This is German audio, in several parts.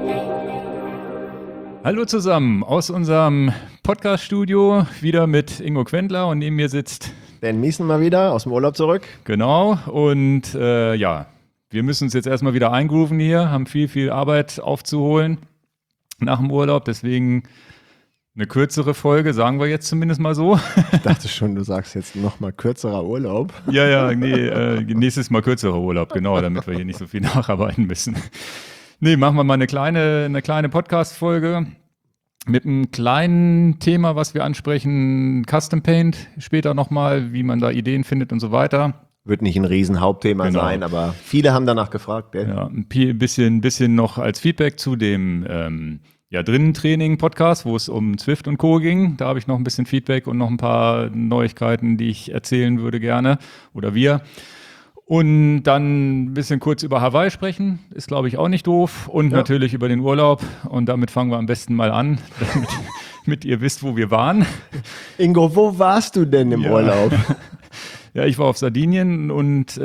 Hallo zusammen aus unserem Podcast-Studio, wieder mit Ingo Quendler und neben mir sitzt Dan Miesen mal wieder aus dem Urlaub zurück. Genau, und wir müssen uns jetzt erstmal wieder eingrooven hier, haben viel Arbeit aufzuholen nach dem Urlaub, deswegen eine kürzere Folge, sagen wir jetzt zumindest mal so. Ich dachte schon, du sagst jetzt nochmal kürzerer Urlaub. Nächstes Mal kürzerer Urlaub, genau, damit wir hier nicht so viel nacharbeiten müssen. Nee, machen wir mal eine kleine Podcast-Folge mit einem kleinen Thema, was wir ansprechen, Custom Paint später nochmal, wie man da Ideen findet und so weiter. Wird nicht ein Riesenhauptthema sein, aber viele haben danach gefragt. Gell? Ja, ein bisschen noch als Feedback zu dem Drinnen-Training-Podcast, wo es um Zwift und Co. ging. Da habe ich noch ein bisschen Feedback und noch ein paar Neuigkeiten, die ich erzählen würde gerne oder wir. Und dann ein bisschen kurz über Hawaii sprechen, ist glaube ich auch nicht doof. Und natürlich über den Urlaub. Und damit fangen wir am besten mal an, damit ihr wisst, wo wir waren. Ingo, wo warst du denn im Urlaub? Ja, ich war auf Sardinien und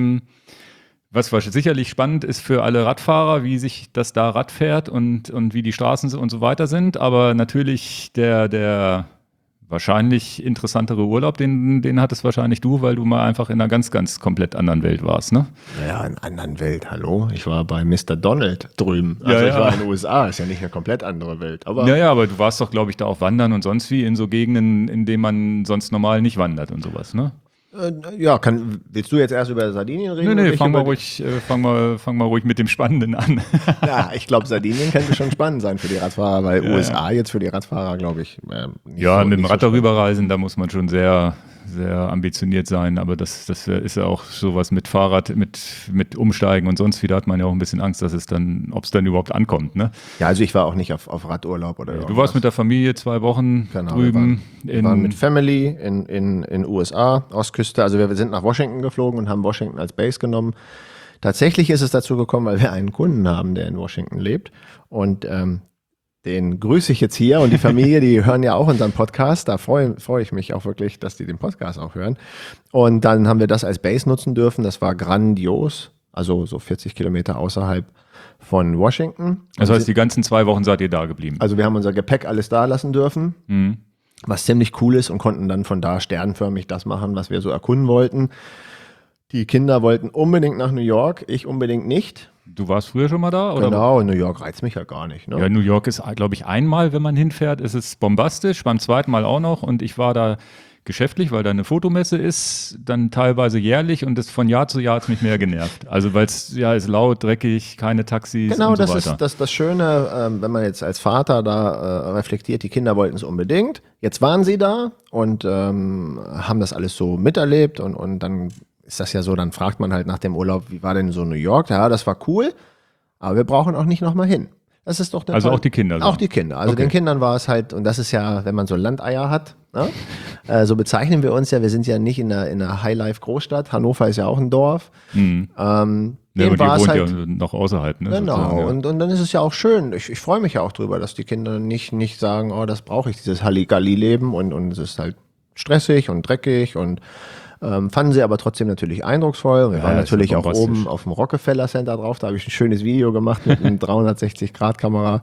was sicherlich spannend ist für alle Radfahrer, wie sich das da Rad fährt und wie die Straßen und so weiter sind. Aber natürlich der wahrscheinlich interessantere Urlaub, den hattest wahrscheinlich du, weil du mal einfach in einer ganz komplett anderen Welt warst, ne? Naja, in einer anderen Welt, hallo? Ich war bei Mr. Donald drüben. Also ich war in den USA, ist ja nicht eine komplett andere Welt. Aber aber du warst doch, glaube ich, da auch wandern und sonst wie in so Gegenden, in denen man sonst normal nicht wandert und sowas, ne? Willst du jetzt erst über Sardinien reden? Nee, fang mal ruhig mit dem Spannenden an. Ja, ich glaube, Sardinien könnte schon spannend sein für die Radfahrer, weil USA jetzt für die Radfahrer, glaube ich, mit dem Rad darüber reisen, da muss man schon sehr ambitioniert sein, aber das ist ja auch sowas mit Fahrrad, mit Umsteigen und sonst wie, da hat man ja auch ein bisschen Angst, ob es dann überhaupt ankommt, ne? Ja, also ich war auch nicht auf Radurlaub oder Du warst mit der Familie 2 Wochen drüben. Wir waren mit Family in USA, Ostküste, also wir sind nach Washington geflogen und haben Washington als Base genommen. Tatsächlich ist es dazu gekommen, weil wir einen Kunden haben, der in Washington lebt und den grüße ich jetzt hier und die Familie, die hören ja auch unseren Podcast. Da freue ich mich auch wirklich, dass die den Podcast auch hören. Und dann haben wir das als Base nutzen dürfen. Das war grandios, also so 40 Kilometer außerhalb von Washington. Das heißt, die ganzen 2 Wochen seid ihr da geblieben? Also wir haben unser Gepäck alles da lassen dürfen, was ziemlich cool ist und konnten dann von da sternförmig das machen, was wir so erkunden wollten. Die Kinder wollten unbedingt nach New York, ich unbedingt nicht. Du warst früher schon mal da? Oder? Genau, New York reizt mich ja gar nicht. Ne? Ja, New York ist, glaube ich, einmal, wenn man hinfährt, ist es bombastisch, beim zweiten Mal auch noch. Und ich war da geschäftlich, weil da eine Fotomesse ist, dann teilweise jährlich und das von Jahr zu Jahr hat es mich mehr genervt. Also weil es ist laut, dreckig, keine Taxis genau, und so weiter. Genau, das ist das Schöne, wenn man jetzt als Vater da reflektiert, die Kinder wollten es unbedingt. Jetzt waren sie da und haben das alles so miterlebt und dann ist das ja so, dann fragt man halt nach dem Urlaub, wie war denn so New York? Ja, das war cool, aber wir brauchen auch nicht nochmal hin. Das ist doch also auch die Kinder. Auch die Kinder. Also den Kindern war es halt, und das ist ja, wenn man so Landeier hat, ne? So bezeichnen wir uns ja, wir sind ja nicht in einer Highlife-Großstadt. Hannover ist ja auch ein Dorf. Und ihr wohnt ja noch außerhalb. Ne, genau, ja. Und dann ist es ja auch schön. Ich freue mich ja auch drüber, dass die Kinder nicht sagen, oh, das brauche ich, dieses Halligalli-Leben und es ist halt stressig und dreckig und fanden sie aber trotzdem natürlich eindrucksvoll. Wir waren natürlich auch oben auf dem Rockefeller Center drauf. Da habe ich ein schönes Video gemacht mit einer 360-Grad-Kamera.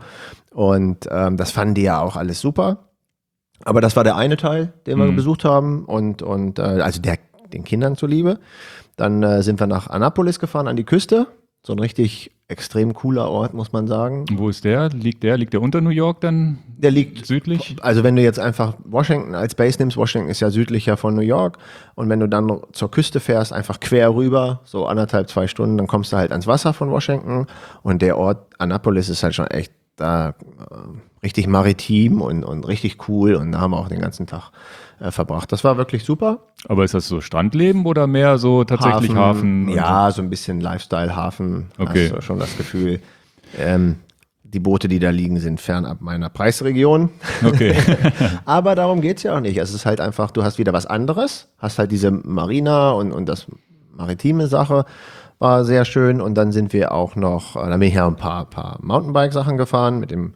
Und das fanden die ja auch alles super. Aber das war der eine Teil, den wir besucht haben. Und also den Kindern zuliebe. Dann sind wir nach Annapolis gefahren, an die Küste. So ein richtig extrem cooler Ort, muss man sagen. Wo ist der? Liegt der unter New York dann? Der liegt südlich? Also wenn du jetzt einfach Washington als Base nimmst, Washington ist ja südlicher von New York und wenn du dann zur Küste fährst, einfach quer rüber, so 1,5-2 Stunden, dann kommst du halt ans Wasser von Washington und der Ort Annapolis ist halt schon echt da richtig maritim und richtig cool und da haben wir auch den ganzen Tag verbracht. Das war wirklich super. Aber ist das so Strandleben oder mehr so tatsächlich Hafen? Ja, so ein bisschen Lifestyle, Hafen. Okay. Hast du schon das Gefühl. Die Boote, die da liegen, sind fernab meiner Preisregion. Okay. Aber darum geht es ja auch nicht. Es ist halt einfach, du hast wieder was anderes, hast halt diese Marina und das maritime Sache war sehr schön. Und dann sind wir auch noch, da bin ich ja ein paar Mountainbike-Sachen gefahren mit dem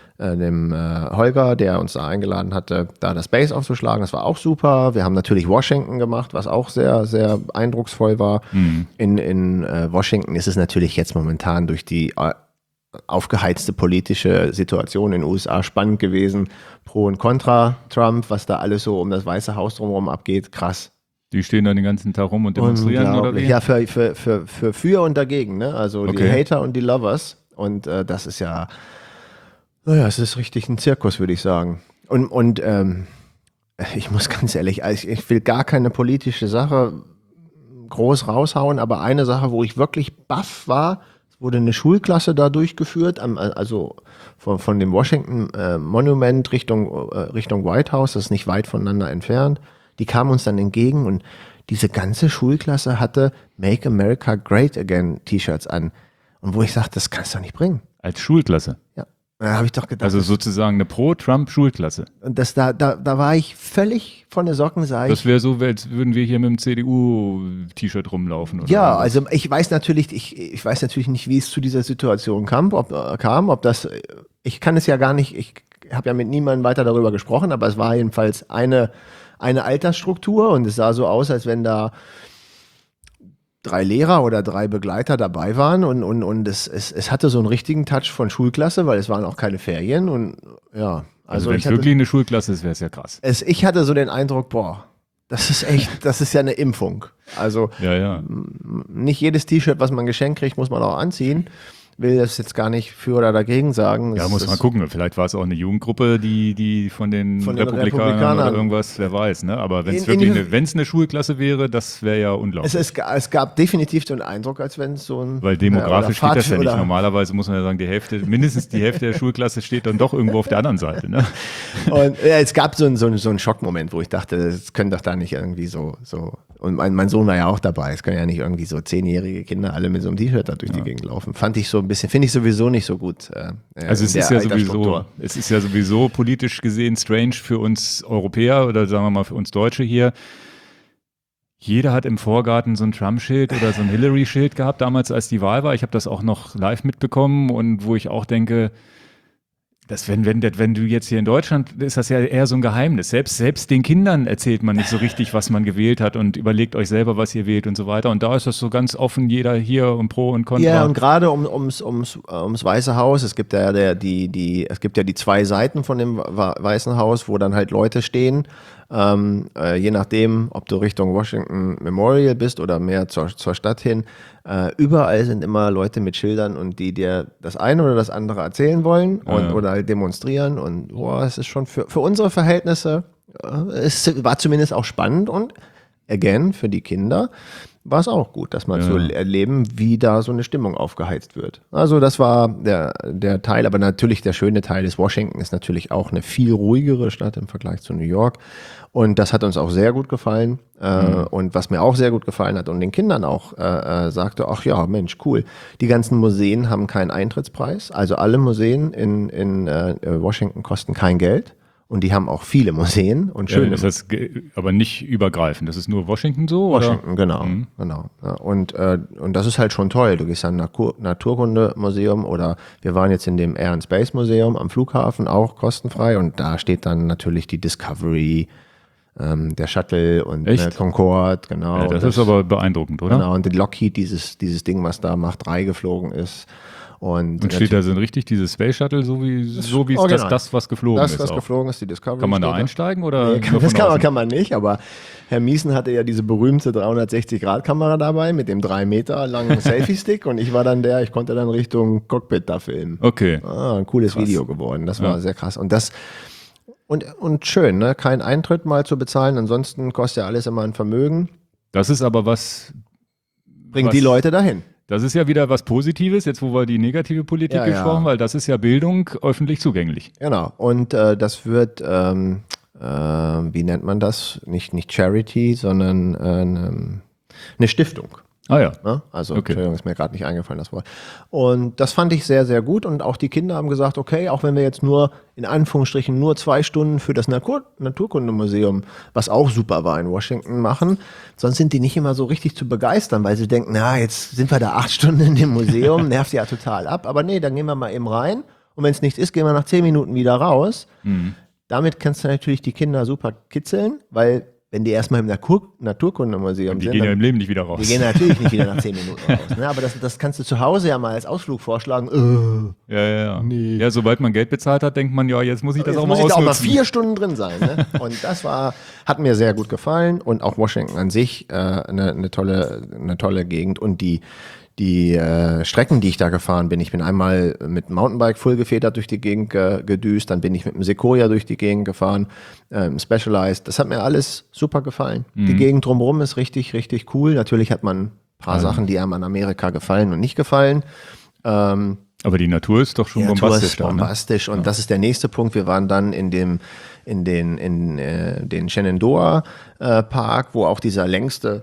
Holger, der uns da eingeladen hatte, da das Base aufzuschlagen. Das war auch super. Wir haben natürlich Washington gemacht, was auch sehr, sehr eindrucksvoll war. In Washington ist es natürlich jetzt momentan durch die aufgeheizte politische Situation in den USA spannend gewesen. Pro und Contra Trump, was da alles so um das Weiße Haus drumherum abgeht, krass. Die stehen dann den ganzen Tag rum und demonstrieren oder wie? Ja, für und dagegen, ne? Also die Hater und die Lovers. Und das ist ja, naja, es ist richtig ein Zirkus, würde ich sagen. Und ich muss ganz ehrlich, also ich will gar keine politische Sache groß raushauen, aber eine Sache, wo ich wirklich baff war, es wurde eine Schulklasse da durchgeführt, also von dem Washington Monument Richtung White House, das ist nicht weit voneinander entfernt. Die kamen uns dann entgegen und diese ganze Schulklasse hatte Make America Great Again T-Shirts an. Und wo ich sagte, das kannst du doch nicht bringen. Als Schulklasse? Ja. Da habe ich doch gedacht. Also sozusagen eine Pro-Trump-Schulklasse. Und da war ich völlig von der Socken, Das wäre so, als würden wir hier mit dem CDU-T-Shirt rumlaufen. Oder ja, was? also ich weiß natürlich nicht, wie es zu dieser Situation kam, ob das, ich kann es ja gar nicht, ich habe ja mit niemandem weiter darüber gesprochen, aber es war jedenfalls eine Altersstruktur und es sah so aus, als wenn da 3 Lehrer oder 3 Begleiter dabei waren und es hatte so einen richtigen Touch von Schulklasse, weil es waren auch keine Ferien und ja. Also wenn es wirklich eine Schulklasse ist, wäre es ja krass. Ich hatte so den Eindruck, boah, das ist ja eine Impfung. Also ja. Nicht jedes T-Shirt, was man geschenkt kriegt, muss man auch anziehen. Will das jetzt gar nicht für oder dagegen sagen. Ja, muss man gucken. Vielleicht war es auch eine Jugendgruppe, die von den Republikanern oder irgendwas, wer weiß. Ne? Aber wenn es wirklich eine Schulklasse wäre, das wäre ja unglaublich. Es gab definitiv so einen Eindruck, als wenn es so ein... Weil demografisch geht das ja nicht. Normalerweise muss man ja sagen, mindestens die Hälfte der Schulklasse steht dann doch irgendwo auf der anderen Seite. Ne? Und es gab so einen Schockmoment, wo ich dachte, das können doch da nicht irgendwie so und mein Sohn war ja auch dabei. Es können ja nicht irgendwie so 10-jährige Kinder alle mit so einem T-Shirt da durch die Gegend laufen. Finde ich sowieso nicht so gut. Also es ist ja sowieso politisch gesehen strange für uns Europäer oder sagen wir mal für uns Deutsche hier. Jeder hat im Vorgarten so ein Trump-Schild oder so ein Hillary-Schild gehabt, damals als die Wahl war. Ich habe das auch noch live mitbekommen und wo ich auch denke, wenn du jetzt hier in Deutschland, ist das ja eher so ein Geheimnis. Selbst den Kindern erzählt man nicht so richtig, was man gewählt hat und überlegt euch selber, was ihr wählt und so weiter. Und da ist das so ganz offen, jeder hier und Pro und Contra. Ja, und gerade ums Weiße Haus, es gibt ja die 2 Seiten von dem Weißen Haus, wo dann halt Leute stehen. Je nachdem, ob du Richtung Washington Memorial bist oder mehr zur Stadt hin, überall sind immer Leute mit Schildern und die dir das eine oder das andere erzählen wollen oder halt demonstrieren und es ist schon für unsere Verhältnisse, es war zumindest auch spannend und again, für die Kinder war es auch gut, das mal zu erleben, wie da so eine Stimmung aufgeheizt wird. Also das war der Teil, aber natürlich der schöne Teil ist, Washington ist natürlich auch eine viel ruhigere Stadt im Vergleich zu New York und das hat uns auch sehr gut gefallen und was mir auch sehr gut gefallen hat und den Kindern auch sagte, ach ja, Mensch, cool, die ganzen Museen haben keinen Eintrittspreis, also alle Museen in Washington kosten kein Geld. Und die haben auch viele Museen und schöne. Das heißt, aber nicht übergreifend. Das ist nur Washington so? Washington, oder? Genau. Ja, und das ist halt schon toll. Du gehst an ein Naturkundemuseum oder wir waren jetzt in dem Air and Space Museum am Flughafen, auch kostenfrei. Und da steht dann natürlich die Discovery, der Shuttle und Concorde, genau. Ja, das ist aber beeindruckend, oder? Genau, und die Lockheed, dieses Ding, was da Mach 3 geflogen ist. Und steht da so richtig dieses Space Shuttle, so wie es das, was geflogen ist? Das, was geflogen ist, die Discovery. Kann man da einsteigen? Oder nee, das kann man nicht, aber Herr Miesen hatte ja diese berühmte 360-Grad-Kamera dabei mit dem 3 Meter langen Selfie-Stick und ich konnte dann Richtung Cockpit da filmen. Okay. Ein cooles Video geworden, das war sehr krass. Und das und schön, ne? Kein Eintritt mal zu bezahlen, ansonsten kostet ja alles immer ein Vermögen. Das ist aber was... Bringt die Leute dahin. Das ist ja wieder was Positives, jetzt wo wir die negative Politik gesprochen, weil das ist ja Bildung öffentlich zugänglich. Genau, und das wird, wie nennt man das? Nicht Charity, sondern eine Stiftung. Ah ja. Ne? Also, okay. Entschuldigung, ist mir gerade nicht eingefallen, das Wort. Und das fand ich sehr, sehr gut und auch die Kinder haben gesagt, okay, auch wenn wir jetzt in Anführungsstrichen nur 2 Stunden für das Naturkundemuseum, was auch super war in Washington, machen, sonst sind die nicht immer so richtig zu begeistern, weil sie denken, jetzt sind wir da 8 Stunden in dem Museum, nervt ja total ab, aber nee, dann gehen wir mal eben rein und wenn es nichts ist, gehen wir nach 10 Minuten wieder raus. Damit kannst du natürlich die Kinder super kitzeln, weil wenn die erstmal im Naturkundemuseum Die sind, gehen ja dann, im Leben nicht wieder raus. die gehen natürlich nicht wieder nach 10 Minuten raus. Ne? Aber das kannst du zu Hause ja mal als Ausflug vorschlagen. Ja. Nee. Ja, sobald man Geld bezahlt hat, denkt man, ja, jetzt muss ich das Jetzt auch muss mal ich da auch mal ausnutzen. 4 Stunden drin sein. Ne? Und das hat mir sehr gut gefallen. Und auch Washington an sich eine tolle Gegend. Und die Strecken, die ich da gefahren bin, ich bin einmal mit dem Mountainbike voll gefedert durch die Gegend gedüst, dann bin ich mit dem Sequoia durch die Gegend gefahren, Specialized. Das hat mir alles super gefallen. Die Gegend drumherum ist richtig, richtig cool. Natürlich hat man ein paar Sachen, die einem an Amerika gefallen und nicht gefallen. Aber die Natur ist doch schon Die Natur bombastisch. ist bombastisch. Und das ist der nächste Punkt. Wir waren dann in den Shenandoah Park, wo auch dieser längste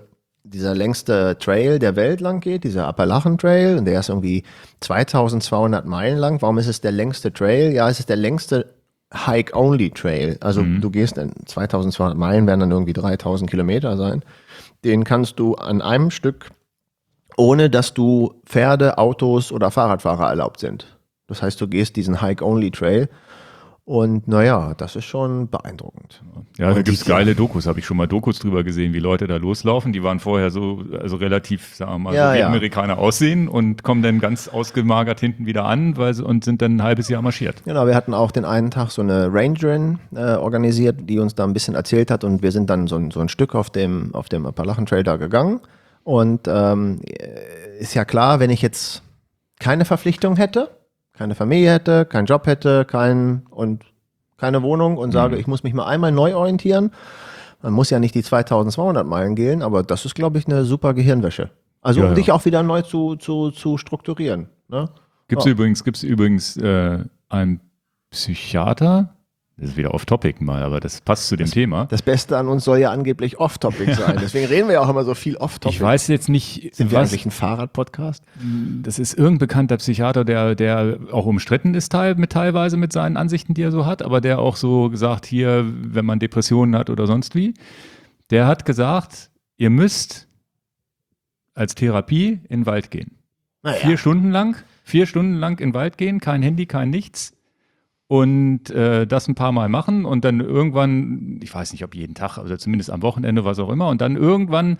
Trail der Welt lang geht, dieser Appalachen Trail, und der ist irgendwie 2200 Meilen lang. Warum ist es der längste Trail? Ja, es ist der längste Hike-Only-Trail. Also du gehst in 2200 Meilen, werden dann irgendwie 3000 Kilometer sein. Den kannst du an einem Stück, ohne dass du Pferde, Autos oder Fahrradfahrer erlaubt sind. Das heißt, du gehst diesen Hike-Only-Trail. Und naja, das ist schon beeindruckend. Ja, da Und gibt es die- geile Dokus, habe ich schon mal Dokus drüber gesehen, wie Leute da loslaufen. Die waren vorher so, also relativ, sagen wir mal, Ja, so wie ja. Amerikaner aussehen und kommen dann ganz ausgemagert hinten wieder an und sind dann ein halbes Jahr marschiert. Genau, wir hatten auch den einen Tag so eine Rangerin organisiert, die uns da ein bisschen erzählt hat, und wir sind dann so ein Stück auf dem Appalachen Trail da gegangen. Und ist ja klar, wenn ich jetzt keine Verpflichtung hätte, keine Familie hätte, keinen Job hätte, keine Wohnung und sage, ich muss mich mal einmal neu orientieren. Man muss ja nicht die 2200 Meilen gehen, aber das ist, glaube ich, eine super Gehirnwäsche. Also Ja, um ja. dich auch wieder neu zu strukturieren. Ne? Gibt's übrigens einen Psychiater, das ist wieder off-topic mal, aber das passt zu dem Thema. Das Beste an uns soll ja angeblich off-topic sein. Deswegen reden wir ja auch immer so viel off-topic. Ich weiß jetzt nicht, Sind wir eigentlich ein Fahrrad-Podcast? das ist irgendein bekannter Psychiater, der auch umstritten ist teilweise mit seinen Ansichten, die er so hat, aber der auch so gesagt, hier, wenn man Depressionen hat oder sonst wie, der hat gesagt, ihr müsst als Therapie in den Wald gehen. Naja. 4 Stunden lang in den Wald gehen, kein Handy, kein nichts. Und das ein paar Mal machen und dann irgendwann, ich weiß nicht, ob jeden Tag, also zumindest am Wochenende, was auch immer, und dann irgendwann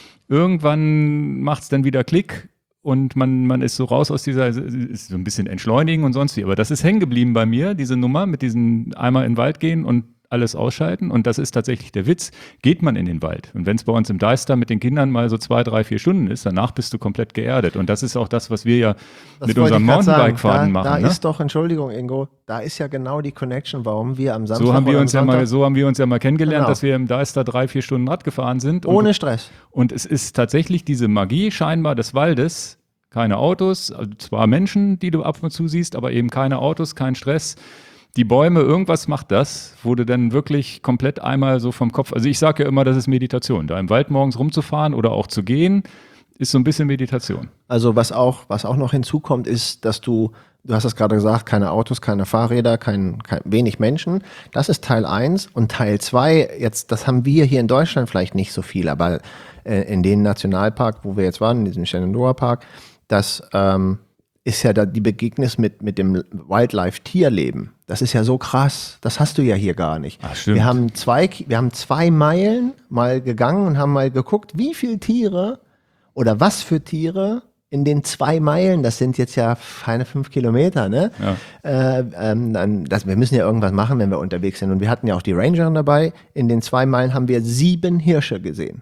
macht es dann wieder Klick und man ist so raus aus ist so ein bisschen entschleunigen und sonst wie. Aber das ist hängen geblieben bei mir, diese Nummer mit diesen einmal in den Wald gehen und alles ausschalten. Und das ist tatsächlich der Witz. Geht man in den Wald. Und wenn es bei uns im Deister mit den Kindern mal so 2, 3, 4 Stunden ist, danach bist du komplett geerdet. Und das ist auch das, was wir ja mit unserem Mountainbike-Fahren machen. Da Ne? ist doch, Entschuldigung, Ingo, da ist ja genau die Connection, warum wir am Samstag So haben wir uns Sonntag ja mal kennengelernt, Genau. dass wir im Deister 3, 4 Stunden Rad gefahren sind. ohne Stress. Und es ist tatsächlich diese Magie scheinbar des Waldes. Keine Autos, also zwar Menschen, die du ab und zu siehst, aber eben keine Autos, kein Stress. Die Bäume, irgendwas macht das, wo du dann wirklich komplett einmal so vom Kopf, also ich sage ja immer, das ist Meditation. Da im Wald morgens rumzufahren oder auch zu gehen, ist so ein bisschen Meditation. Also was auch noch hinzukommt, ist, dass du hast es gerade gesagt, keine Autos, keine Fahrräder, wenig Menschen. Das ist Teil 1 und Teil 2, jetzt, das haben wir hier in Deutschland vielleicht nicht so viel, aber in den Nationalpark, wo wir jetzt waren, in diesem Shenandoah Park, das ist ja da die Begegnung mit dem Wildlife-Tierleben. Das ist ja so krass. Das hast du ja hier gar nicht. Ach, stimmt. Wir haben 2 Meilen mal gegangen und haben mal geguckt, wie viele Tiere oder was für Tiere in den 2 Meilen, das sind jetzt ja keine 5 Kilometer, ne? Ja. Wir müssen ja irgendwas machen, wenn wir unterwegs sind. Und wir hatten ja auch die Rangerin dabei. In den 2 Meilen haben wir 7 Hirsche gesehen.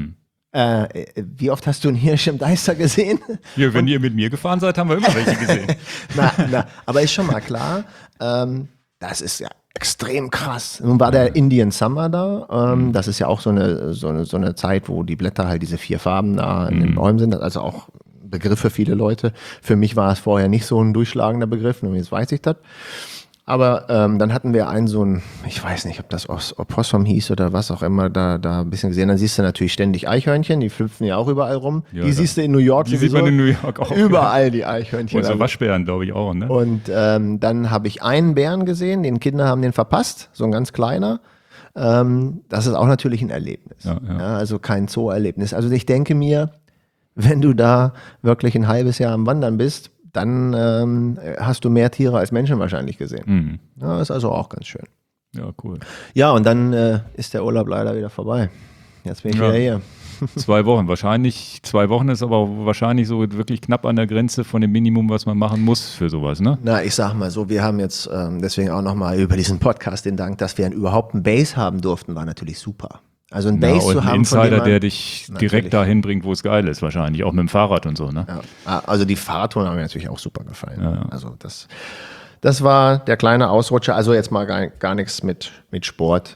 Wie oft hast du einen Hirsch im Deister gesehen? Ja, wenn ihr mit mir gefahren seid, haben wir immer welche gesehen. Aber ist schon mal klar, das ist ja extrem krass. Nun war der Indian Summer da. Das ist ja auch so eine Zeit, wo die Blätter halt diese 4 Farben da in den Bäumen sind. Also auch Begriff für viele Leute. Für mich war es vorher nicht so ein durchschlagender Begriff, und jetzt weiß ich das. Aber dann hatten wir ich weiß nicht, ob das Opossum hieß oder was auch immer, da ein bisschen gesehen. Dann siehst du natürlich ständig Eichhörnchen, die flüpfen ja auch überall rum. Ja, die siehst du in New York Die sieht man in New York auch. Überall die Eichhörnchen. Und so Waschbären, glaube ich, auch, ne? Und dann habe ich einen Bären gesehen, den Kinder haben den verpasst, so ein ganz kleiner. Das ist auch natürlich ein Erlebnis. Ja. Also kein Zoo-Erlebnis. Also ich denke mir, wenn du da wirklich ein halbes Jahr am Wandern bist, dann hast du mehr Tiere als Menschen wahrscheinlich gesehen. Ja, ist also auch ganz schön. Ja, cool. Ja, und dann ist der Urlaub leider wieder vorbei. Jetzt bin ich wieder hier. 2 Wochen. Wahrscheinlich, 2 Wochen ist aber wahrscheinlich so wirklich knapp an der Grenze von dem Minimum, was man machen muss für sowas, ne? Na, ich sag mal so, wir haben jetzt deswegen auch nochmal über diesen Podcast den Dank, dass wir überhaupt einen Base haben durften, war natürlich super. Also ein Base und zu ein haben, Insider, von dem der dich direkt dahin bringt, wo es geil ist, wahrscheinlich. Auch mit dem Fahrrad und so, ne? Ja. Also die Fahrradtouren haben mir natürlich auch super gefallen. Ja. Also das war der kleine Ausrutscher. Also jetzt mal gar nichts mit Sport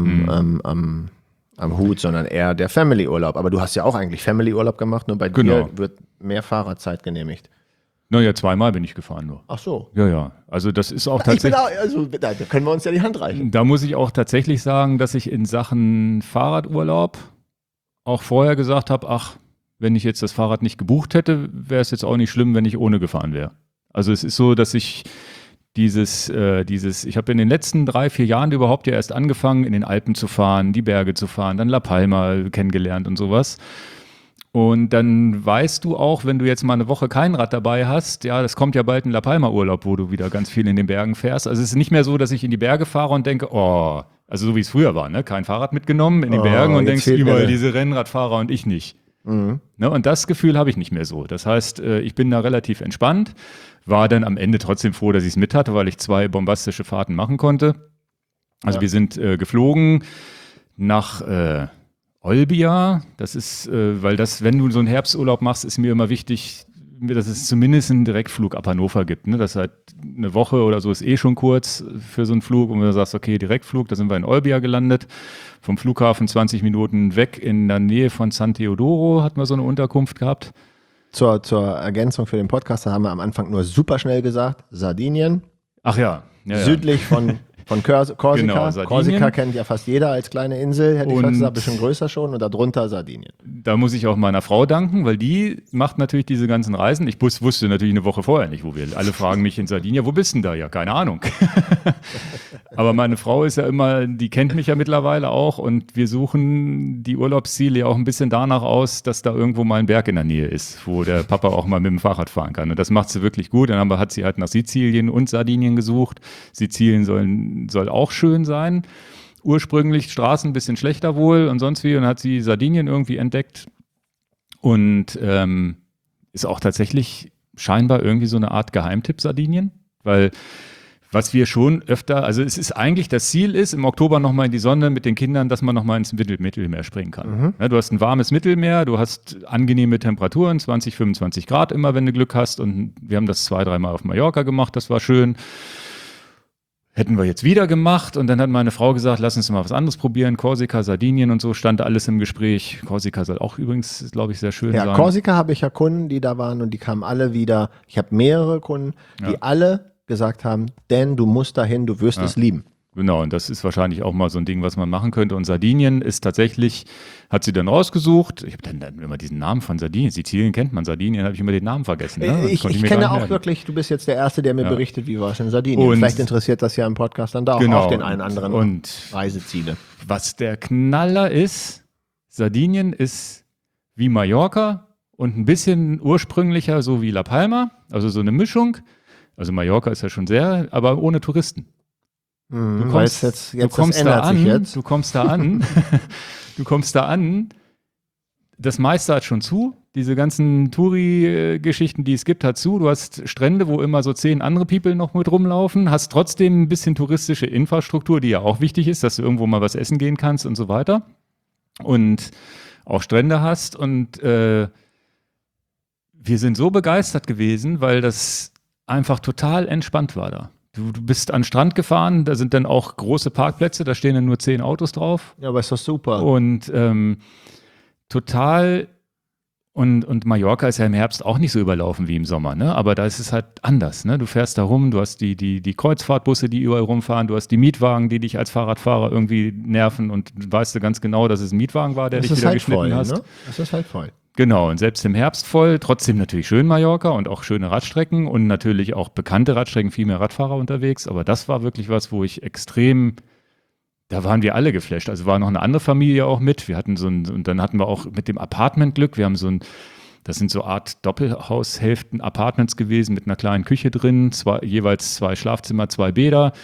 am Hut, sondern eher der Family-Urlaub. Aber du hast ja auch eigentlich Family-Urlaub gemacht, nur bei dir wird mehr Fahrradzeit genehmigt. Naja, 2-mal bin ich gefahren nur. Ach so. Ja. Also das ist auch tatsächlich. Da können wir uns ja die Hand reichen. Da muss ich auch tatsächlich sagen, dass ich in Sachen Fahrradurlaub auch vorher gesagt habe, ach, wenn ich jetzt das Fahrrad nicht gebucht hätte, wäre es jetzt auch nicht schlimm, wenn ich ohne gefahren wäre. Also es ist so, dass ich ich habe in den letzten 3-4 Jahren überhaupt ja erst angefangen, in den Alpen zu fahren, die Berge zu fahren, dann La Palma kennengelernt und sowas. Und dann weißt du auch, wenn du jetzt mal eine Woche kein Rad dabei hast, ja, das kommt ja bald ein La Palma-Urlaub, wo du wieder ganz viel in den Bergen fährst. Also es ist nicht mehr so, dass ich in die Berge fahre und denke, oh, also so wie es früher war, ne? Kein Fahrrad mitgenommen in den Bergen und denkst überall diese Rennradfahrer und ich nicht. Mhm. Ne? Und das Gefühl habe ich nicht mehr so. Das heißt, ich bin da relativ entspannt, war dann am Ende trotzdem froh, dass ich es mit hatte, weil ich 2 bombastische Fahrten machen konnte. Also wir sind geflogen nach Olbia, das ist, weil wenn du so einen Herbsturlaub machst, ist mir immer wichtig, dass es zumindest einen Direktflug ab Hannover gibt. Ne? Das halt eine Woche oder so ist schon kurz für so einen Flug. Und wenn du sagst, okay, Direktflug, da sind wir in Olbia gelandet. Vom Flughafen 20 Minuten weg in der Nähe von San Teodoro hatten wir so eine Unterkunft gehabt. Zur Ergänzung für den Podcast, da haben wir am Anfang nur super schnell gesagt, Sardinien. Ach ja. Südlich von Korsika. Genau, Korsika kennt ja fast jeder als kleine Insel, hätte ich fast gesagt, ein bisschen größer schon und darunter Sardinien. Da muss ich auch meiner Frau danken, weil die macht natürlich diese ganzen Reisen. Ich wusste natürlich eine Woche vorher nicht, wo wir. Alle fragen mich in Sardinien, wo bist denn da? Ja, keine Ahnung. Aber meine Frau ist ja immer, die kennt mich ja mittlerweile auch und wir suchen die Urlaubsziele ja auch ein bisschen danach aus, dass da irgendwo mal ein Berg in der Nähe ist, wo der Papa auch mal mit dem Fahrrad fahren kann. Und das macht sie wirklich gut. Dann hat sie halt nach Sizilien und Sardinien gesucht. Sizilien soll auch schön sein. Ursprünglich Straßen ein bisschen schlechter wohl und sonst wie. Und hat sie Sardinien irgendwie entdeckt und ist auch tatsächlich scheinbar irgendwie so eine Art Geheimtipp Sardinien, weil was wir schon öfter, also es ist eigentlich, das Ziel ist, im Oktober nochmal in die Sonne mit den Kindern, dass man nochmal ins Mittelmeer springen kann. Mhm. Ja, du hast ein warmes Mittelmeer, du hast angenehme Temperaturen, 20, 25 Grad immer, wenn du Glück hast. Und wir haben das 2-3 Mal auf Mallorca gemacht, das war schön. Hätten wir jetzt wieder gemacht und dann hat meine Frau gesagt, lass uns mal was anderes probieren. Korsika, Sardinien und so stand alles im Gespräch. Korsika soll auch übrigens, glaube ich, sehr schön sein. Ja, Korsika habe ich ja Kunden, die da waren und die kamen alle wieder. Ich habe mehrere Kunden, die alle gesagt haben, denn du musst dahin, du wirst es lieben. Genau, und das ist wahrscheinlich auch mal so ein Ding, was man machen könnte. Und Sardinien ist tatsächlich, hat sie dann rausgesucht. Ich habe dann immer diesen Namen von Sardinien. Sizilien kennt man, Sardinien habe ich immer den Namen vergessen. Ne? Ich kenne auch wirklich, du bist jetzt der Erste, der mir berichtet, wie war es in Sardinien. Und vielleicht interessiert das ja im Podcast dann da auch den einen anderen Reiseziele. Was der Knaller ist, Sardinien ist wie Mallorca und ein bisschen ursprünglicher, so wie La Palma, also so eine Mischung. Also Mallorca ist ja schon sehr, aber ohne Touristen. Du kommst da an, das meiste hat schon zu, diese ganzen Touri-Geschichten, die es gibt, hat zu. Du hast Strände, wo immer so 10 andere People noch mit rumlaufen, hast trotzdem ein bisschen touristische Infrastruktur, die ja auch wichtig ist, dass du irgendwo mal was essen gehen kannst und so weiter. Und auch Strände hast und wir sind so begeistert gewesen, weil das einfach total entspannt war da. Du bist an den Strand gefahren, da sind dann auch große Parkplätze, da stehen dann nur 10 Autos drauf. Ja, aber ist doch super. Und total, und Mallorca ist ja im Herbst auch nicht so überlaufen wie im Sommer, ne? Aber da ist es halt anders, ne? Du fährst da rum, du hast die Kreuzfahrtbusse, die überall rumfahren, du hast die Mietwagen, die dich als Fahrradfahrer irgendwie nerven und weißt du ganz genau, dass es ein Mietwagen war, der dich wieder geschnitten hast. Ne? Das ist halt voll. Genau, und selbst im Herbst voll, trotzdem natürlich schön Mallorca und auch schöne Radstrecken und natürlich auch bekannte Radstrecken, viel mehr Radfahrer unterwegs, aber das war wirklich was, wo ich da waren wir alle geflasht, also war noch eine andere Familie auch mit, wir hatten und dann hatten wir auch mit dem Apartment Glück, wir haben das sind so Art Doppelhaushälften Apartments gewesen mit einer kleinen Küche drin, jeweils 2 Schlafzimmer, 2 Bäder.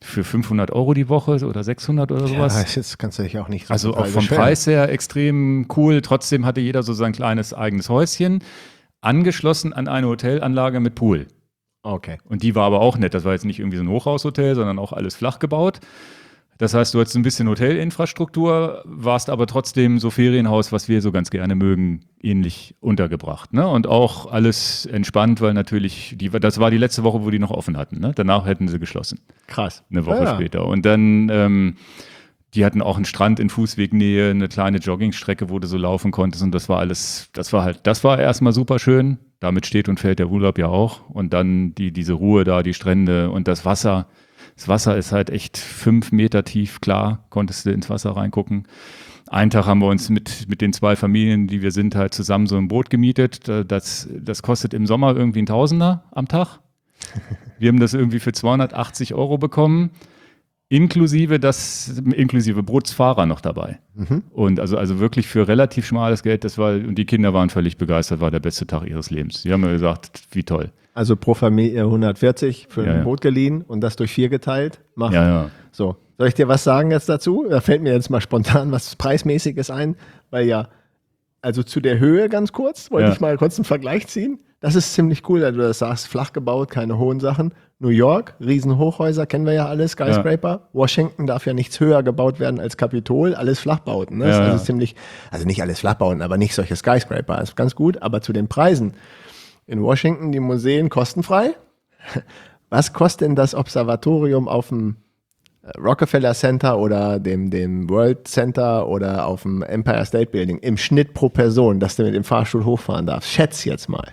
für 500 € die Woche oder 600 oder sowas. Ja, jetzt kannst du dich auch nicht so Also total auch vom beschweren. Preis her extrem cool. Trotzdem hatte jeder so sein kleines eigenes Häuschen, angeschlossen an eine Hotelanlage mit Pool. Okay. Und die war aber auch nett. Das war jetzt nicht irgendwie so ein Hochhaushotel, sondern auch alles flach gebaut. Das heißt, du hattest ein bisschen Hotelinfrastruktur, warst aber trotzdem so Ferienhaus, was wir so ganz gerne mögen, ähnlich untergebracht. Ne? Und auch alles entspannt, weil natürlich, das war die letzte Woche, wo die noch offen hatten. Ne? Danach hätten sie geschlossen, Krass. eine Woche später. Und dann, die hatten auch einen Strand in Fußwegnähe, eine kleine Joggingstrecke, wo du so laufen konntest. Und das war erstmal super schön. Damit steht und fällt der Urlaub ja auch. Und dann diese Ruhe da, die Strände und das Wasser. Das Wasser ist halt echt 5 Meter tief, klar, konntest du ins Wasser reingucken. Einen Tag haben wir uns mit den 2 Familien, die wir sind, halt zusammen so ein Boot gemietet. Das kostet im Sommer irgendwie ein Tausender am Tag. Wir haben das irgendwie für 280 € bekommen, inklusive Bootsfahrer noch dabei. Und also wirklich für relativ schmales Geld, und die Kinder waren völlig begeistert, war der beste Tag ihres Lebens. Die haben mir gesagt, wie toll. Also pro Familie 140 für ein Boot geliehen und das durch 4 geteilt. Macht. Ja. So, soll ich dir was sagen jetzt dazu? Da fällt mir jetzt mal spontan was Preismäßiges ein, weil also zu der Höhe ganz kurz, wollte ich mal kurz einen Vergleich ziehen. Das ist ziemlich cool, dass du das sagst, flach gebaut, keine hohen Sachen. New York, Riesenhochhäuser, kennen wir ja alle, Skyscraper. Ja. Washington darf ja nichts höher gebaut werden als Kapitol, alles Flachbauten. Ne? Ja. Also nicht alles Flachbauten, aber nicht solche Skyscraper. Das ist ganz gut, aber zu den Preisen. In Washington die Museen kostenfrei. Was kostet denn das Observatorium auf dem Rockefeller Center oder dem World Center oder auf dem Empire State Building im Schnitt pro Person, dass du mit dem Fahrstuhl hochfahren darfst? Schätz jetzt mal.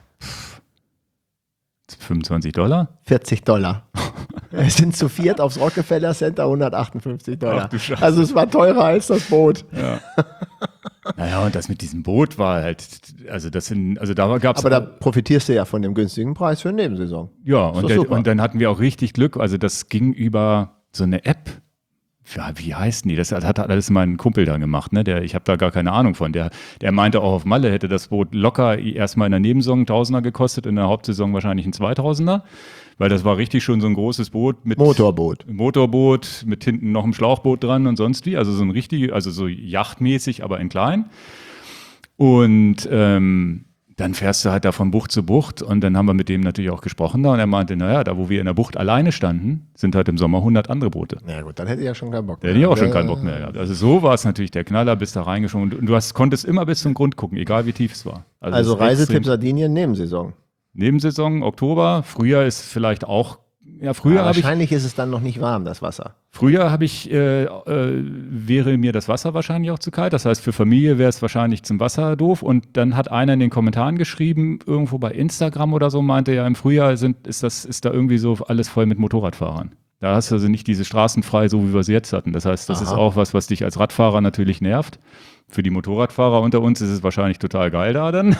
$25? $40. Wir sind zu viert aufs Rockefeller Center, $158. Ach du Scheiße. Also es war teurer als das Boot. Ja. Naja, und das mit diesem Boot war halt, da gab's. Aber da profitierst du ja von dem günstigen Preis für eine Nebensaison. Ja, und dann hatten wir auch richtig Glück. Also das ging über so eine App. Ja, wie heißen die? Das hat alles mein Kumpel da gemacht. Ne? Ich habe da gar keine Ahnung von. Der meinte auch, auf Malle hätte das Boot locker erstmal in der Nebensaison $1.000er gekostet, in der Hauptsaison wahrscheinlich ein $2.000er. Weil das war richtig schon so ein großes Boot mit Motorboot, mit hinten noch einem Schlauchboot dran und sonst wie. Also so yachtmäßig, aber in klein. Und dann fährst du halt da von Bucht zu Bucht und dann haben wir mit dem natürlich auch gesprochen da und er meinte, naja, da wo wir in der Bucht alleine standen, sind halt im Sommer 100 andere Boote. Na gut, dann hätte ich ja schon keinen Bock mehr. Hätte ich auch schon keinen Bock mehr gehabt. Also so war es natürlich der Knaller, bist da reingeschoben und du konntest immer bis zum Grund gucken, egal wie tief es war. Also Reisetipp Sardinien, Nebensaison. Nebensaison, Oktober, Frühjahr ist vielleicht auch, wahrscheinlich ist es dann noch nicht warm, das Wasser. Früher wäre mir das Wasser wahrscheinlich auch zu kalt. Das heißt, für Familie wäre es wahrscheinlich zum Wasser doof. Und dann hat einer in den Kommentaren geschrieben, irgendwo bei Instagram oder so, meinte ja, im Frühjahr ist da irgendwie so alles voll mit Motorradfahrern. Da hast du also nicht diese Straßen frei, so wie wir sie jetzt hatten. Das heißt, das ist auch was dich als Radfahrer natürlich nervt. Für die Motorradfahrer unter uns ist es wahrscheinlich total geil da dann.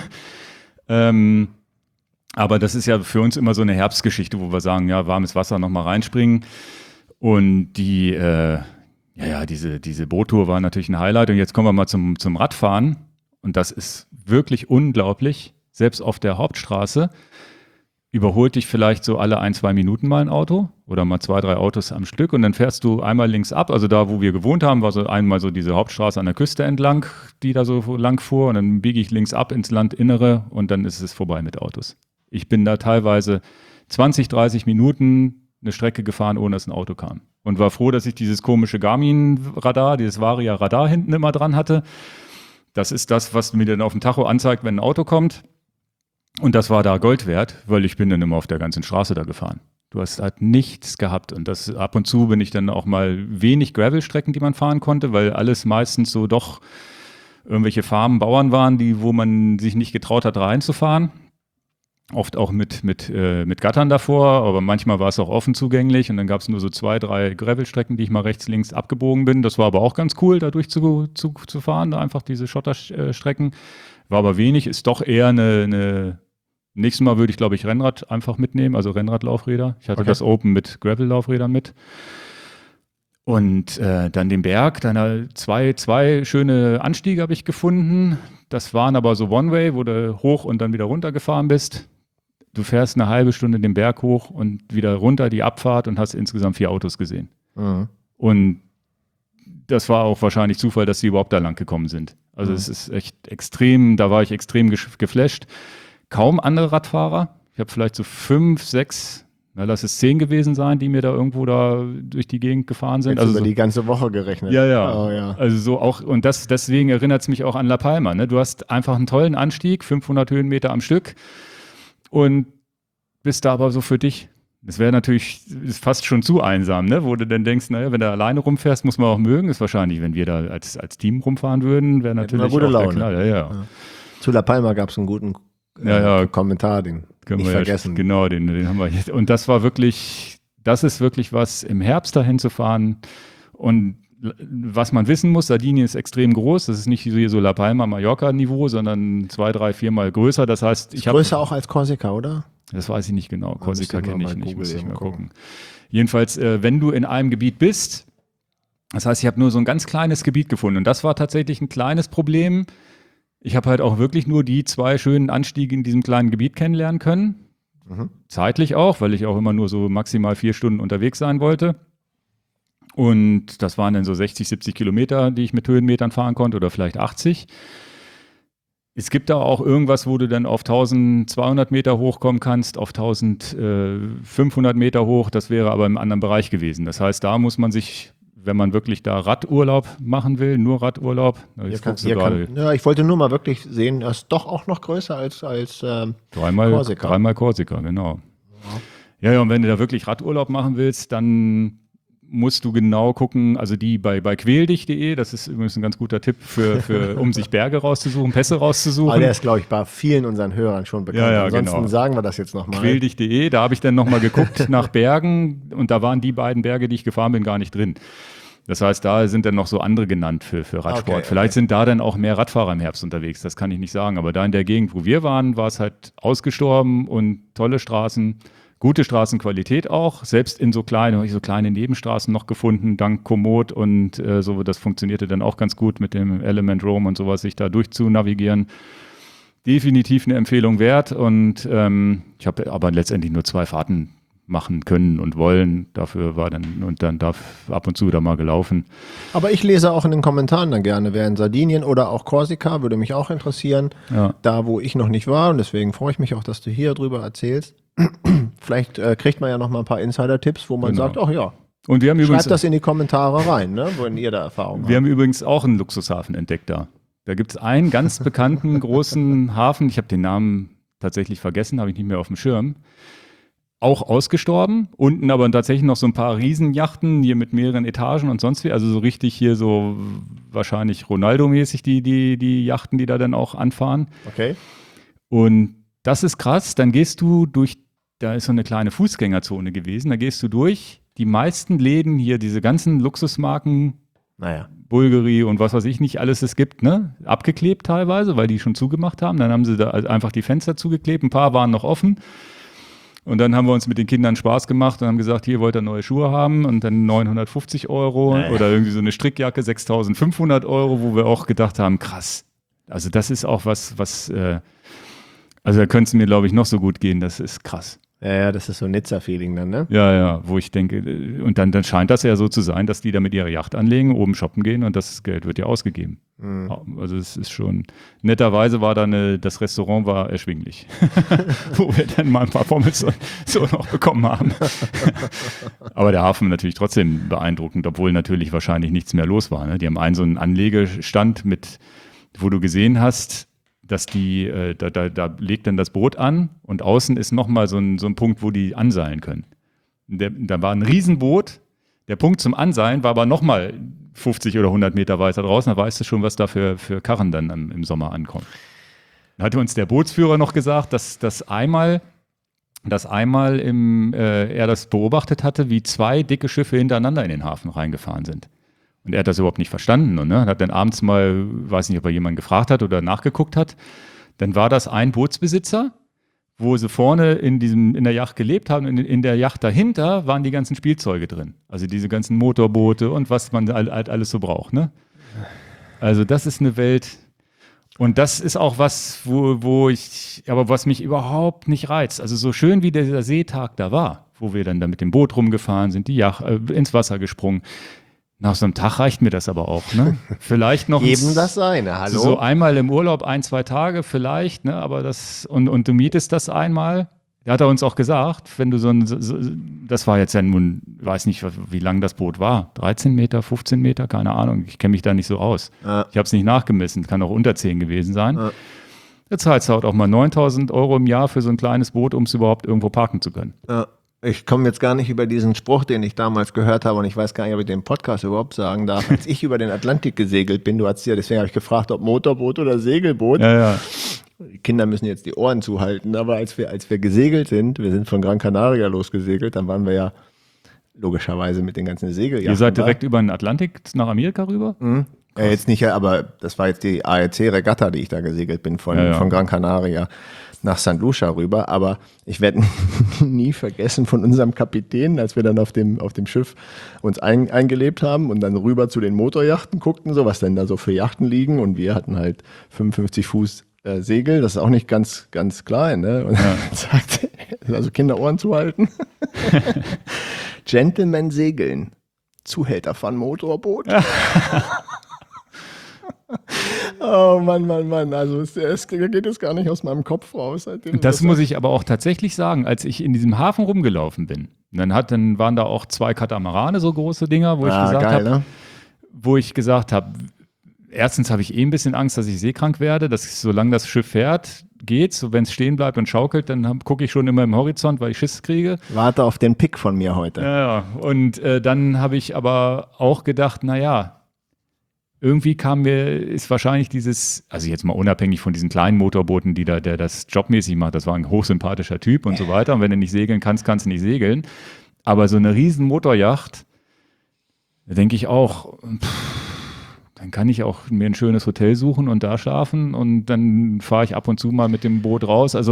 Aber das ist ja für uns immer so eine Herbstgeschichte, wo wir sagen, ja, warmes Wasser nochmal reinspringen. Und diese Boottour war natürlich ein Highlight. Und jetzt kommen wir mal zum Radfahren. Und das ist wirklich unglaublich. Selbst auf der Hauptstraße überholt dich vielleicht so alle 1-2 Minuten mal ein Auto oder mal 2-3 Autos am Stück. Und dann fährst du einmal links ab. Also da, wo wir gewohnt haben, war so einmal so diese Hauptstraße an der Küste entlang, die da so lang fuhr. Und dann biege ich links ab ins Landinnere und dann ist es vorbei mit Autos. Ich bin da teilweise 20-30 Minuten eine Strecke gefahren, ohne dass ein Auto kam. Und war froh, dass ich dieses komische Garmin-Radar, dieses Varia-Radar hinten immer dran hatte. Das ist das, was mir dann auf dem Tacho anzeigt, wenn ein Auto kommt. Und das war da Gold wert, weil ich bin dann immer auf der ganzen Straße da gefahren. Du hast halt nichts gehabt. Und das ab und zu bin ich dann auch mal wenig Gravel-Strecken, die man fahren konnte, weil alles meistens so doch irgendwelche Farmen, Bauern waren, wo man sich nicht getraut hat, reinzufahren. Oft auch mit Gattern davor, aber manchmal war es auch offen zugänglich und dann gab es nur so 2-3 Gravelstrecken, die ich mal rechts, links abgebogen bin. Das war aber auch ganz cool, da durchzufahren, da einfach diese Schotterstrecken. War aber wenig, ist doch eher nächstes Mal würde ich, glaube ich, Rennrad einfach mitnehmen, also Rennradlaufräder. Ich hatte das Open mit Gravel-Laufrädern mit. Und dann den Berg, dann zwei schöne Anstiege habe ich gefunden. Das waren aber so One-Way, wo du hoch und dann wieder runter gefahren bist. Du fährst eine halbe Stunde den Berg hoch und wieder runter die Abfahrt und hast insgesamt 4 Autos gesehen. Und das war auch wahrscheinlich Zufall, dass sie überhaupt da lang gekommen sind. Also es ist echt extrem, da war ich extrem geflasht. Kaum andere Radfahrer. Ich habe vielleicht so 5, 6, lass es 10 gewesen sein, die mir da irgendwo da durch die Gegend gefahren sind. Jetzt Also über so, die ganze Woche gerechnet. ja. Oh, ja. Also so auch, und deswegen erinnert es mich auch an La Palma. Ne? Du hast einfach einen tollen Anstieg, 500 Höhenmeter am Stück und bist da aber so für dich. Das wäre natürlich ist fast schon zu einsam, ne? Wo du dann denkst, naja, wenn du alleine rumfährst, muss man auch mögen. Ist wahrscheinlich, wenn wir da als Team rumfahren würden, wäre natürlich gute auch Laune. der Knall. Ja. Zu La Palma gab es einen guten Kommentar, den Können nicht wir vergessen. Genau, den haben wir jetzt. Und das ist wirklich was, im Herbst dahin zu fahren. Und was man wissen muss, Sardinien ist extrem groß. Das ist nicht so La Palma, Mallorca-Niveau, sondern 2, 3, 4 Mal größer. Das heißt, größer auch als Korsika, oder? Das weiß ich nicht genau. Korsika kenne ich nicht, muss ich mal gucken. gucken. Jedenfalls, wenn du in einem Gebiet bist, das heißt, ich habe nur so ein ganz kleines Gebiet gefunden. Und das war tatsächlich ein kleines Problem. Ich habe halt auch wirklich nur die 2 schönen Anstiege in diesem kleinen Gebiet kennenlernen können. Zeitlich auch, weil ich auch immer nur so maximal 4 Stunden unterwegs sein wollte. Und das waren dann so 60, 70 Kilometer, die ich mit Höhenmetern fahren konnte oder vielleicht 80. Es gibt da auch irgendwas, wo du dann auf 1200 Meter hochkommen kannst, auf 1500 Meter hoch. Das wäre aber im anderen Bereich gewesen. Das heißt, da muss man sich, wenn man wirklich da Radurlaub machen will, nur Radurlaub. Ich wollte nur mal wirklich sehen, das ist doch auch noch größer als Korsika. Dreimal Korsika, genau. Ja, und wenn du da wirklich Radurlaub machen willst, dann musst du genau gucken, also die bei quäldich.de, das ist übrigens ein ganz guter Tipp um sich Berge rauszusuchen, Pässe rauszusuchen. Aber der ist, glaube ich, bei vielen unseren Hörern schon bekannt. Ja, Ansonsten genau. sagen wir das jetzt nochmal. Quäldich.de, da habe ich dann nochmal geguckt nach Bergen und da waren die beiden Berge, die ich gefahren bin, gar nicht drin. Das heißt, da sind dann noch so andere genannt für Radsport. Okay. Vielleicht sind da dann auch mehr Radfahrer im Herbst unterwegs, das kann ich nicht sagen. Aber da in der Gegend, wo wir waren, war es halt ausgestorben und tolle Straßen. Gute Straßenqualität auch, selbst in so kleine Nebenstraßen noch gefunden, dank Komoot und so, das funktionierte dann auch ganz gut mit dem Element Roam und sowas, sich da durchzunavigieren. Definitiv eine Empfehlung wert und ich habe aber letztendlich nur 2 Fahrten machen können und wollen. Dafür war dann darf ab und zu da mal gelaufen. Aber ich lese auch in den Kommentaren dann gerne, wer in Sardinien oder auch Korsika, würde mich auch interessieren. Ja. Da, wo ich noch nicht war und deswegen freue ich mich auch, dass du hier drüber erzählst. Vielleicht kriegt man ja noch mal ein paar Insider-Tipps, wo man sagt, ach ja, und wir haben schreibt das in die Kommentare rein, ne, wenn ihr da Erfahrung habt. Wir haben übrigens auch einen Luxushafen entdeckt da. Da gibt es einen ganz bekannten großen Hafen, ich habe den Namen tatsächlich vergessen, habe ich nicht mehr auf dem Schirm. Auch ausgestorben, unten aber tatsächlich noch so ein paar Riesenjachten hier mit mehreren Etagen und sonst wie, also so richtig hier so wahrscheinlich Ronaldo-mäßig die Yachten, die da dann auch anfahren. Okay. Und das ist krass, dann gehst du da ist so eine kleine Fußgängerzone gewesen, da gehst du durch, die meisten Läden hier, diese ganzen Luxusmarken, Bulgari und was weiß ich nicht, alles es gibt, ne, abgeklebt teilweise, weil die schon zugemacht haben, dann haben sie da einfach die Fenster zugeklebt, ein paar waren noch offen. Und dann haben wir uns mit den Kindern Spaß gemacht und haben gesagt, hier wollt ihr neue Schuhe haben und dann 950 € oder irgendwie so eine Strickjacke 6.500 €, wo wir auch gedacht haben, krass. Also das ist auch was also da könnte es mir, glaube ich, noch so gut gehen, das ist krass. Ja, das ist so ein Nizza-Feeling dann, ne? Ja, wo ich denke, und dann scheint das ja so zu sein, dass die da mit ihrer Yacht anlegen, oben shoppen gehen und das Geld wird ja ausgegeben. Also es ist schon, netterweise war das Restaurant war erschwinglich, wo wir dann mal ein paar Pommes so noch bekommen haben. Aber der Hafen natürlich trotzdem beeindruckend, obwohl natürlich wahrscheinlich nichts mehr los war. Ne? Die haben so einen Anlegestand wo du gesehen hast, dass da legt dann das Boot an und außen ist nochmal so ein Punkt, wo die anseilen können. Da war ein Riesenboot, der Punkt zum Anseilen war aber nochmal 50 oder 100 Meter weiter draußen, da weißt du schon, was da für Karren dann im Sommer ankommen. Da hatte uns der Bootsführer noch gesagt, dass einmal er das beobachtet hatte, wie 2 dicke Schiffe hintereinander in den Hafen reingefahren sind. Und er hat das überhaupt nicht verstanden und hat dann abends mal, weiß nicht, ob er jemanden gefragt hat oder nachgeguckt hat, dann war das ein Bootsbesitzer, wo sie vorne in der Yacht gelebt haben und in der Yacht dahinter waren die ganzen Spielzeuge drin. Also diese ganzen Motorboote und was man halt alles so braucht. Ne? Also das ist eine Welt. Und das ist auch was, was mich überhaupt nicht reizt. Also so schön wie dieser Seetag da war, wo wir dann da mit dem Boot rumgefahren sind, die Yacht ins Wasser gesprungen. Nach so einem Tag reicht mir das aber auch, ne? Vielleicht noch Jedem das seine, hallo? so einmal im Urlaub 1-2 Tage vielleicht, ne? Aber das und du mietest das einmal. Da hat er uns auch gesagt, wenn du das war jetzt ja nun, weiß nicht, wie lang das Boot war, 13 Meter, 15 Meter, keine Ahnung, ich kenne mich da nicht so aus. Ja. Ich habe es nicht nachgemessen, kann auch unter 10 gewesen sein. Ja. Jetzt zahlst du halt auch mal 9.000 Euro im Jahr für so ein kleines Boot, um es überhaupt irgendwo parken zu können. Ja. Ich komme jetzt gar nicht über diesen Spruch, den ich damals gehört habe, und ich weiß gar nicht, ob ich den Podcast überhaupt sagen darf. Als ich über den Atlantik gesegelt bin, deswegen habe ich gefragt, ob Motorboot oder Segelboot. Ja. Die Kinder müssen jetzt die Ohren zuhalten, aber als wir gesegelt sind, wir sind von Gran Canaria losgesegelt, dann waren wir ja logischerweise mit den ganzen Segeljachten. Ihr seid direkt über den Atlantik nach Amerika rüber? Mhm. Ja, jetzt nicht, aber das war jetzt die ARC-Regatta, die ich da gesegelt bin, von Gran Canaria nach St. Lucia rüber. Aber ich werde nie vergessen von unserem Kapitän, als wir dann auf dem Schiff uns eingelebt haben und dann rüber zu den Motorjachten guckten, so was denn da so für Yachten liegen. Und wir hatten halt 55 Fuß Segel, das ist auch nicht ganz klein, ne? Und sagte, also Kinderohren zuhalten. Gentlemen segeln, Zuhälter von Motorboot. Oh Mann, also es geht jetzt gar nicht aus meinem Kopf raus. Das muss ich aber auch tatsächlich sagen, als ich in diesem Hafen rumgelaufen bin, dann waren da auch 2 Katamarane, so große Dinger, wo ich gesagt habe, erstens habe ich ein bisschen Angst, dass ich seekrank werde, dass solange das Schiff fährt, geht's. So, wenn es stehen bleibt und schaukelt, dann gucke ich schon immer im Horizont, weil ich Schiss kriege. Warte auf den Pick von mir heute. Ja, und dann habe ich aber auch gedacht, irgendwie ist wahrscheinlich also jetzt mal unabhängig von diesen kleinen Motorbooten, der das jobmäßig macht, das war ein hochsympathischer Typ und so weiter. Und wenn du nicht segeln kannst, kannst du nicht segeln. Aber so eine riesen Motorjacht, da denke ich auch, dann kann ich auch mir ein schönes Hotel suchen und da schlafen und dann fahre ich ab und zu mal mit dem Boot raus. Also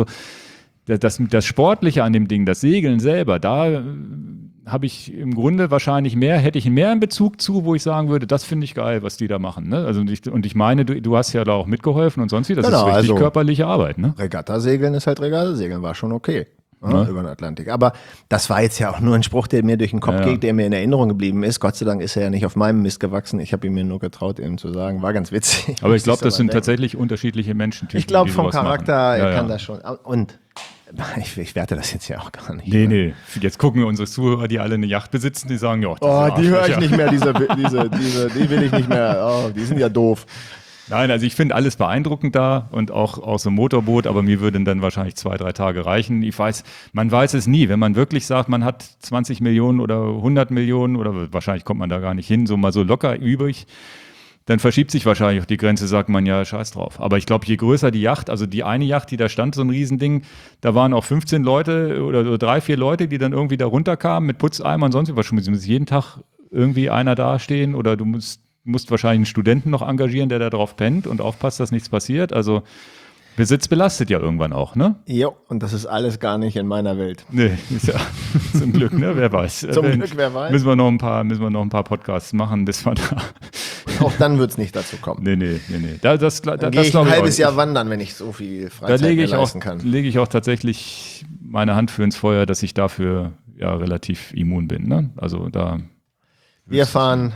das Sportliche an dem Ding, das Segeln selber, da habe ich im Grunde hätte ich mehr in Bezug zu, wo ich sagen würde, das finde ich geil, was die da machen. Ne? Also ich meine, du hast ja da auch mitgeholfen und sonst wie, das ist richtig körperliche Arbeit. Ne? Regatta-Segeln ist halt Regatta-Segeln, war schon okay. Über den Atlantik. Aber das war jetzt ja auch nur ein Spruch, der mir durch den Kopf geht, der mir in Erinnerung geblieben ist. Gott sei Dank ist er ja nicht auf meinem Mist gewachsen. Ich habe ihm mir nur getraut, ihm zu sagen. War ganz witzig. Aber ich glaube, das sind tatsächlich unterschiedliche Menschentypen. Ich glaube, vom Charakter kann das schon. Und ich werte das jetzt ja auch gar nicht. Nee. Jetzt gucken wir unsere Zuhörer, die alle eine Yacht besitzen, die sagen, die höre ich nicht mehr, die will ich nicht mehr. Die sind ja doof. Nein, also ich finde alles beeindruckend da und auch so ein Motorboot, aber mir würden dann wahrscheinlich 2-3 Tage reichen. Man weiß es nie, wenn man wirklich sagt, man hat 20 Millionen oder 100 Millionen oder wahrscheinlich kommt man da gar nicht hin, so mal so locker übrig, dann verschiebt sich wahrscheinlich auch die Grenze, sagt man ja, scheiß drauf. Aber ich glaube, je größer die Yacht, also die eine Yacht, die da stand, so ein Riesending, da waren auch 15 Leute oder 3-4 Leute, die dann irgendwie da runterkamen mit Putzeimern, sonst was schon, muss jeden Tag irgendwie einer dastehen oder du musst wahrscheinlich einen Studenten noch engagieren, der da drauf pennt und aufpasst, dass nichts passiert. Also Besitz belastet ja irgendwann auch, ne? Jo, und das ist alles gar nicht in meiner Welt. Nee, ist ja zum Glück, ne? Wer weiß. Glück, wer weiß. Müssen wir noch ein paar Podcasts machen, bis wir da. Auch dann wird es nicht dazu kommen. Nee. Dann gehe ich ein halbes Jahr wandern, wenn ich so viel Freizeit leisten kann. Da lege ich auch tatsächlich meine Hand für ins Feuer, dass ich dafür ja relativ immun bin, ne? Also da. Wir fahren.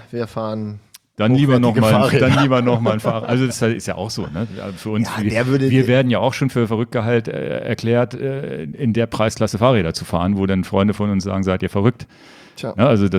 Dann lieber noch mal ein Fahrrad. Also das ist ja auch so, ne? Für uns, wir werden ja auch schon für verrückt erklärt, in der Preisklasse Fahrräder zu fahren, wo dann Freunde von uns sagen, seid ihr verrückt. Tja. Ja, also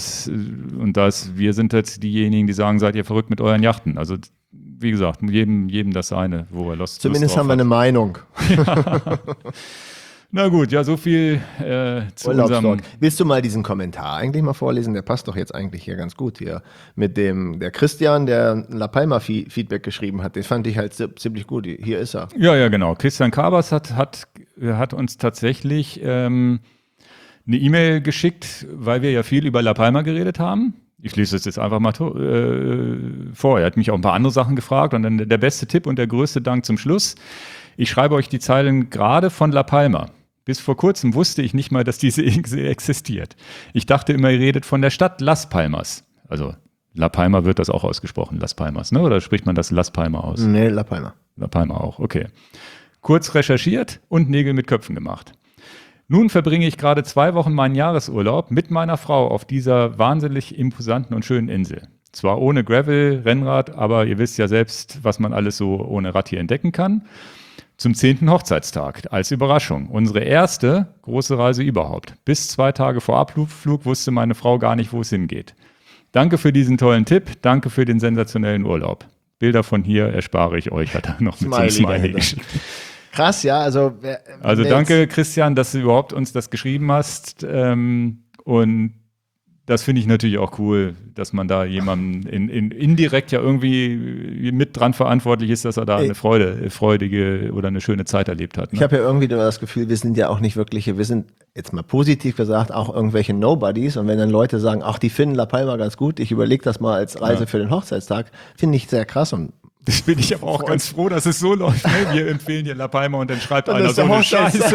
wir sind jetzt diejenigen, die sagen, seid ihr verrückt mit euren Yachten. Also wie gesagt, jedem das seine, wo er Lust Zumindest haben wir eine Meinung. Ja. Na gut, ja, so viel zu unserem... Willst du mal diesen Kommentar eigentlich mal vorlesen? Der passt doch jetzt eigentlich hier ganz gut hier. Mit der Christian, der La Palma Feedback geschrieben hat. Den fand ich halt ziemlich gut. Hier ist er. Ja, genau. Christian Kabas hat uns tatsächlich eine E-Mail geschickt, weil wir ja viel über La Palma geredet haben. Ich lese es jetzt einfach mal vor. Er hat mich auch ein paar andere Sachen gefragt und dann der beste Tipp und der größte Dank zum Schluss. Ich schreibe euch die Zeilen gerade von La Palma. Bis vor kurzem wusste ich nicht mal, dass diese Insel existiert. Ich dachte immer, ihr redet von der Stadt Las Palmas. Also La Palma wird das auch ausgesprochen, Las Palmas, ne? Oder spricht man das Las Palma aus? Nee, La Palma. La Palma auch, okay. Kurz recherchiert und Nägel mit Köpfen gemacht. Nun verbringe ich gerade 2 Wochen meinen Jahresurlaub mit meiner Frau auf dieser wahnsinnig imposanten und schönen Insel. Zwar ohne Gravel, Rennrad, aber ihr wisst ja selbst, was man alles so ohne Rad hier entdecken kann. Zum 10. Hochzeitstag als Überraschung. Unsere erste große Reise überhaupt. Bis 2 Tage vor Abflug wusste meine Frau gar nicht, wo es hingeht. Danke für diesen tollen Tipp. Danke für den sensationellen Urlaub. Bilder von hier erspare ich euch. Hat er noch mit so einem Smiley geschickt. Krass, ja. Also danke, Christian, dass du überhaupt uns das geschrieben hast. Und das finde ich natürlich auch cool, dass man da jemanden indirekt ja irgendwie mit dran verantwortlich ist, dass er da eine freudige oder eine schöne Zeit erlebt hat. Ne? Ich habe ja irgendwie das Gefühl, wir sind ja auch nicht wirkliche, wir sind jetzt mal positiv gesagt auch irgendwelche Nobodies. Und wenn dann Leute sagen, ach, die finden La Palma ganz gut, ich überlege das mal als Reise für den Hochzeitstag, finde ich sehr krass. Und das bin ich aber auch ganz froh, dass es so läuft. Ne? Wir empfehlen dir La Palma und dann schreibt einer so eine Scheiße.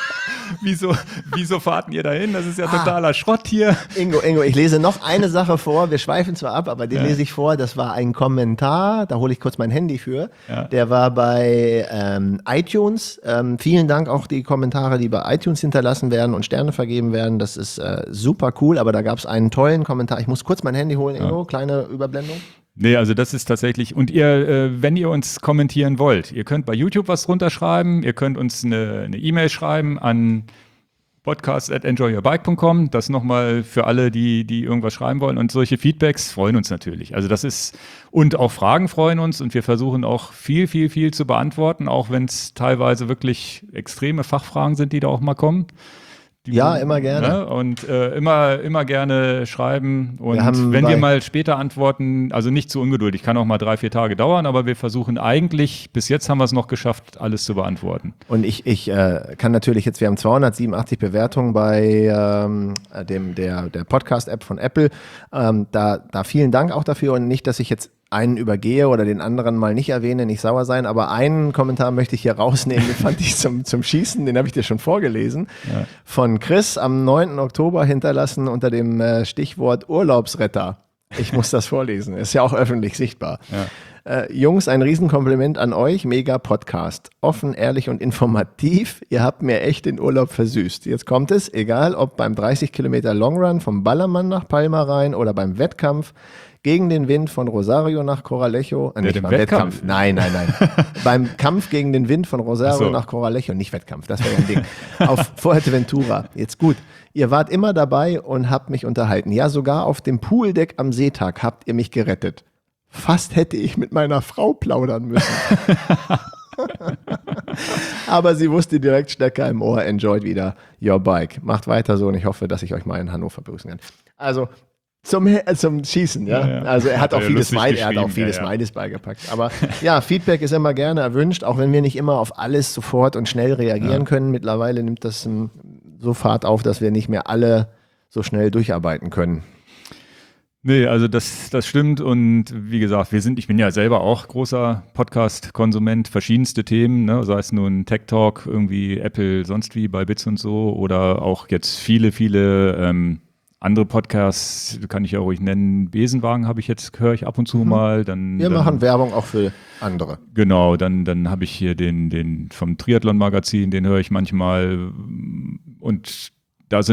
Wieso fahrten ihr dahin? Das ist ja totaler Schrott hier. Ingo, ich lese noch eine Sache vor. Wir schweifen zwar ab, aber den lese ich vor. Das war ein Kommentar, da hole ich kurz mein Handy für. Ja. Der war bei iTunes. Vielen Dank auch die Kommentare, die bei iTunes hinterlassen werden und Sterne vergeben werden. Das ist super cool, aber da gab es einen tollen Kommentar. Ich muss kurz mein Handy holen, Ingo. Kleine Überblendung. Nee, also das ist tatsächlich, und ihr, wenn ihr uns kommentieren wollt, ihr könnt bei YouTube was drunter schreiben, ihr könnt uns eine E-Mail schreiben an podcast@enjoyyourbike.com, das nochmal für alle, die irgendwas schreiben wollen, und solche Feedbacks freuen uns natürlich. Also das ist, und auch Fragen freuen uns, und wir versuchen auch viel zu beantworten, auch wenn es teilweise wirklich extreme Fachfragen sind, die da auch mal kommen. Ja, immer gerne. Ne? Und immer gerne schreiben. Und wenn wir mal später antworten, also nicht zu ungeduldig, kann auch mal 3-4 Tage dauern, aber wir versuchen eigentlich, bis jetzt haben wir es noch geschafft, alles zu beantworten. Und ich kann natürlich jetzt, wir haben 287 Bewertungen bei der Podcast-App von Apple. Da vielen Dank auch dafür, und nicht, dass ich jetzt einen übergehe oder den anderen mal nicht erwähne, nicht sauer sein, aber einen Kommentar möchte ich hier rausnehmen, den fand ich zum Schießen, den habe ich dir schon vorgelesen, von Chris am 9. Oktober hinterlassen unter dem Stichwort Urlaubsretter. Ich muss das vorlesen, ist ja auch öffentlich sichtbar. Ja. Jungs, ein Riesenkompliment an euch, mega Podcast. Offen, ehrlich und informativ, ihr habt mir echt den Urlaub versüßt. Jetzt kommt es, egal ob beim 30 Kilometer Longrun vom Ballermann nach Palma rein oder beim Wettkampf, gegen den Wind von Rosario nach Corralejo. Nicht beim Wettkampf. Nein. Beim Kampf gegen den Wind von Rosario nach Corralejo. Nicht Wettkampf, das wäre ja ein Ding. Auf Fuerteventura. Jetzt gut. Ihr wart immer dabei und habt mich unterhalten. Ja, sogar auf dem Pooldeck am Seetag habt ihr mich gerettet. Fast hätte ich mit meiner Frau plaudern müssen. Aber sie wusste direkt, Stecker im Ohr, enjoyed wieder your bike. Macht weiter so, und ich hoffe, dass ich euch mal in Hannover begrüßen kann. Also, zum Schießen, ja. Also er hat auch vieles Smileys beigepackt. Aber ja, Feedback ist immer gerne erwünscht, auch wenn wir nicht immer auf alles sofort und schnell reagieren können. Mittlerweile nimmt das so Fahrt auf, dass wir nicht mehr alle so schnell durcharbeiten können. Nee, also das stimmt, und wie gesagt, ich bin ja selber auch großer Podcast-Konsument, verschiedenste Themen, ne? Sei es nun Tech Talk, irgendwie Apple, sonst wie bei Bits und so, oder auch jetzt viele andere Podcasts, kann ich ja ruhig nennen. Besenwagen höre ich ab und zu mal. Wir machen Werbung auch für andere. Genau, dann habe ich hier den vom Triathlon-Magazin, den höre ich manchmal. Und da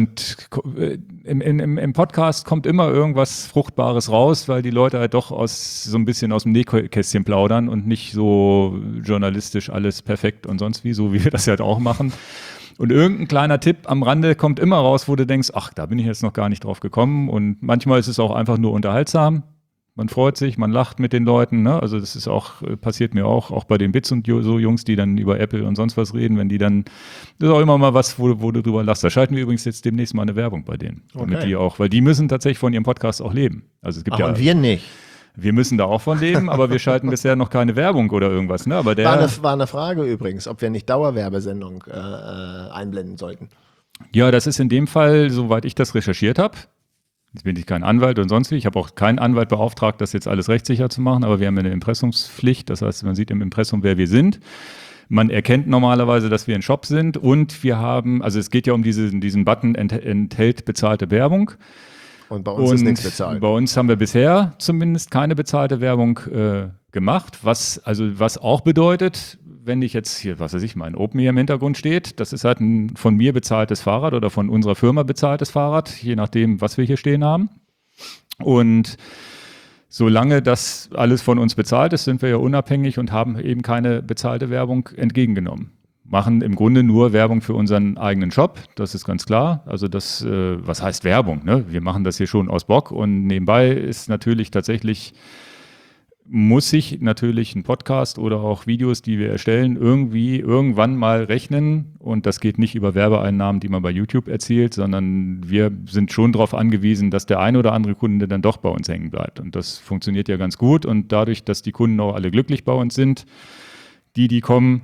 im Podcast kommt immer irgendwas Fruchtbares raus, weil die Leute halt doch so ein bisschen aus dem Nähkästchen plaudern und nicht so journalistisch alles perfekt und sonst wie, so wie wir das halt auch machen. Und irgendein kleiner Tipp am Rande kommt immer raus, wo du denkst, ach, da bin ich jetzt noch gar nicht drauf gekommen. Und manchmal ist es auch einfach nur unterhaltsam. Man freut sich, man lacht mit den Leuten. Ne? Also das ist auch, passiert mir auch bei den Bits und so Jungs, die dann über Apple und sonst was reden, wenn die dann, das ist auch immer mal was, wo du drüber lachst. Da schalten wir übrigens jetzt demnächst mal eine Werbung bei denen. Damit die auch, weil die müssen tatsächlich von ihrem Podcast auch leben. Also es gibt und wir nicht. Wir müssen da auch von leben, aber wir schalten bisher noch keine Werbung oder irgendwas. Ne? Aber war eine Frage übrigens, ob wir nicht Dauerwerbesendung einblenden sollten. Ja, das ist in dem Fall, soweit ich das recherchiert habe. Jetzt bin ich kein Anwalt und sonst wie. Ich habe auch keinen Anwalt beauftragt, das jetzt alles rechtssicher zu machen, aber wir haben eine Impressumspflicht. Das heißt, man sieht im Impressum, wer wir sind. Man erkennt normalerweise, dass wir ein Shop sind, und wir haben, also es geht ja um diesen Button, enthält bezahlte Werbung. Und bei uns ist nichts bezahlt. Bei uns haben wir bisher zumindest keine bezahlte Werbung gemacht, was auch bedeutet, wenn ich jetzt hier, was weiß ich, mein Open hier im Hintergrund steht, das ist halt ein von mir bezahltes Fahrrad oder von unserer Firma bezahltes Fahrrad, je nachdem, was wir hier stehen haben. Und solange das alles von uns bezahlt ist, sind wir ja unabhängig und haben eben keine bezahlte Werbung entgegengenommen. Machen im Grunde nur Werbung für unseren eigenen Shop, das ist ganz klar. Also das, was heißt Werbung? Ne? Wir machen das hier schon aus Bock und nebenbei ist natürlich tatsächlich, muss sich natürlich ein Podcast oder auch Videos, die wir erstellen, irgendwann mal rechnen. Und das geht nicht über Werbeeinnahmen, die man bei YouTube erzielt, sondern wir sind schon darauf angewiesen, dass der ein oder andere Kunde dann doch bei uns hängen bleibt. Und das funktioniert ja ganz gut. Und dadurch, dass die Kunden auch alle glücklich bei uns sind, die kommen,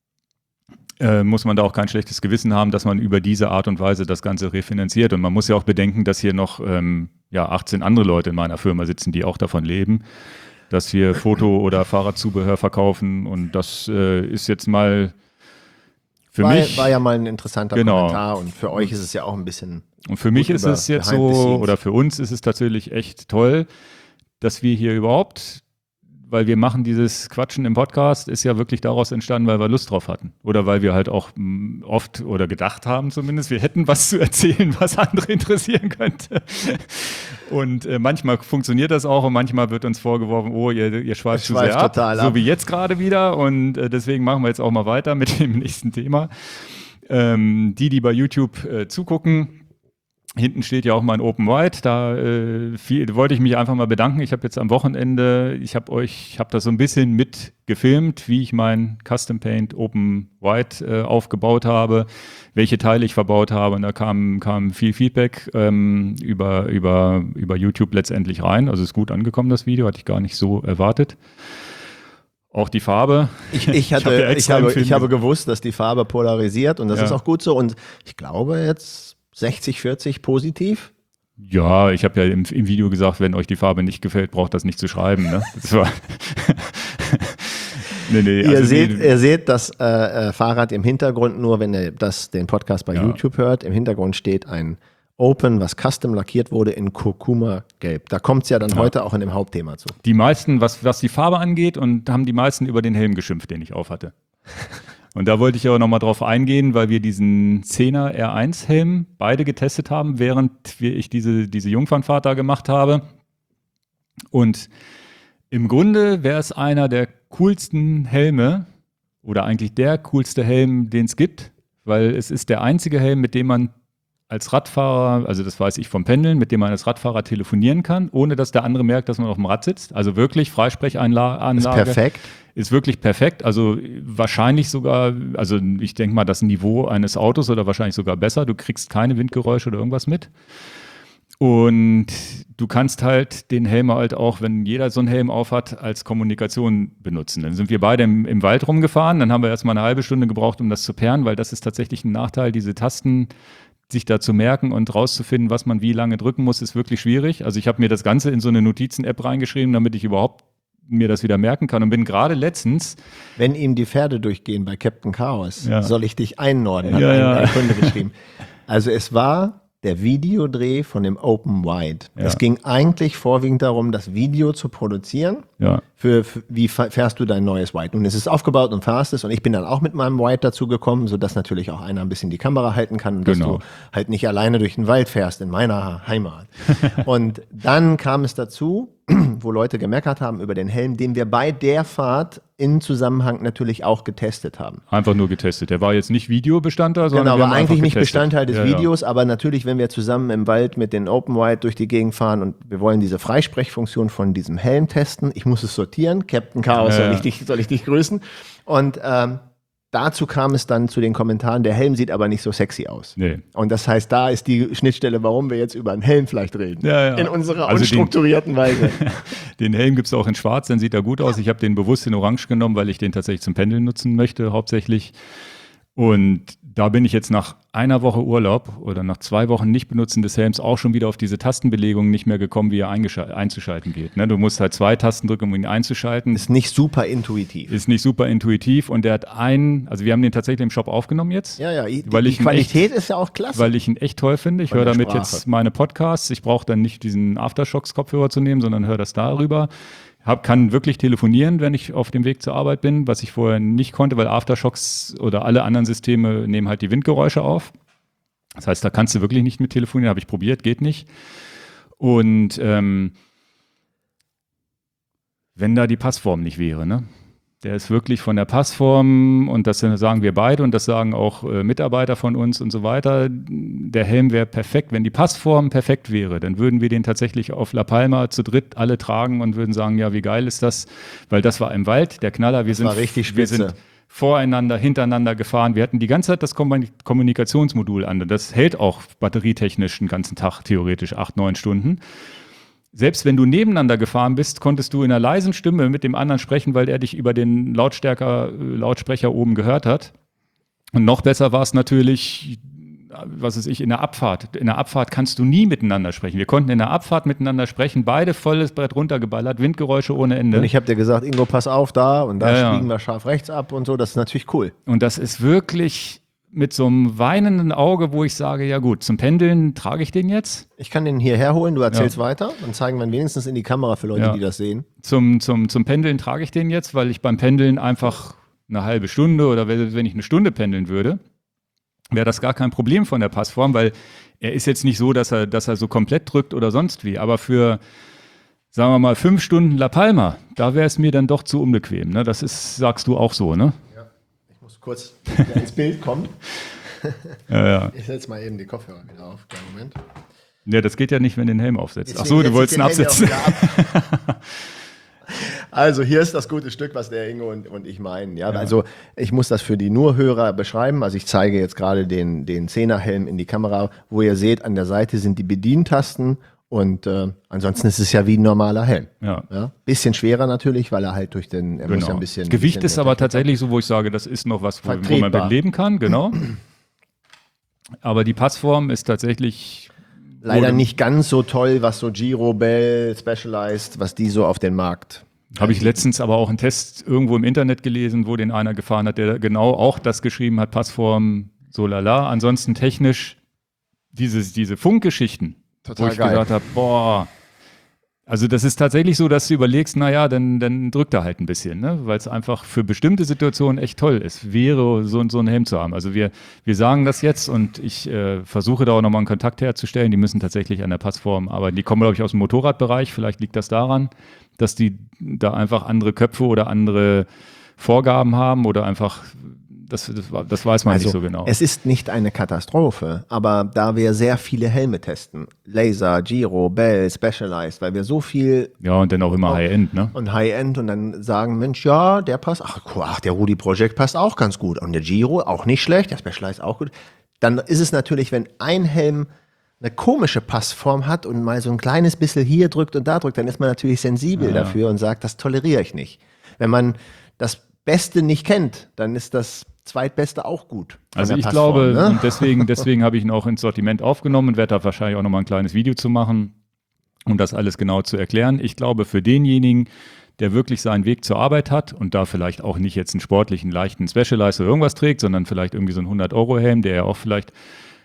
muss man da auch kein schlechtes Gewissen haben, dass man über diese Art und Weise das Ganze refinanziert. Und man muss ja auch bedenken, dass hier noch 18 andere Leute in meiner Firma sitzen, die auch davon leben, dass wir Foto- oder Fahrradzubehör verkaufen. Und das ist jetzt mal für mich. War ja mal ein interessanter Kommentar und für euch ist es ja auch ein bisschen. Und für mich ist es jetzt so, oder für uns ist es tatsächlich echt toll, dass wir hier überhaupt, weil wir machen dieses Quatschen im Podcast, ist ja wirklich daraus entstanden, weil wir Lust drauf hatten. Oder weil wir halt auch oft oder gedacht haben zumindest, wir hätten was zu erzählen, was andere interessieren könnte. Und manchmal funktioniert das auch und manchmal wird uns vorgeworfen, oh, ihr schweift zu sehr ab, so wie jetzt gerade wieder. Und deswegen machen wir jetzt auch mal weiter mit dem nächsten Thema. Die bei YouTube zugucken, hinten steht ja auch mein Open White, da wollte ich mich einfach mal bedanken. Ich habe jetzt am Wochenende, ich habe das so ein bisschen mitgefilmt, wie ich mein Custom Paint Open White aufgebaut habe, welche Teile ich verbaut habe, und da kam viel Feedback über YouTube letztendlich rein. Also ist gut angekommen, das Video, hatte ich gar nicht so erwartet. Auch die Farbe. Ich habe gewusst, dass die Farbe polarisiert und das ist auch gut so, und ich glaube jetzt 60-40 positiv? Ja, ich habe ja im Video gesagt, wenn euch die Farbe nicht gefällt, braucht das nicht zu schreiben. Ne? Das war Ihr seht das Fahrrad im Hintergrund nur, wenn ihr den Podcast bei YouTube hört. Im Hintergrund steht ein Open, was custom lackiert wurde in Kurkuma-Gelb. Da kommt es ja dann heute auch in dem Hauptthema zu. Die meisten, was die Farbe angeht, und haben die meisten über den Helm geschimpft, den ich aufhatte. Und da wollte ich aber nochmal drauf eingehen, weil wir diesen 10er R1 Helm beide getestet haben, während ich diese Jungfernfahrt da gemacht habe. Und im Grunde wäre es einer der coolsten Helme oder eigentlich der coolste Helm, den es gibt, weil es ist der einzige Helm, mit dem man als Radfahrer, also das weiß ich vom Pendeln, mit dem man als Radfahrer telefonieren kann, ohne dass der andere merkt, dass man auf dem Rad sitzt. Also wirklich Freisprechanlage. Ist perfekt. Ist wirklich perfekt. Also wahrscheinlich sogar, also ich denke mal, das Niveau eines Autos oder wahrscheinlich sogar besser. Du kriegst keine Windgeräusche oder irgendwas mit. Und du kannst halt den Helm halt auch, wenn jeder so einen Helm aufhat, als Kommunikation benutzen. Dann sind wir beide im Wald rumgefahren. Dann haben wir erstmal eine halbe Stunde gebraucht, um das zu pairen, weil das ist tatsächlich ein Nachteil, diese Tasten sich da zu merken und rauszufinden, was man wie lange drücken muss, ist wirklich schwierig. Also ich habe mir das Ganze in so eine Notizen-App reingeschrieben, damit ich überhaupt mir das wieder merken kann, und bin gerade letztens. Wenn ihm die Pferde durchgehen bei Captain Chaos, soll ich dich einnorden, hat ein Kunde geschrieben. Also es war der Videodreh von dem Open White. Ja. Es ging eigentlich vorwiegend darum, das Video zu produzieren. Ja. Für wie fährst du dein neues White? Nun, es ist aufgebaut und fährst es, und ich bin dann auch mit meinem White dazu gekommen, sodass natürlich auch einer ein bisschen die Kamera halten kann und dass du halt nicht alleine durch den Wald fährst in meiner Heimat. Und dann kam es dazu, wo Leute gemeckert haben über den Helm, den wir bei der Fahrt in Zusammenhang natürlich auch getestet haben. Einfach nur getestet. Der war jetzt nicht Videobestandteil, sondern genau, war eigentlich nicht Bestandteil des Videos, aber natürlich, wenn wir zusammen im Wald mit den Open White durch die Gegend fahren und wir wollen diese Freisprechfunktion von diesem Helm testen, ich muss es sortieren, Captain Chaos, soll ich dich grüßen? Und dazu kam es dann zu den Kommentaren, der Helm sieht aber nicht so sexy aus. Nee. Und das heißt, da ist die Schnittstelle, warum wir jetzt über einen Helm vielleicht reden. Ja. In unserer unstrukturierten Weise. Den Helm gibt es auch in schwarz, dann sieht er gut aus. Ich habe den bewusst in orange genommen, weil ich den tatsächlich zum Pendeln nutzen möchte, hauptsächlich. Und da bin ich jetzt nach einer Woche Urlaub oder nach 2 Wochen Nicht-Benutzen des Helms auch schon wieder auf diese Tastenbelegung nicht mehr gekommen, wie er einzuschalten geht. Ne? Du musst halt 2 Tasten drücken, um ihn einzuschalten. Ist nicht super intuitiv. Ist nicht super intuitiv und der hat also wir haben den tatsächlich im Shop aufgenommen jetzt. Ja, die weil Qualität ist ja auch klasse. Weil ich ihn echt toll finde. Ich Von höre der damit Sprache. jetzt meine Podcasts. Ich brauche dann nicht diesen Aftershocks-Kopfhörer zu nehmen, sondern höre das darüber. Kann wirklich telefonieren, wenn ich auf dem Weg zur Arbeit bin, was ich vorher nicht konnte, weil Aftershocks oder alle anderen Systeme nehmen halt die Windgeräusche auf. Das heißt, da kannst du wirklich nicht mit telefonieren. Habe ich probiert, geht nicht. Und wenn da die Passform nicht wäre, ne? Der ist wirklich von der Passform und das sagen wir beide und das sagen auch Mitarbeiter von uns und so weiter. Der Helm wäre perfekt. Wenn die Passform perfekt wäre, dann würden wir den tatsächlich auf La Palma zu dritt alle tragen und würden sagen, ja, wie geil ist das? Weil das war im Wald, der Knaller. Wir war richtig spitze. Wir sind voreinander, hintereinander gefahren. Wir hatten die ganze Zeit das Kommunikationsmodul an. Das hält auch batterietechnisch den ganzen Tag, theoretisch 8, 9 Stunden. Selbst wenn du nebeneinander gefahren bist, konntest du in einer leisen Stimme mit dem anderen sprechen, weil er dich über den Lautsprecher oben gehört hat. Und noch besser war es natürlich, was weiß ich, in der Abfahrt. In der Abfahrt kannst du nie miteinander sprechen. Wir konnten in der Abfahrt miteinander sprechen, beide volles Brett runtergeballert, Windgeräusche ohne Ende. Und ich habe dir gesagt, Ingo, pass auf da und da Ja. stiegen wir scharf rechts ab und so. Das ist natürlich cool. Und das ist wirklich mit so einem weinenden Auge, wo ich sage, ja gut, zum Pendeln trage ich den jetzt. Ich kann den hierher holen, du erzählst weiter. Dann zeigen wir ihn wenigstens in die Kamera für Leute, die das sehen. Zum Pendeln trage ich den jetzt, weil ich beim Pendeln einfach eine halbe Stunde oder wenn ich eine Stunde pendeln würde, wäre das gar kein Problem von der Passform, weil er ist jetzt nicht so, dass er so komplett drückt oder sonst wie. Aber für, sagen wir mal, 5 Stunden La Palma, da wäre es mir dann doch zu unbequem. Ne? Das ist, sagst du auch so, ne? Ich muss kurz ins Bild kommen. Ja. Ich setze mal eben die Kopfhörer wieder auf. Kleinen Moment. Ja, das geht ja nicht, wenn du den Helm aufsetzt. Ach Deswegen so, du wolltest ihn setze ich den absetzen. Handy auch wieder ab. Also hier ist das gute Stück, was der Ingo und ich meinen. Ja? Also ich muss das für die Nurhörer beschreiben. Also ich zeige jetzt gerade den 10er-Helm in die Kamera, wo ihr seht, an der Seite sind die Bedientasten und ansonsten ist es ja wie ein normaler Helm. Ja. Bisschen schwerer natürlich, weil er halt muss ja ein bisschen... Gewicht bisschen ist aber tatsächlich so, wo ich sage, das ist noch was, wo man mit leben kann, genau. Aber die Passform ist tatsächlich leider nicht ganz so toll, was so Giro, Bell, Specialized, was die so auf den Markt. Habe ich letztens aber auch einen Test irgendwo im Internet gelesen, wo den einer gefahren hat, der genau auch das geschrieben hat, Passform, so lala. Ansonsten technisch diese Funkgeschichten, Total wo ich geil. gesagt habe, boah, also das ist tatsächlich so, dass du überlegst, naja, dann drückt er halt ein bisschen, ne? Weil es einfach für bestimmte Situationen echt toll ist, wäre so einen Helm zu haben. Also wir sagen das jetzt und ich versuche da auch nochmal einen Kontakt herzustellen. Die müssen tatsächlich an der Passform arbeiten. Die kommen, glaube ich, aus dem Motorradbereich. Vielleicht liegt das daran, dass die da einfach andere Köpfe oder andere Vorgaben haben oder einfach, das weiß man nicht so genau. Es ist nicht eine Katastrophe, aber da wir sehr viele Helme testen, Laser, Giro, Bell, Specialized, weil wir so viel Ja, und dann auch immer High-End, ne? und High-End und dann sagen, Mensch, ja, der passt, ach, der Rudi Project passt auch ganz gut und der Giro auch nicht schlecht, der Specialized auch gut. Dann ist es natürlich, wenn ein Helm eine komische Passform hat und mal so ein kleines bisschen hier drückt und da drückt, dann ist man natürlich sensibel dafür und sagt, das toleriere ich nicht. Wenn man das Beste nicht kennt, dann ist das Zweitbeste auch gut. Also ich Passform, glaube, ne? und deswegen habe ich ihn auch ins Sortiment aufgenommen und werde da wahrscheinlich auch nochmal ein kleines Video zu machen, um das alles genau zu erklären. Ich glaube, für denjenigen, der wirklich seinen Weg zur Arbeit hat und da vielleicht auch nicht jetzt einen sportlichen, leichten Specialized oder irgendwas trägt, sondern vielleicht irgendwie so einen 100-Euro-Helm, der ja auch vielleicht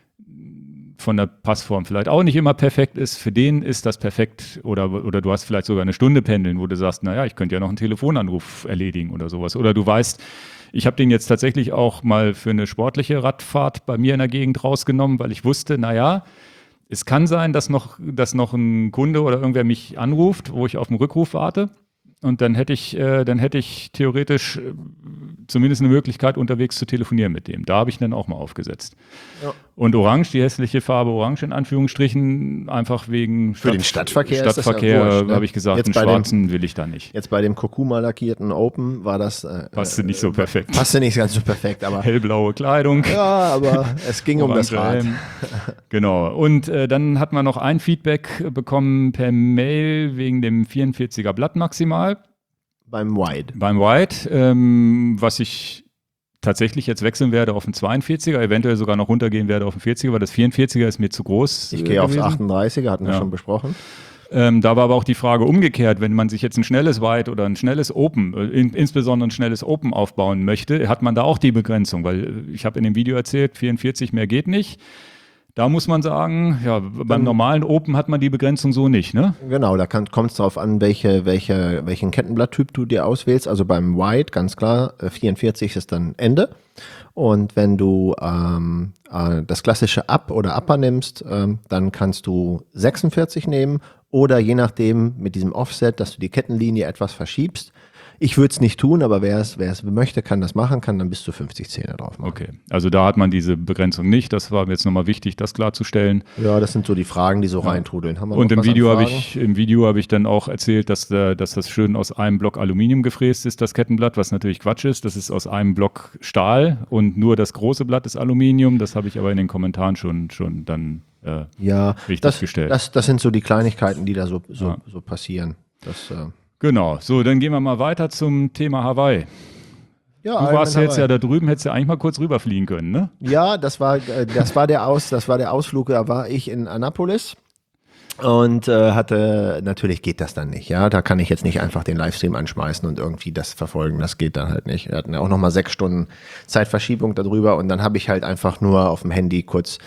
von der Passform vielleicht auch nicht immer perfekt ist, für den ist das perfekt oder du hast vielleicht sogar eine Stunde pendeln, wo du sagst, naja, ich könnte ja noch einen Telefonanruf erledigen oder sowas. Oder du weißt, ich habe den jetzt tatsächlich auch mal für eine sportliche Radfahrt bei mir in der Gegend rausgenommen, weil ich wusste, naja, es kann sein, dass noch ein Kunde oder irgendwer mich anruft, wo ich auf den Rückruf warte. Und dann hätte ich theoretisch zumindest eine Möglichkeit, unterwegs zu telefonieren mit dem. Da habe ich dann auch mal aufgesetzt. Ja. Und Orange, die hässliche Farbe Orange in Anführungsstrichen, einfach wegen Für den Stadtverkehr ist das ja wurscht, ne? habe ich gesagt, Jetzt einen bei schwarzen will ich da nicht. Jetzt bei dem Kurkuma lackierten Open war das Passte nicht so perfekt. passte nicht ganz so perfekt, aber Hellblaue Kleidung. ja, aber es ging um das Orange Rad. Helm. Genau. Und dann hat man noch ein Feedback bekommen per Mail wegen dem 44er Blatt maximal Beim Wide. beim White, was ich tatsächlich jetzt wechseln werde auf den 42er, eventuell sogar noch runtergehen werde auf den 40er, weil das 44er ist mir zu groß. Ich gehe aufs 38er, hatten wir schon besprochen. Da war aber auch die Frage umgekehrt, wenn man sich jetzt ein schnelles Wide oder ein schnelles Open, insbesondere ein schnelles Open aufbauen möchte, hat man da auch die Begrenzung, weil ich habe in dem Video erzählt, 44 mehr geht nicht. Da muss man sagen, ja, beim normalen Open hat man die Begrenzung so nicht, ne? Genau, da kommt es darauf an, welchen Kettenblatttyp du dir auswählst. Also beim Wide, ganz klar, 44 ist dann Ende. Und wenn du das klassische Up oder Upper nimmst, dann kannst du 46 nehmen oder je nachdem mit diesem Offset, dass du die Kettenlinie etwas verschiebst. Ich würde es nicht tun, aber wer es möchte, kann das machen, kann dann bis zu 50 Zähne drauf machen. Okay, also da hat man diese Begrenzung nicht. Das war mir jetzt nochmal wichtig, das klarzustellen. Ja, das sind so die Fragen, die so reintrudeln. Haben wir und noch im Video habe ich dann auch erzählt, dass das schön aus einem Block Aluminium gefräst ist, das Kettenblatt, was natürlich Quatsch ist. Das ist aus einem Block Stahl und nur das große Blatt ist Aluminium. Das habe ich aber in den Kommentaren schon dann richtig gestellt. Das sind so die Kleinigkeiten, die da so passieren. Genau, so, dann gehen wir mal weiter zum Thema Hawaii. Ja, du warst jetzt ja da drüben, hättest ja eigentlich mal kurz rüberfliegen können, ne? Ja, das war der Ausflug, da war ich in Annapolis und natürlich geht das dann nicht, ja, da kann ich jetzt nicht einfach den Livestream anschmeißen und irgendwie das verfolgen, das geht dann halt nicht. Wir hatten ja auch nochmal 6 Stunden Zeitverschiebung darüber und dann habe ich halt einfach nur auf dem Handy kurz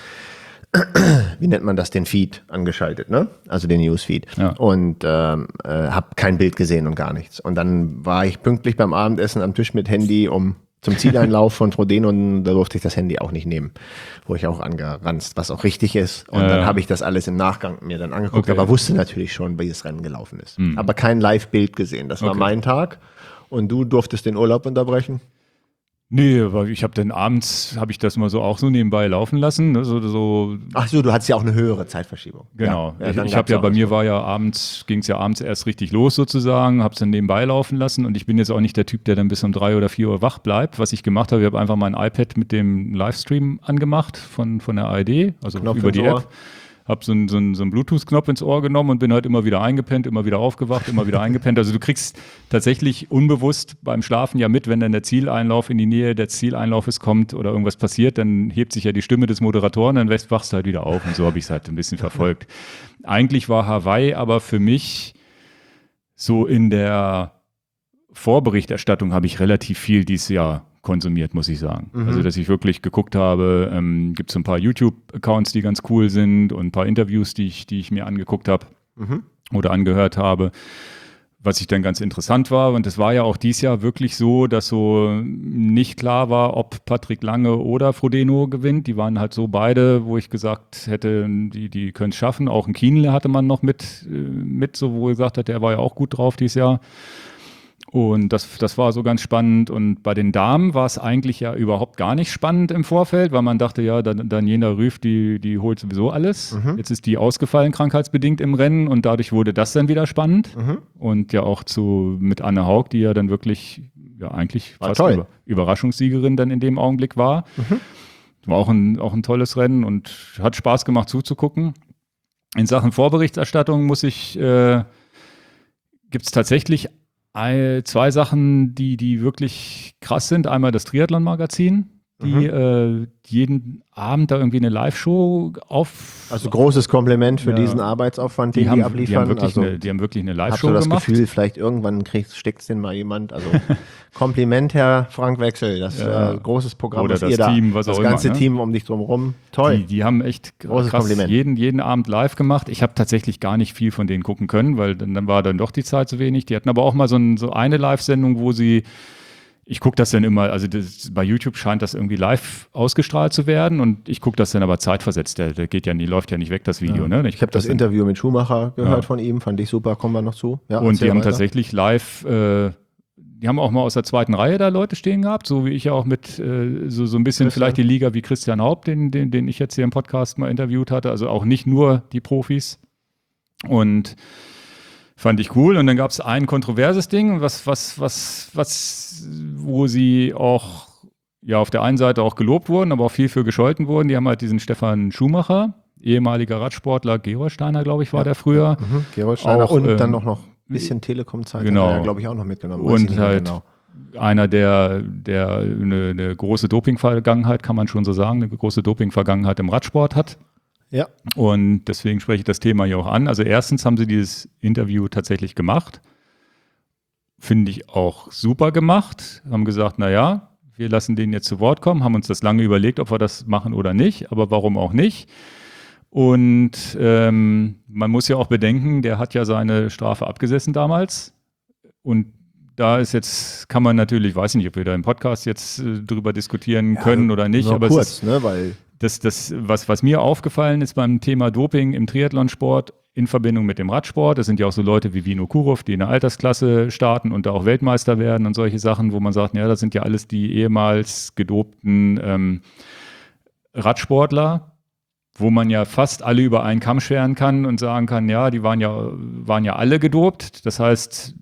wie nennt man das, den Feed angeschaltet, ne? Also den Newsfeed. Ja. Und habe kein Bild gesehen und gar nichts. Und dann war ich pünktlich beim Abendessen am Tisch mit Handy zum Zieleinlauf von Frodeno und da durfte ich das Handy auch nicht nehmen. Wo ich auch angeranzt, was auch richtig ist. Und dann habe ich das alles im Nachgang mir dann angeguckt, aber wusste natürlich schon, wie das Rennen gelaufen ist. Aber kein Live-Bild gesehen. Das war mein Tag. Und du durftest den Urlaub unterbrechen? Nee, weil ich habe dann abends, habe ich das mal so auch so nebenbei laufen lassen. Ne? Ach so, du hattest ja auch eine höhere Zeitverschiebung. Genau. Ja, ich habe ja, bei mir war ja abends, ging es ja abends erst richtig los sozusagen, habe es dann nebenbei laufen lassen und ich bin jetzt auch nicht der Typ, der dann bis um 3 oder 4 Uhr wach bleibt. Was ich gemacht habe, ich habe einfach mein iPad mit dem Livestream angemacht von der ARD, also Knopf über die App. Habe so einen Bluetooth-Knopf ins Ohr genommen und bin halt immer wieder eingepennt, immer wieder aufgewacht, immer wieder eingepennt. Also du kriegst tatsächlich unbewusst beim Schlafen ja mit, wenn dann der Zieleinlauf in die Nähe des Zieleinlaufes kommt oder irgendwas passiert, dann hebt sich ja die Stimme des Moderatoren, dann wachst du halt wieder auf und so habe ich es halt ein bisschen verfolgt. Eigentlich war Hawaii aber für mich so in der Vorberichterstattung habe ich relativ viel dieses Jahr konsumiert, muss ich sagen. Also, dass ich wirklich geguckt habe, gibt es ein paar YouTube-Accounts, die ganz cool sind und ein paar Interviews, die ich mir angeguckt habe oder angehört habe, was ich dann ganz interessant war. Und es war ja auch dieses Jahr wirklich so, dass so nicht klar war, ob Patrick Lange oder Frodeno gewinnt. Die waren halt so beide, wo ich gesagt hätte, die können es schaffen. Auch ein Kienle hatte man noch mit so, wo er gesagt hat, der war ja auch gut drauf dieses Jahr. Und das war so ganz spannend. Und bei den Damen war es eigentlich ja überhaupt gar nicht spannend im Vorfeld, weil man dachte, ja, Daniela Ryf, die holt sowieso alles. Jetzt ist die ausgefallen, krankheitsbedingt im Rennen und dadurch wurde das dann wieder spannend. Und ja auch mit Anne Haug, die ja dann wirklich, ja eigentlich fast Überraschungssiegerin dann in dem Augenblick war. War auch ein tolles Rennen und hat Spaß gemacht zuzugucken. In Sachen Vorberichterstattung gibt es tatsächlich 2 Sachen, die wirklich krass sind. Einmal das Triathlon-Magazin, die jeden Abend da irgendwie eine Live-Show Also großes Kompliment für diesen Arbeitsaufwand, den die abliefern. Die haben wirklich eine Live-Show gemacht. Hast du das Gefühl, vielleicht irgendwann steckt es den mal jemand. Also Kompliment, Herr Frank Wechsel. Das großes Programm, oder das Team, was auch immer. Das ganze Team um dich drumherum. Toll. Die haben echt großes krass Kompliment. jeden Abend live gemacht. Ich habe tatsächlich gar nicht viel von denen gucken können, weil dann war dann doch die Zeit zu wenig. Die hatten aber auch mal so eine Live-Sendung, wo sie ich gucke das dann immer, also bei YouTube scheint das irgendwie live ausgestrahlt zu werden und ich gucke das dann aber zeitversetzt. Der läuft ja nicht weg, das Video. Ja. Ne? Ich habe das Interview mit Schumacher gehört von ihm, fand ich super, kommen wir noch zu. Ja, und die haben tatsächlich live, die haben auch mal aus der zweiten Reihe da Leute stehen gehabt, so wie ich ja auch mit so ein bisschen vielleicht die Liga wie Christian Haupt, den ich jetzt hier im Podcast mal interviewt hatte, also auch nicht nur die Profis. Und fand ich cool. Und dann gab es ein kontroverses Ding, wo sie auch ja auf der einen Seite auch gelobt wurden, aber auch viel für gescholten wurden. Die haben halt diesen Stefan Schumacher, ehemaliger Radsportler, Gerolsteiner, glaube ich, war der früher. Gerolsteiner auch, und dann noch ein bisschen Telekom-Zeit, genau. hat er, glaube ich, auch noch mitgenommen. Und halt einer, der eine große Doping-Vergangenheit, kann man schon so sagen, eine große Doping-Vergangenheit im Radsport hat. Ja. Und deswegen spreche ich das Thema hier auch an. Also erstens haben sie dieses Interview tatsächlich gemacht. Finde ich auch super gemacht. Haben gesagt, naja, wir lassen den jetzt zu Wort kommen, haben uns das lange überlegt, ob wir das machen oder nicht, aber warum auch nicht. Und man muss ja auch bedenken, der hat ja seine Strafe abgesessen damals. Und da ist jetzt, kann man natürlich, weiß ich nicht, ob wir da im Podcast jetzt drüber diskutieren können oder nicht. Nur aber kurz, es ist, ne, weil was mir aufgefallen ist beim Thema Doping im Triathlonsport in Verbindung mit dem Radsport, das sind ja auch so Leute wie Vino Kurov, die in der Altersklasse starten und da auch Weltmeister werden und solche Sachen, wo man sagt, ja, das sind ja alles die ehemals gedopten Radsportler, wo man ja fast alle über einen Kamm scheren kann und sagen kann, ja, die waren ja alle gedopt. Das heißt,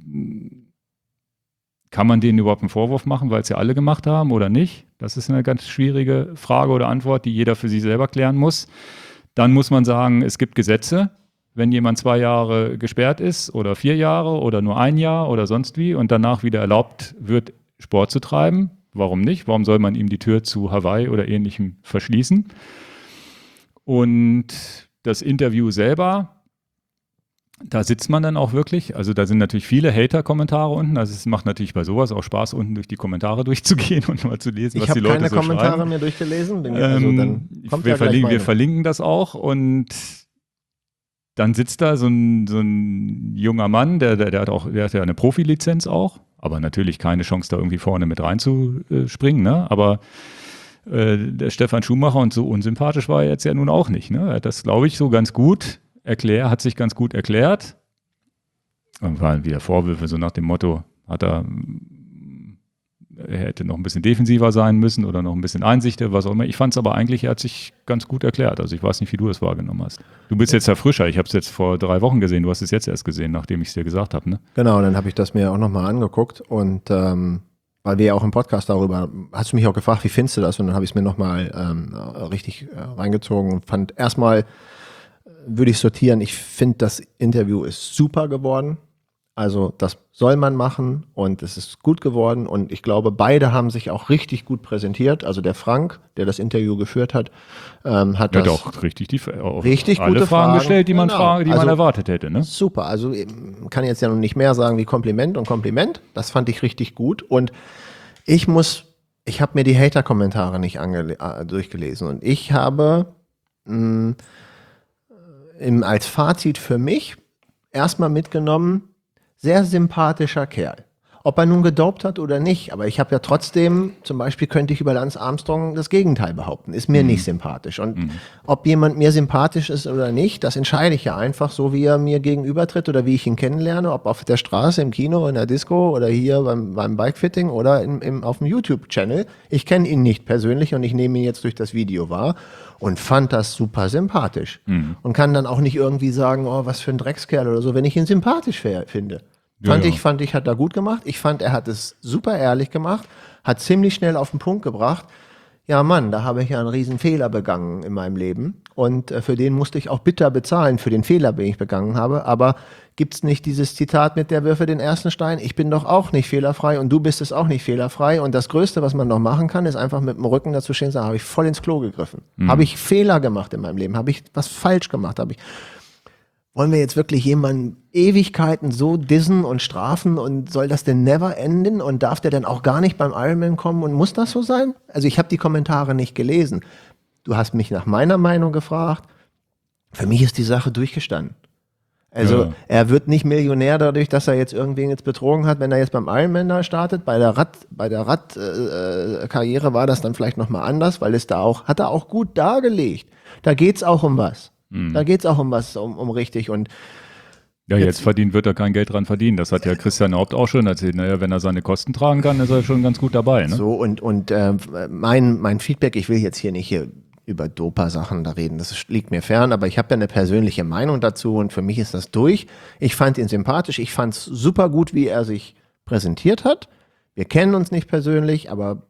kann man denen überhaupt einen Vorwurf machen, weil es ja alle gemacht haben oder nicht? Das ist eine ganz schwierige Frage oder Antwort, die jeder für sich selber klären muss. Dann muss man sagen, es gibt Gesetze. Wenn jemand 2 Jahre gesperrt ist oder 4 Jahre oder nur 1 Jahr oder sonst wie und danach wieder erlaubt wird, Sport zu treiben, warum nicht? Warum soll man ihm die Tür zu Hawaii oder Ähnlichem verschließen? Und das Interview selber, da sitzt man dann auch wirklich, also da sind natürlich viele Hater-Kommentare unten, also es macht natürlich bei sowas auch Spaß, unten durch die Kommentare durchzugehen und mal zu lesen, was die Leute so schreiben. Ich habe keine Kommentare mehr durchgelesen, wir verlinken das auch und dann sitzt da so ein junger Mann, der hat ja eine Profilizenz auch, aber natürlich keine Chance, da irgendwie vorne mit reinzuspringen, ne? Aber der Stefan Schumacher, und so unsympathisch war er jetzt ja nun auch nicht, ne? Er hat das, glaube ich, so ganz gut hat sich ganz gut erklärt. Und waren wieder Vorwürfe, so nach dem Motto, er hätte noch ein bisschen defensiver sein müssen oder noch ein bisschen Einsicht, was auch immer. Ich fand es aber eigentlich, er hat sich ganz gut erklärt. Also ich weiß nicht, wie du es wahrgenommen hast. Du bist jetzt der Frischer. Ich habe es jetzt vor 3 Wochen gesehen. Du hast es jetzt erst gesehen, nachdem ich es dir gesagt habe, ne? Genau, dann habe ich das mir auch nochmal angeguckt und weil wir ja auch im Podcast darüber, hast du mich auch gefragt, wie findest du das? Und dann habe ich es mir nochmal richtig reingezogen und fand erstmal, würde ich sortieren, ich finde, das Interview ist super geworden. Also das soll man machen und es ist gut geworden und ich glaube, beide haben sich auch richtig gut präsentiert. Also der Frank, der das Interview geführt hat, hat ja, das doch richtig alle gute Fragen gestellt, die man erwartet hätte. Ne? Super, also kann jetzt ja noch nicht mehr sagen wie Kompliment und Kompliment. Das fand ich richtig gut und ich habe mir die Hater-Kommentare nicht durchgelesen und ich habe als Fazit für mich erstmal mitgenommen, sehr sympathischer Kerl. Ob er nun gedopt hat oder nicht, aber ich habe ja trotzdem, zum Beispiel könnte ich über Lance Armstrong das Gegenteil behaupten, ist mir nicht sympathisch. Und ob jemand mir sympathisch ist oder nicht, das entscheide ich ja einfach so, wie er mir gegenübertritt oder wie ich ihn kennenlerne, ob auf der Straße, im Kino, in der Disco oder hier beim Bikefitting oder auf dem YouTube-Channel. Ich kenne ihn nicht persönlich und ich nehme ihn jetzt durch das Video wahr und fand das super sympathisch. Und kann dann auch nicht irgendwie sagen, oh, was für ein Dreckskerl oder so, wenn ich ihn sympathisch finde. Fand ich, hat er gut gemacht. Ich fand, er hat es super ehrlich gemacht, hat ziemlich schnell auf den Punkt gebracht. Ja, Mann, da habe ich ja einen riesen Fehler begangen in meinem Leben. Und für den musste ich auch bitter bezahlen, für den Fehler, den ich begangen habe. Aber gibt's nicht dieses Zitat mit der Würfe den ersten Stein? Ich bin doch auch nicht fehlerfrei und du bist es auch nicht fehlerfrei. Und das Größte, was man noch machen kann, ist einfach mit dem Rücken dazu stehen und sagen, habe ich voll ins Klo gegriffen. Habe ich Fehler gemacht in meinem Leben? Habe ich was falsch gemacht? Wollen wir jetzt wirklich jemanden Ewigkeiten so dissen und strafen und soll das denn never enden und darf der dann auch gar nicht beim Ironman kommen und muss das so sein? Also ich habe die Kommentare nicht gelesen. Du hast mich nach meiner Meinung gefragt. Für mich ist die Sache durchgestanden. Also er wird nicht Millionär dadurch, dass er jetzt irgendwen jetzt betrogen hat, wenn er jetzt beim Ironman da startet. Bei der Radkarriere war das dann vielleicht nochmal anders, weil hat er auch gut dargelegt. Da geht's auch um was. Da geht es auch um was, um richtig. Und ja, jetzt wird er kein Geld dran verdienen. Das hat ja Christian Haupt auch schon erzählt. Naja, wenn er seine Kosten tragen kann, ist er schon ganz gut dabei. Ne? So, und mein Feedback, ich will jetzt hier nicht über Dopa-Sachen da reden, das liegt mir fern, aber ich habe ja eine persönliche Meinung dazu und für mich ist das durch. Ich fand ihn sympathisch, ich fand es super gut, wie er sich präsentiert hat. Wir kennen uns nicht persönlich, aber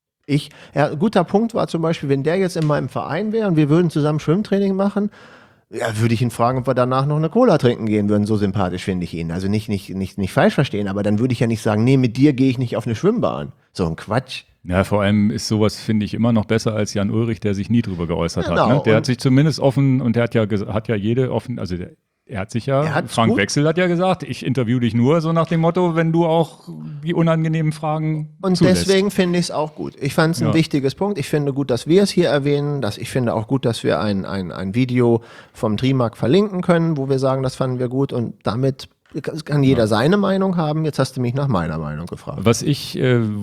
guter Punkt war zum Beispiel, wenn der jetzt in meinem Verein wäre und wir würden zusammen Schwimmtraining machen, Ja, würde ich ihn fragen, ob wir danach noch eine Cola trinken gehen würden. So sympathisch finde ich ihn. Also nicht falsch verstehen, aber dann würde ich ja nicht sagen, nee, mit dir gehe ich nicht auf eine Schwimmbahn. So ein Quatsch. Ja, vor allem ist sowas, finde ich, immer noch besser als Jan Ulrich, der sich nie drüber geäußert hat. Genau. Ne? Der hat sich zumindest offen und der hat ja jede offen, also er hat sich ja, Frank Wechsel hat ja gesagt, ich interview dich nur so nach dem Motto, wenn du auch die unangenehmen Fragen Und zulässt. deswegen finde ich es auch gut. Ich fand es ein wichtiges Punkt. Ich finde gut, dass wir es hier erwähnen. Ich finde auch gut, dass wir ein Video vom Trimark verlinken können, wo wir sagen, das fanden wir gut. Und damit kann jeder seine Meinung haben. Jetzt hast du mich nach meiner Meinung gefragt. Was ich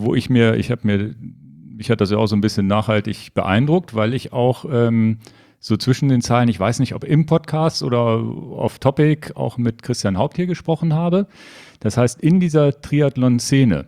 hat das ja auch so ein bisschen nachhaltig beeindruckt, weil ich auch so zwischen den Zeilen, ich weiß nicht, ob im Podcast oder auf Topic auch mit Christian Haupt hier gesprochen habe. Das heißt, in dieser Triathlon-Szene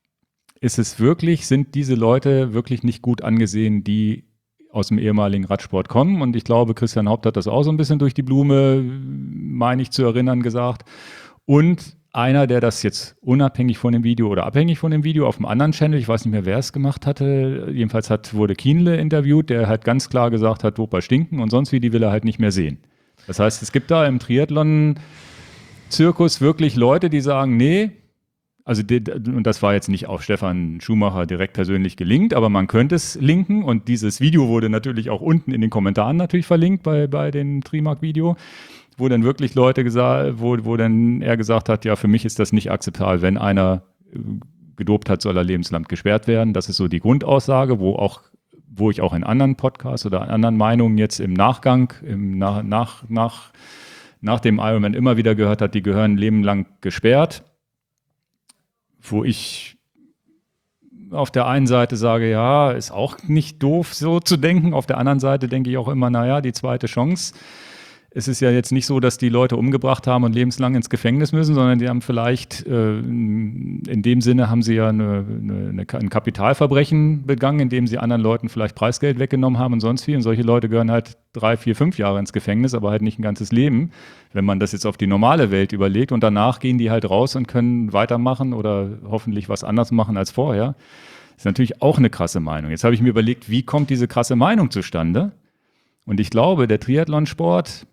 sind diese Leute wirklich nicht gut angesehen, die aus dem ehemaligen Radsport kommen. Und ich glaube, Christian Haupt hat das auch so ein bisschen durch die Blume, meine ich zu erinnern, gesagt. Und einer, der das jetzt unabhängig von dem Video oder abhängig von dem Video auf einem anderen Channel, ich weiß nicht mehr, wer es gemacht hatte, jedenfalls wurde Kienle interviewt, der halt ganz klar gesagt hat, Doper stinken und sonst wie, die will er halt nicht mehr sehen. Das heißt, es gibt da im Triathlon-Zirkus wirklich Leute, die sagen, nee, und das war jetzt nicht auf Stefan Schumacher direkt persönlich gelinkt, aber man könnte es linken und dieses Video wurde natürlich auch unten in den Kommentaren natürlich verlinkt bei dem Trimark-Video, wo dann wirklich Leute wo dann er gesagt hat, ja, für mich ist das nicht akzeptabel, wenn einer gedopt hat, soll er lebenslang gesperrt werden. Das ist so die Grundaussage, wo ich auch in anderen Podcasts oder anderen Meinungen jetzt im Nachgang, nach dem Ironman immer wieder gehört hat, die gehören lebenlang gesperrt, wo ich auf der einen Seite sage, ja, ist auch nicht doof so zu denken, auf der anderen Seite denke ich auch immer, naja, die zweite Chance. Es ist ja jetzt nicht so, dass die Leute umgebracht haben und lebenslang ins Gefängnis müssen, sondern die haben vielleicht, in dem Sinne haben sie ja ein Kapitalverbrechen begangen, indem sie anderen Leuten vielleicht Preisgeld weggenommen haben und sonst wie. Und solche Leute gehören halt 3, 4, 5 Jahre ins Gefängnis, aber halt nicht ein ganzes Leben, wenn man das jetzt auf die normale Welt überlegt. Und danach gehen die halt raus und können weitermachen oder hoffentlich was anderes machen als vorher. Das ist natürlich auch eine krasse Meinung. Jetzt habe ich mir überlegt, wie kommt diese krasse Meinung zustande? Und ich glaube, der Triathlonsport,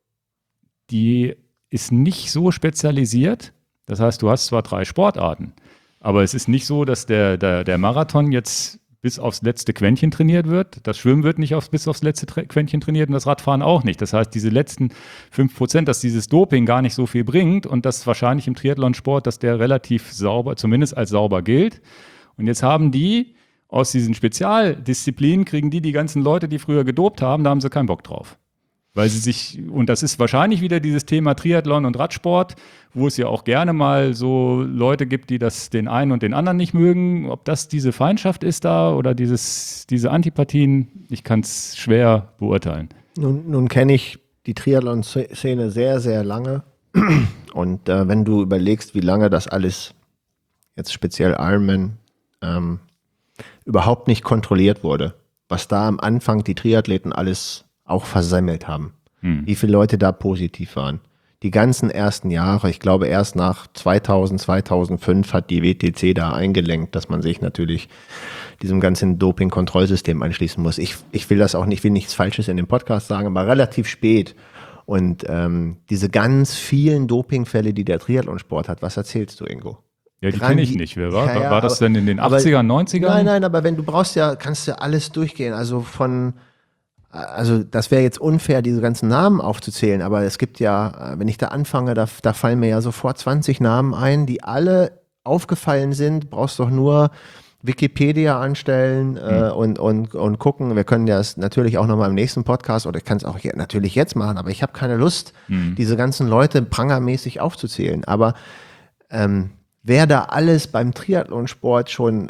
die ist nicht so spezialisiert. Das heißt, du hast zwar 3 Sportarten, aber es ist nicht so, dass der Marathon jetzt bis aufs letzte Quäntchen trainiert wird. Das Schwimmen wird nicht bis aufs letzte Quäntchen trainiert und das Radfahren auch nicht. Das heißt, diese letzten 5%, dass dieses Doping gar nicht so viel bringt und dass wahrscheinlich im Triathlonsport, dass der relativ sauber, zumindest als sauber gilt. Und jetzt haben die aus diesen Spezialdisziplinen, kriegen die ganzen Leute, die früher gedopt haben, da haben sie keinen Bock drauf. Weil und das ist wahrscheinlich wieder dieses Thema Triathlon und Radsport, wo es ja auch gerne mal so Leute gibt, die den einen und den anderen nicht mögen. Ob das diese Feindschaft ist da oder diese Antipathien, ich kann es schwer beurteilen. Nun kenne ich die Triathlon-Szene sehr, sehr lange. Und wenn du überlegst, wie lange das alles, jetzt speziell Ironman, überhaupt nicht kontrolliert wurde, was da am Anfang die Triathleten alles auch versemmelt haben. Wie viele Leute da positiv waren. Die ganzen ersten Jahre, ich glaube erst nach 2000, 2005 hat die WTC da eingelenkt, dass man sich natürlich diesem ganzen Doping-Kontrollsystem anschließen muss. Ich will das auch nicht, will nichts Falsches in dem Podcast sagen, aber relativ spät. Und diese ganz vielen Dopingfälle, die der Triathlonsport hat, was erzählst du, Ingo? Ja, die kenne ich nicht. War das denn in den 80ern, 90ern? Nein, aber wenn du kannst du alles durchgehen. Also das wäre jetzt unfair, diese ganzen Namen aufzuzählen, aber es gibt ja, wenn ich da anfange, da fallen mir ja sofort 20 Namen ein, die alle aufgefallen sind. Brauchst doch nur Wikipedia anstellen und gucken. Wir können das natürlich auch nochmal im nächsten Podcast oder ich kann es auch natürlich jetzt machen, aber ich habe keine Lust, diese ganzen Leute prangermäßig aufzuzählen. Aber wer da alles beim Triathlonsport schon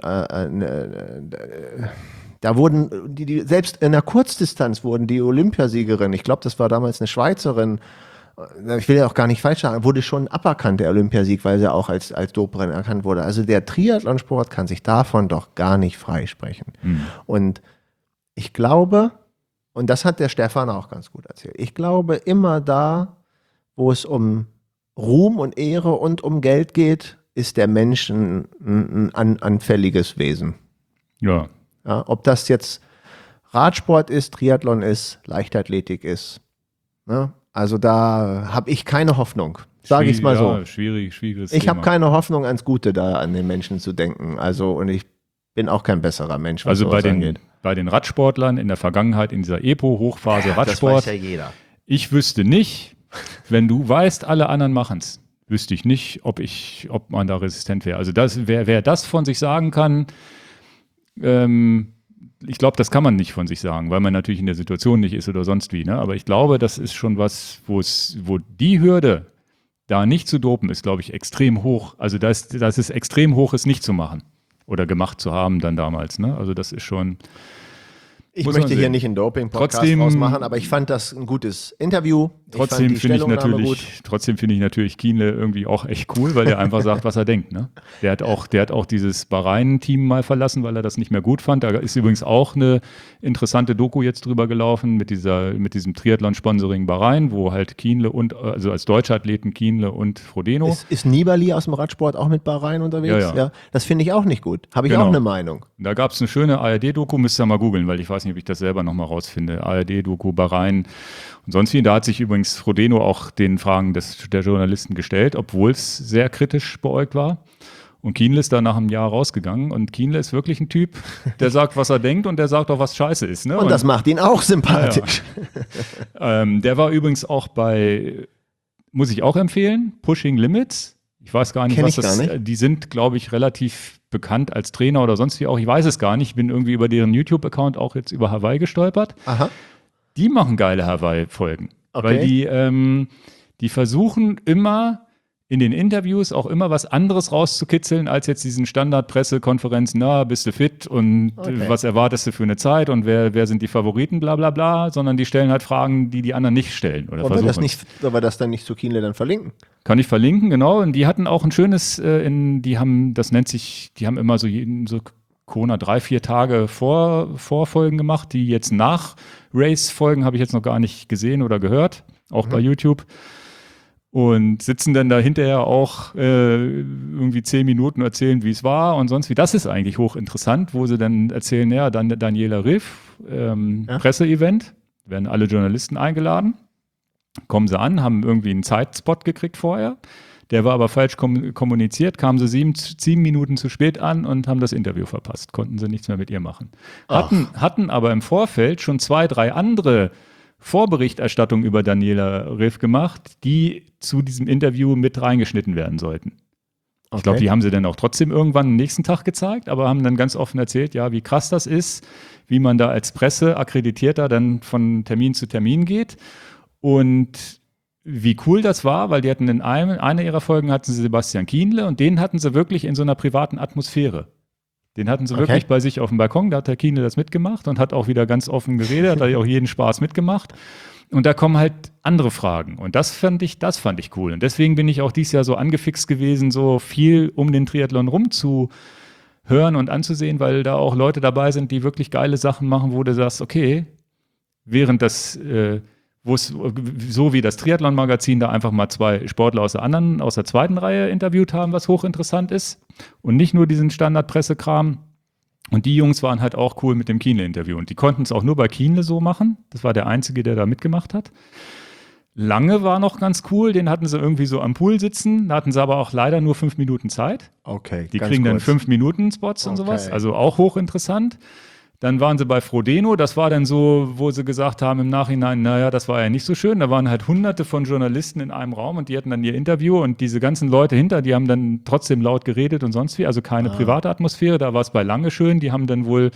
da wurden, selbst in der Kurzdistanz wurden die Olympiasiegerin, ich glaube, das war damals eine Schweizerin, ich will ja auch gar nicht falsch sagen, wurde schon aberkannt, der Olympiasieg, weil sie auch als Doperin erkannt wurde. Also der Triathlonsport kann sich davon doch gar nicht freisprechen. Und ich glaube, und das hat der Stefan auch ganz gut erzählt, ich glaube, immer da, wo es um Ruhm und Ehre und um Geld geht, ist der Mensch ein anfälliges Wesen. Ja. Ja, ob das jetzt Radsport ist, Triathlon ist, Leichtathletik ist, Ne? Also da habe ich keine Hoffnung. Sage ich es mal so. Ja, schwieriges Ich habe Thema. keine Hoffnung ans Gute da an den Menschen zu denken. Also und ich bin auch kein besserer Mensch, was Also sowas angeht. bei den Radsportlern in der Vergangenheit, in dieser EPO-Hochphase Radsport, Das weiß ja jeder. ich wüsste nicht, wenn du weißt, alle anderen machen es, wüsste ich nicht, ob man da resistent wäre. Also wer das von sich sagen kann, ich glaube, das kann man nicht von sich sagen, weil man natürlich in der Situation nicht ist oder sonst wie. Ne? Aber ich glaube, das ist schon was, wo die Hürde, da nicht zu dopen, ist, glaube ich, extrem hoch. Also dass es extrem hoch ist, nicht zu machen oder gemacht zu haben dann damals. Ne? Also das ist schon. Ich Muss man möchte hier sehen. nicht einen Doping-Podcast Trotzdem- rausmachen, aber ich fand das ein gutes Interview. Trotzdem finde gut. ich natürlich Kienle irgendwie auch echt cool, weil der einfach sagt, was er denkt. Ne? Der hat auch dieses Bahrain-Team mal verlassen, weil er das nicht mehr gut fand. Da ist übrigens auch eine interessante Doku jetzt drüber gelaufen mit diesem Triathlon-Sponsoring Bahrain, wo halt Kienle also als deutsche Athleten Kienle und Frodeno. Ist Nibali aus dem Radsport auch mit Bahrain unterwegs? Ja. Das finde ich auch nicht gut. Habe ich Genau. auch eine Meinung. Da gab es eine schöne ARD-Doku, müsst ihr mal googeln, weil ich weiß nicht, ob ich das selber nochmal rausfinde. ARD-Doku, Bahrain und sonst wie. Da hat sich übrigens Frodeno auch den Fragen der Journalisten gestellt, obwohl es sehr kritisch beäugt war. Und Kienle ist da nach einem Jahr rausgegangen. Und Kienle ist wirklich ein Typ, der sagt, was er denkt und der sagt auch, was scheiße ist. Ne? Und das macht ihn auch sympathisch. Der war übrigens auch muss ich auch empfehlen, Pushing Limits. Ich weiß gar nicht, Kenn was ich das gar ist. Die sind, glaube ich, relativ bekannt als Trainer oder sonst wie auch. Ich weiß es gar nicht. Ich bin irgendwie über deren YouTube-Account auch jetzt über Hawaii gestolpert. Aha. Die machen geile Hawaii-Folgen. Okay. Weil die versuchen immer in den Interviews auch immer was anderes rauszukitzeln, als jetzt diesen Standard-Pressekonferenzen, bist du fit und Okay. was erwartest du für eine Zeit und wer sind die Favoriten, bla bla bla, sondern die stellen halt Fragen, die anderen nicht stellen oder Wollen versuchen. wir das dann nicht zu Kienle dann verlinken? Kann ich verlinken, genau. Und die hatten auch ein schönes, die haben immer so Kona 3-4 Tage Vorfolgen gemacht, die jetzt nach Race-Folgen habe ich jetzt noch gar nicht gesehen oder gehört, auch bei YouTube. Und sitzen dann da hinterher auch irgendwie 10 Minuten erzählen, wie es war und sonst wie. Das ist eigentlich hochinteressant, wo sie dann erzählen, ja, dann Daniela Riff, Presseevent, werden alle Journalisten eingeladen, kommen sie an, haben irgendwie einen Zeitspot gekriegt vorher. Der war aber falsch kommuniziert, kamen sie 7 Minuten zu spät an und haben das Interview verpasst, konnten sie nichts mehr mit ihr machen. Hatten aber im Vorfeld schon 2, 3 andere Vorberichterstattungen über Daniela Riff gemacht, die zu diesem Interview mit reingeschnitten werden sollten. Ich glaube, die haben sie dann auch trotzdem irgendwann am nächsten Tag gezeigt, aber haben dann ganz offen erzählt, ja, wie krass das ist, wie man da als Presseakkreditierter dann von Termin zu Termin geht und wie cool das war, weil die hatten in einer ihrer Folgen hatten sie Sebastian Kienle und den hatten sie wirklich in so einer privaten Atmosphäre. Den hatten sie wirklich bei sich auf dem Balkon, da hat der Kienle das mitgemacht und hat auch wieder ganz offen geredet, hat auch jeden Spaß mitgemacht. Und da kommen halt andere Fragen. Und das fand ich cool. Und deswegen bin ich auch dieses Jahr so angefixt gewesen, so viel um den Triathlon rumzuhören und anzusehen, weil da auch Leute dabei sind, die wirklich geile Sachen machen, wo du sagst, okay, während das so wie das Triathlon-Magazin da einfach mal 2 Sportler aus der zweiten Reihe interviewt haben, was hochinteressant ist. Und nicht nur diesen Standard-Pressekram. Und die Jungs waren halt auch cool mit dem Kienle-Interview. Und die konnten es auch nur bei Kienle so machen. Das war der Einzige, der da mitgemacht hat. Lange war noch ganz cool. Den hatten sie irgendwie so am Pool sitzen. Da hatten sie aber auch leider nur 5 Minuten Zeit. Okay. Die kriegen dann 5-Minuten-Spots und sowas. Also auch hochinteressant. Dann waren sie bei Frodeno, das war dann so, wo sie gesagt haben im Nachhinein, naja, das war ja nicht so schön. Da waren halt hunderte von Journalisten in einem Raum und die hatten dann ihr Interview und diese ganzen Leute hinter, die haben dann trotzdem laut geredet und sonst wie, also keine private Atmosphäre. Da war es bei Lange schön, die haben dann wohl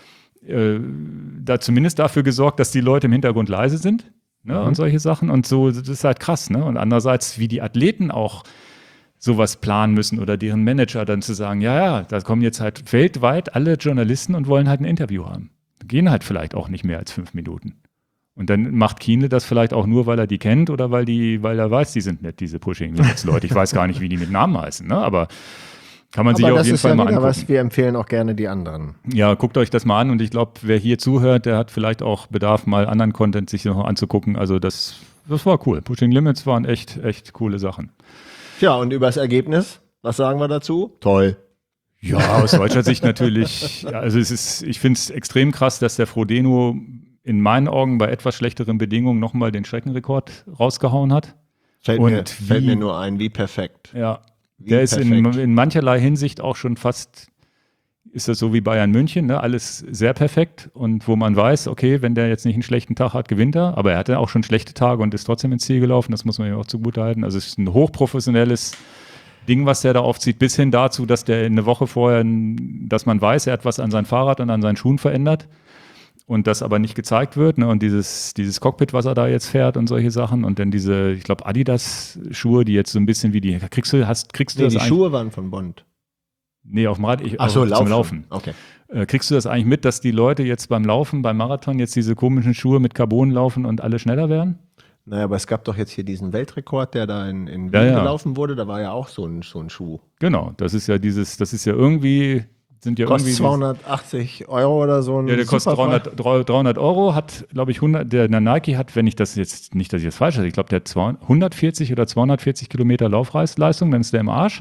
da zumindest dafür gesorgt, dass die Leute im Hintergrund leise sind, ne, und solche Sachen. Und so, das ist halt krass, ne? Und andererseits, wie die Athleten auch sowas planen müssen oder deren Manager dann zu sagen, ja, da kommen jetzt halt weltweit alle Journalisten und wollen halt ein Interview haben. Gehen halt vielleicht auch nicht mehr als 5 Minuten. Und dann macht Kienle das vielleicht auch nur, weil er die kennt oder weil er weiß, die sind nett, diese Pushing Limits Leute. Ich weiß gar nicht, wie die mit Namen heißen, ne? Aber kann man sich auf jeden Fall mal angucken. Wir empfehlen auch gerne die anderen. Ja, guckt euch das mal an und ich glaube, wer hier zuhört, der hat vielleicht auch Bedarf, mal anderen Content sich noch anzugucken. Also das war cool. Pushing Limits waren echt coole Sachen. Ja, und über das Ergebnis, was sagen wir dazu? Toll. Ja, aus deutscher Sicht natürlich. Also ich finde es extrem krass, dass der Frodeno in meinen Augen bei etwas schlechteren Bedingungen nochmal den Streckenrekord rausgehauen hat. Fällt mir nur ein, wie perfekt. Ja, Wie der ist perfekt. in mancherlei Hinsicht auch schon fast, ist das so wie Bayern München, ne? Alles sehr perfekt und wo man weiß, okay, wenn der jetzt nicht einen schlechten Tag hat, gewinnt er, aber er hatte auch schon schlechte Tage und ist trotzdem ins Ziel gelaufen, das muss man ja auch zugutehalten. Also es ist ein hochprofessionelles Ding, was der da aufzieht, bis hin dazu, dass der eine Woche vorher, dass man weiß, er hat was an sein Fahrrad und an seinen Schuhen verändert und das aber nicht gezeigt wird, ne? Und dieses Cockpit, was er da jetzt fährt und solche Sachen und dann diese, ich glaube, Adidas-Schuhe, die jetzt so ein bisschen wie die, kriegst du Nee, das die eigentlich? Schuhe waren von Bond. Nee, auf dem Rad, Zum Laufen. Okay. Kriegst du das eigentlich mit, dass die Leute jetzt beim Laufen, beim Marathon jetzt diese komischen Schuhe mit Carbon laufen und alle schneller werden? Naja, aber es gab doch jetzt hier diesen Weltrekord, der da in Wien Ja, ja. gelaufen wurde. Da war ja auch so ein Schuh. Genau, das ist ja irgendwie, sind ja Kostet irgendwie. 280 Euro oder so. Ja, der kostet 300 Euro, hat, glaube ich, der Nike hat, wenn ich das jetzt, nicht, dass ich das falsch habe, ich glaube, der hat 140 oder 240 Kilometer Laufleistung, dann ist der im Arsch.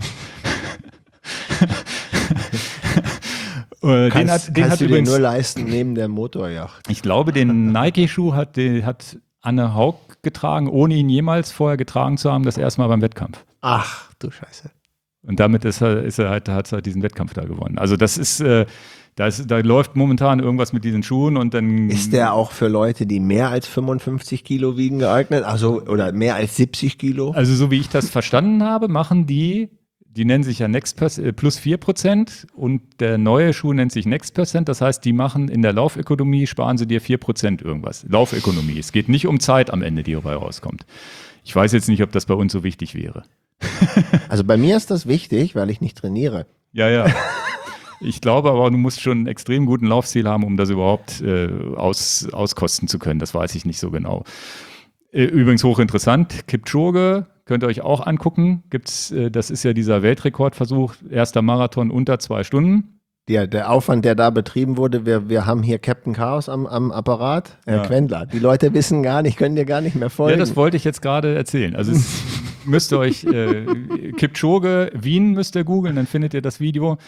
Kannst du dir nur leisten neben der Motorjacht. Ich glaube, den Nike-Schuh hat Anne Haug getragen, ohne ihn jemals vorher getragen zu haben, das erste Mal beim Wettkampf. Ach, du Scheiße. Und damit hat er diesen Wettkampf da gewonnen. Also das ist, da läuft momentan irgendwas mit diesen Schuhen und dann. Ist der auch für Leute, die mehr als 55 Kilo wiegen, geeignet? Also, oder mehr als 70 Kilo? Also so wie ich das verstanden habe, machen die nennen sich ja Next plus 4% und der neue Schuh nennt sich Next Percent. Das heißt, die machen in der Laufökonomie, sparen sie dir 4% irgendwas. Laufökonomie. Es geht nicht um Zeit am Ende, die dabei rauskommt. Ich weiß jetzt nicht, ob das bei uns so wichtig wäre. Also bei mir ist das wichtig, weil ich nicht trainiere. Ja. Ich glaube aber, du musst schon einen extrem guten Laufstil haben, um das überhaupt auskosten zu können. Das weiß ich nicht so genau. Übrigens hochinteressant, Kipchoge, könnt ihr euch auch angucken. Das ist ja dieser Weltrekordversuch, erster Marathon unter 2 Stunden. Der Aufwand, der da betrieben wurde, wir haben hier Captain Chaos am Apparat. Herr Quendler, die Leute wissen gar nicht, können dir gar nicht mehr folgen. Ja, das wollte ich jetzt gerade erzählen. Also müsst ihr euch Kipchoge Wien müsst ihr googeln, dann findet ihr das Video.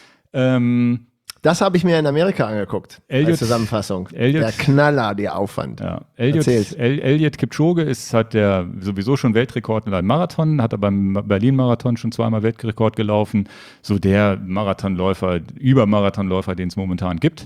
Das habe ich mir in Amerika angeguckt, als Zusammenfassung. Der Knaller, der Aufwand. Ja, Eliud Kipchoge hat der sowieso schon Weltrekord in einem Marathon, hat er beim Berlin-Marathon schon 2-mal Weltrekord gelaufen. So der Übermarathonläufer, den es momentan gibt.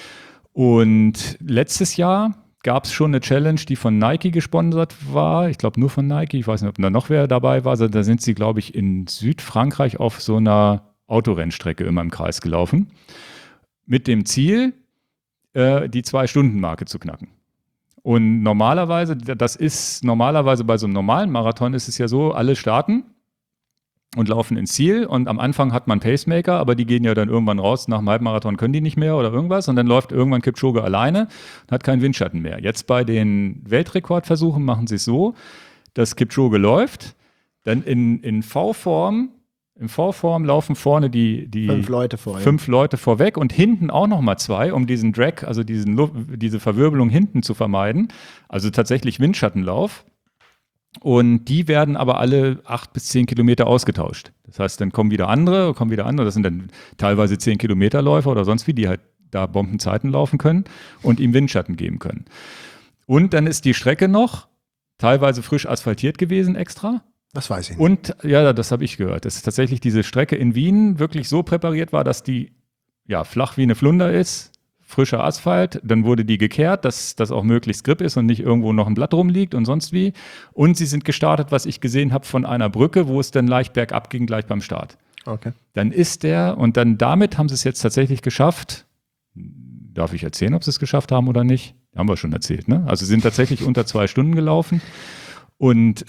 Und letztes Jahr gab es schon eine Challenge, die von Nike gesponsert war. Ich glaube nur von Nike. Ich weiß nicht, ob da noch wer dabei war. Also, da sind sie, glaube ich, in Südfrankreich auf so einer Autorennstrecke immer im Kreis gelaufen. Mit dem Ziel, die 2-Stunden-Marke zu knacken. Und normalerweise bei so einem normalen Marathon ist es ja so, alle starten und laufen ins Ziel und am Anfang hat man Pacemaker, aber die gehen ja dann irgendwann raus, nach dem Halbmarathon können die nicht mehr oder irgendwas und dann läuft irgendwann Kipchoge alleine und hat keinen Windschatten mehr. Jetzt bei den Weltrekordversuchen machen sie es so, dass Kipchoge läuft, dann in V-Form laufen vorne die 5 Leute vor ihm. 5 Leute vorweg und hinten auch nochmal 2, um diesen Drag, also diese Verwirbelung hinten zu vermeiden. Also tatsächlich Windschattenlauf. Und die werden aber alle 8 bis 10 Kilometer ausgetauscht. Das heißt, dann kommen wieder andere. Das sind dann teilweise 10 Kilometer Läufer oder sonst wie, die halt da Bombenzeiten laufen können und ihm Windschatten geben können. Und dann ist die Strecke noch teilweise frisch asphaltiert gewesen extra. Das weiß ich nicht. Und ja, das habe ich gehört, dass tatsächlich diese Strecke in Wien wirklich so präpariert war, dass die ja flach wie eine Flunder ist, frischer Asphalt, dann wurde die gekehrt, dass das auch möglichst grip ist und nicht irgendwo noch ein Blatt rumliegt und sonst wie. Und sie sind gestartet, was ich gesehen habe, von einer Brücke, wo es dann leicht bergab ging, gleich beim Start. Okay. Dann damit haben sie es jetzt tatsächlich geschafft. Darf ich erzählen, ob sie es geschafft haben oder nicht? Haben wir schon erzählt, ne? Also sie sind tatsächlich unter 2 Stunden gelaufen und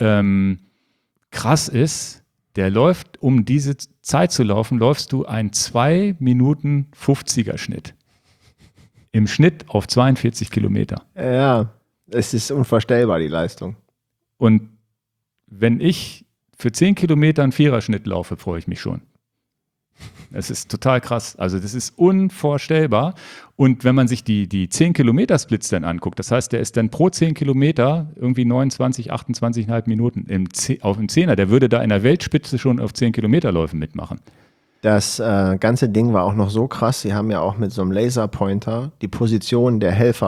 krass ist, der läuft, um diese Zeit zu laufen, läufst du einen 2 Minuten 50er Schnitt. Im Schnitt auf 42 Kilometer. Ja, es ist unvorstellbar, die Leistung. Und wenn ich für 10 Kilometer einen Viererschnitt laufe, freue ich mich schon. Es ist total krass. Also das ist unvorstellbar. Und wenn man sich die 10-Kilometer-Splits dann anguckt, das heißt, der ist dann pro 10 Kilometer irgendwie 29, 28,5 Minuten auf dem Zehner. Der würde da in der Weltspitze schon auf 10 Kilometerläufen mitmachen. Das ganze Ding war auch noch so krass. Sie haben ja auch mit so einem Laserpointer die Position der Helfer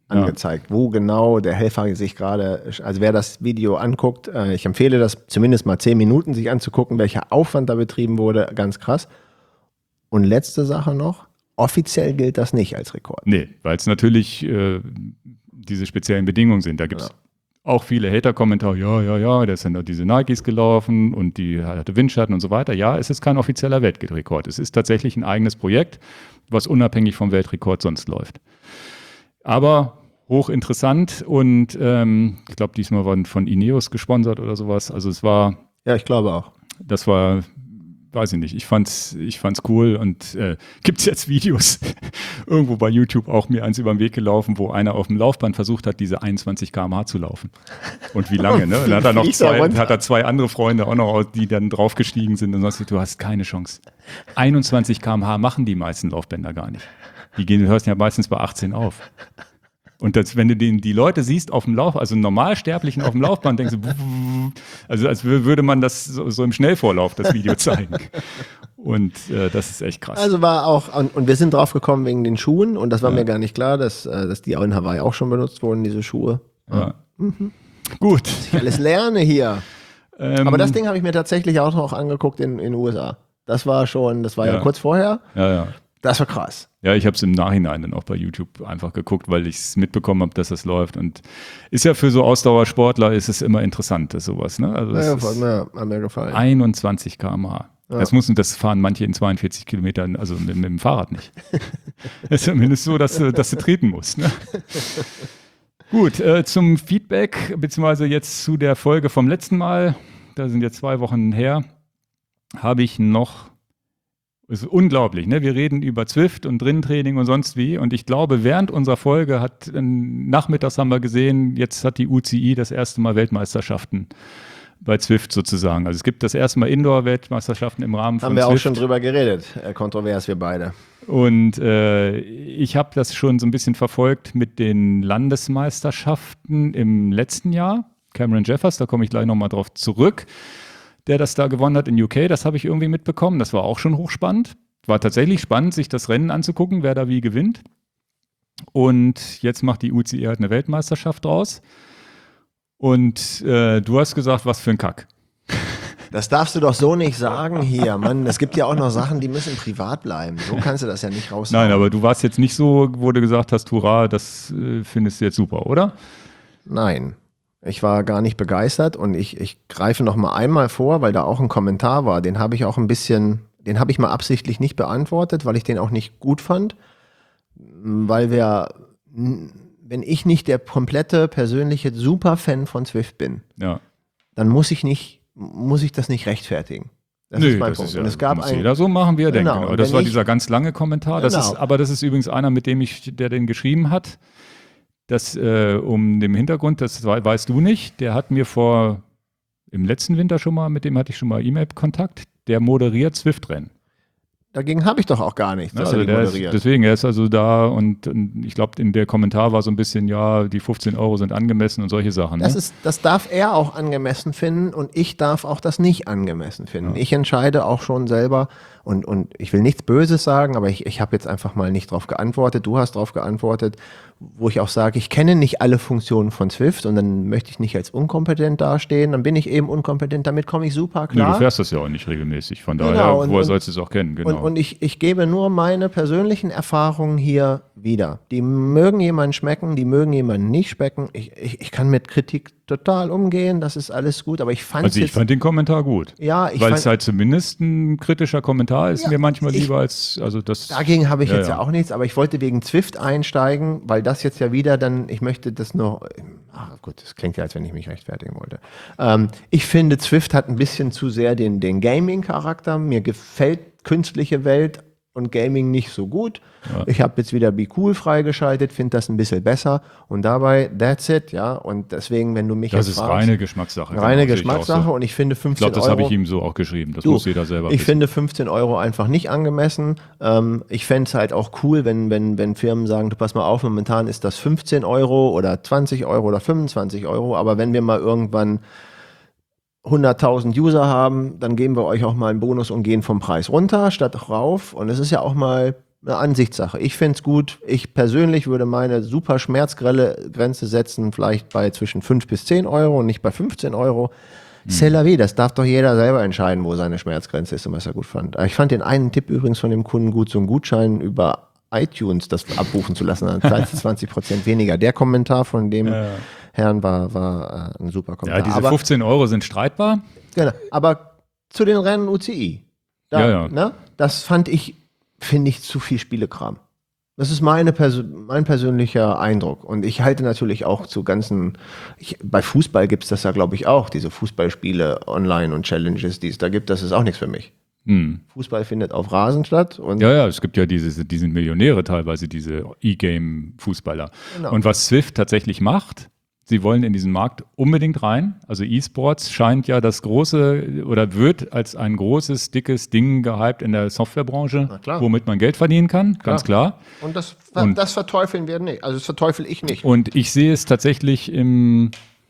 angezeigt, wo genau der Helfer sich gerade, also wer das Video anguckt, ich empfehle das zumindest mal 10 Minuten sich anzugucken, welcher Aufwand da betrieben wurde, ganz krass. Und letzte Sache noch, offiziell gilt das nicht als Rekord. Nee, weil es natürlich diese speziellen Bedingungen sind. Da gibt es auch viele Hater-Kommentare, der ist dann da diese Nikes gelaufen und die hatte Windschatten und so weiter. Ja, es ist kein offizieller Weltrekord. Es ist tatsächlich ein eigenes Projekt, was unabhängig vom Weltrekord sonst läuft. Aber hochinteressant und ich glaube, diesmal waren von Ineos gesponsert oder sowas. Also es war... Ja, ich glaube auch. Das war... Weiß ich nicht, ich fand's cool und gibt's jetzt Videos irgendwo bei YouTube auch mir eins über den Weg gelaufen, wo einer auf dem Laufband versucht hat, diese 21 km/h zu laufen. Und wie lange, ne? Und dann hat er zwei andere Freunde auch noch, die dann draufgestiegen sind und sagst du hast keine Chance. 21 km/h machen die meisten Laufbänder gar nicht. Du hörst ja meistens bei 18 auf. Und wenn du die Leute siehst auf dem Lauf, also einen Normalsterblichen auf dem Laufband, denkst du, also als würde man das so im Schnellvorlauf das Video zeigen. Und das ist echt krass. Also war auch, und wir sind drauf gekommen wegen den Schuhen und das war mir gar nicht klar, dass die in Hawaii auch schon benutzt wurden, diese Schuhe. Ja. Gut. Ich alles lerne hier. Aber das Ding habe ich mir tatsächlich auch noch angeguckt in den USA. Das war ja kurz vorher. Ja. Das war krass. Ja, ich habe es im Nachhinein dann auch bei YouTube einfach geguckt, weil ich es mitbekommen habe, dass das läuft. Und ist ja für so Ausdauersportler ist es immer interessant, dass sowas. Ne? Also hat mir gefallen. 21 km/h. Ja. Das fahren manche in 42 Kilometern, also mit dem Fahrrad nicht. Das ist zumindest so, dass du treten musst. Ne? Gut, zum Feedback, beziehungsweise jetzt zu der Folge vom letzten Mal, da sind jetzt 2 Wochen her, habe ich noch... Es ist unglaublich, ne? Wir reden über Zwift und Drinnentraining und sonst wie. Und ich glaube, während unserer Folge nachmittags haben wir gesehen, jetzt hat die UCI das erste Mal Weltmeisterschaften bei Zwift sozusagen. Also es gibt das erste Mal Indoor-Weltmeisterschaften im Rahmen von Haben wir Zwift. auch schon drüber geredet, kontrovers wir beide. Und ich habe das schon so ein bisschen verfolgt mit den Landesmeisterschaften im letzten Jahr. Cameron Jeffers, da komme ich gleich nochmal drauf zurück, der das da gewonnen hat in UK, das habe ich irgendwie mitbekommen. Das war auch schon hochspannend. War tatsächlich spannend, sich das Rennen anzugucken, wer da wie gewinnt. Und jetzt macht die UCI halt eine Weltmeisterschaft draus. Und du hast gesagt, was für ein Kack. Das darfst du doch so nicht sagen hier, Mann. Es gibt ja auch noch Sachen, die müssen privat bleiben. So kannst du das ja nicht raushauen. Nein, aber du warst jetzt nicht so, wo du gesagt hast, hurra, das findest du jetzt super, oder? Nein. Ich war gar nicht begeistert und ich greife noch mal einmal vor, weil da auch ein Kommentar war, den habe ich mal absichtlich nicht beantwortet, weil ich den auch nicht gut fand, weil wenn ich nicht der komplette persönliche Superfan von Zwift bin, dann muss ich das nicht rechtfertigen. Das ist mein Punkt. Ja, und es gab muss jeder so machen, wie er denkt. Genau. Das war dieser ganz lange Kommentar. Genau. Das ist übrigens einer, der den geschrieben hat. Das um den Hintergrund, das weißt du nicht, der hat mir im letzten Winter mit dem hatte ich schon mal E-Mail-Kontakt, der moderiert Zwift-Rennen. Dagegen habe ich doch auch gar nichts, dass also er die moderiert. Er ist also da und ich glaube, in der Kommentar war so ein bisschen, ja, die 15 € sind angemessen und solche Sachen. Ne? Das darf er auch angemessen finden und ich darf auch das nicht angemessen finden. Ja. Ich entscheide auch schon selber und ich will nichts Böses sagen, aber ich habe jetzt einfach mal nicht drauf geantwortet. Du hast drauf geantwortet, wo ich auch sage, ich kenne nicht alle Funktionen von Zwift und dann möchte ich nicht als unkompetent dastehen, dann bin ich eben unkompetent, damit komme ich super klar. Nee, du fährst das ja auch nicht regelmäßig, von daher, woher sollst du es auch kennen? Genau. Und ich gebe nur meine persönlichen Erfahrungen hier wieder. Die mögen jemanden schmecken, die mögen jemanden nicht schmecken. Ich kann mit Kritik total umgehen, das ist alles gut, aber ich fand den Kommentar gut. Ja, weil es halt zumindest ein kritischer Kommentar ist, mir manchmal lieber als, also das. Dagegen habe ich jetzt ja auch nichts, aber ich wollte wegen Zwift einsteigen, weil das jetzt ja wieder ich möchte das noch, gut, das klingt ja, als wenn ich mich rechtfertigen wollte. Ich finde, Zwift hat ein bisschen zu sehr den Gaming-Charakter. Mir gefällt künstliche Welt und Gaming nicht so gut. Ja. Ich habe jetzt wieder Be Cool freigeschaltet, finde das ein bisschen besser und dabei, that's it, ja. Und deswegen, wenn du mich das jetzt fragst. Das ist reine Geschmackssache. Reine Geschmackssache so. Und ich finde 15 €. Ich glaube, das habe ich ihm so auch geschrieben. Das muss jeder selber wissen. Ich finde 15 € einfach nicht angemessen. Ich fände es halt auch cool, wenn Firmen sagen, du pass mal auf, momentan ist das 15 € oder 20 € oder 25 €, aber wenn wir mal irgendwann 100.000 User haben, dann geben wir euch auch mal einen Bonus und gehen vom Preis runter statt rauf. Und es ist ja auch mal eine Ansichtssache. Ich finde es gut. Ich persönlich würde meine super Schmerzgrenze setzen, vielleicht bei zwischen 5 bis 10 Euro und nicht bei 15 Euro. C'est la vie, das darf doch jeder selber entscheiden, wo seine Schmerzgrenze ist und was er gut fand. Ich fand den einen Tipp übrigens von dem Kunden gut, so einen Gutschein über iTunes das abrufen zu lassen, dann zahlt 20% weniger. Der Kommentar von dem Herrn war ein super Kommentar. Ja, diese 15 Euro sind streitbar. Genau, aber zu den Rennen UCI, ne, das finde ich zu viel Spielekram. Das ist mein persönlicher Eindruck. Und ich halte natürlich auch zu bei Fußball gibt es das ja, glaube ich, auch, diese Fußballspiele online und Challenges, die es da gibt, das ist auch nichts für mich. Fußball findet auf Rasen statt. Und es gibt ja die sind Millionäre teilweise, diese E-Game-Fußballer. Genau. Und was Zwift tatsächlich macht, sie wollen in diesen Markt unbedingt rein. Also E-Sports scheint ja das große oder wird als ein großes, dickes Ding gehypt in der Softwarebranche, womit man Geld verdienen kann, ganz klar. Und das verteufeln wir nicht. Also das verteufel ich nicht. Und ich sehe es tatsächlich im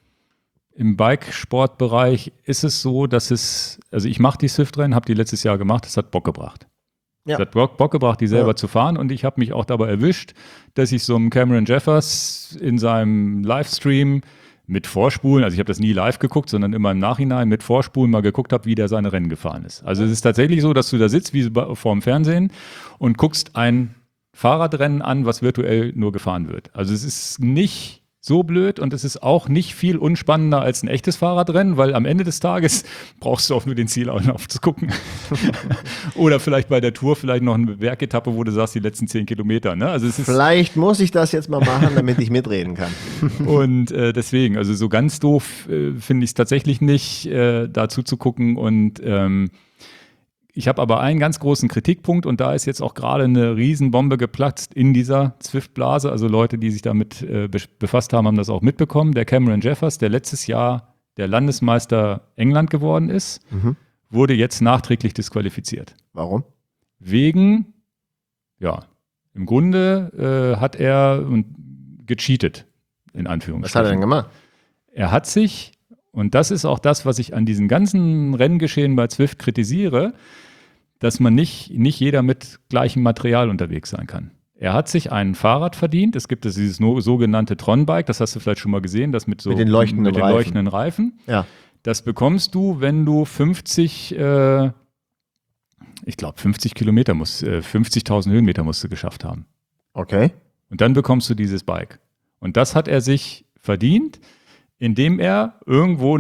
Bikesportbereich ist es so, dass also ich mache die Zwift-Rennen, habe die letztes Jahr gemacht, es hat Bock gebracht. Ja. Es hat Bock gebracht, die selber zu fahren, und ich habe mich auch dabei erwischt, dass ich so einem Cameron Jeffers in seinem Livestream mit Vorspulen, also ich habe das nie live geguckt, sondern immer im Nachhinein mit Vorspulen mal geguckt habe, wie der seine Rennen gefahren ist. Also es ist tatsächlich so, dass du da sitzt wie vor dem Fernsehen und guckst ein Fahrradrennen an, was virtuell nur gefahren wird. Also es ist nicht so blöd und es ist auch nicht viel unspannender als ein echtes Fahrradrennen, weil am Ende des Tages brauchst du auch nur den Zielauflauf zu gucken. Oder vielleicht bei der Tour vielleicht noch eine Bergetappe, wo du sagst, die letzten 10 Kilometer. Ne? Also vielleicht muss ich das jetzt mal machen, damit ich mitreden kann. Und deswegen, also so ganz doof finde ich es tatsächlich nicht, dazu zu gucken. Und ich habe aber einen ganz großen Kritikpunkt, und da ist jetzt auch gerade eine Riesenbombe geplatzt in dieser Zwift-Blase. Also Leute, die sich damit befasst haben, haben das auch mitbekommen. Der Cameron Jeffers, der letztes Jahr der Landesmeister England geworden ist, wurde jetzt nachträglich disqualifiziert. Warum? Wegen, im Grunde hat er gecheatet, in Anführungsstrichen. Was hat er denn gemacht? Er hat sich, und das ist auch das, was ich an diesen ganzen Renngeschehen bei Zwift kritisiere, dass man nicht jeder mit gleichem Material unterwegs sein kann. Er hat sich ein Fahrrad verdient. Es gibt dieses sogenannte Tron-Bike, das hast du vielleicht schon mal gesehen, das mit den leuchtenden Reifen. Ja. Das bekommst du, wenn du 50 Kilometer 50.000 Höhenmeter musst du geschafft haben. Okay. Und dann bekommst du dieses Bike. Und das hat er sich verdient, indem er irgendwo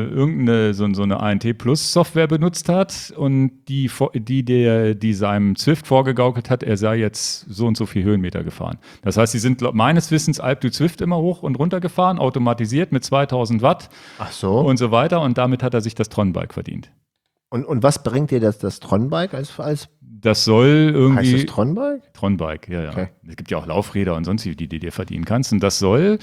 so eine ANT Plus Software benutzt hat und die seinem Zwift vorgegaukelt hat, er sei jetzt so und so viel Höhenmeter gefahren. Das heißt, sie sind meines Wissens Alpe du Zwift immer hoch und runter gefahren, automatisiert mit 2000 Watt. Ach so. Und so weiter, und damit hat er sich das Tron-Bike verdient. Und was bringt dir das Tron-Bike als das soll irgendwie. Heißt das Tron-Bike? Tron-Bike, ja. Okay. Es gibt ja auch Laufräder und sonst die dir verdienen kannst, und das soll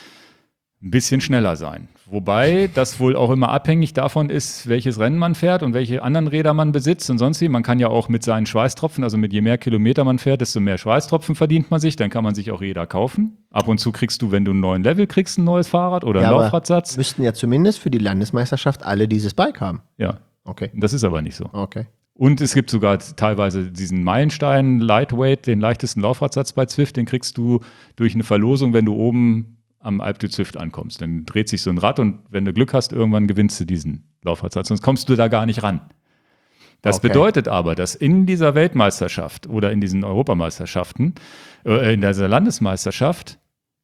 ein bisschen schneller sein. Wobei das wohl auch immer abhängig davon ist, welches Rennen man fährt und welche anderen Räder man besitzt und sonst wie. Man kann ja auch mit seinen Schweißtropfen, also mit je mehr Kilometer man fährt, desto mehr Schweißtropfen verdient man sich. Dann kann man sich auch Räder kaufen. Ab und zu kriegst du, wenn du einen neuen Level kriegst, ein neues Fahrrad oder einen Laufradsatz. Müssten ja zumindest für die Landesmeisterschaft alle dieses Bike haben. Ja. Okay. Das ist aber nicht so. Okay. Und es gibt sogar teilweise diesen Meilenstein Lightweight, den leichtesten Laufradsatz bei Zwift, den kriegst du durch eine Verlosung, wenn du oben am Alpe du Zwift ankommst. Dann dreht sich so ein Rad, und wenn du Glück hast, irgendwann gewinnst du diesen Laufradsatz. Sonst kommst du da gar nicht ran. Das bedeutet aber, dass in dieser Weltmeisterschaft oder in diesen Europameisterschaften, in dieser Landesmeisterschaft,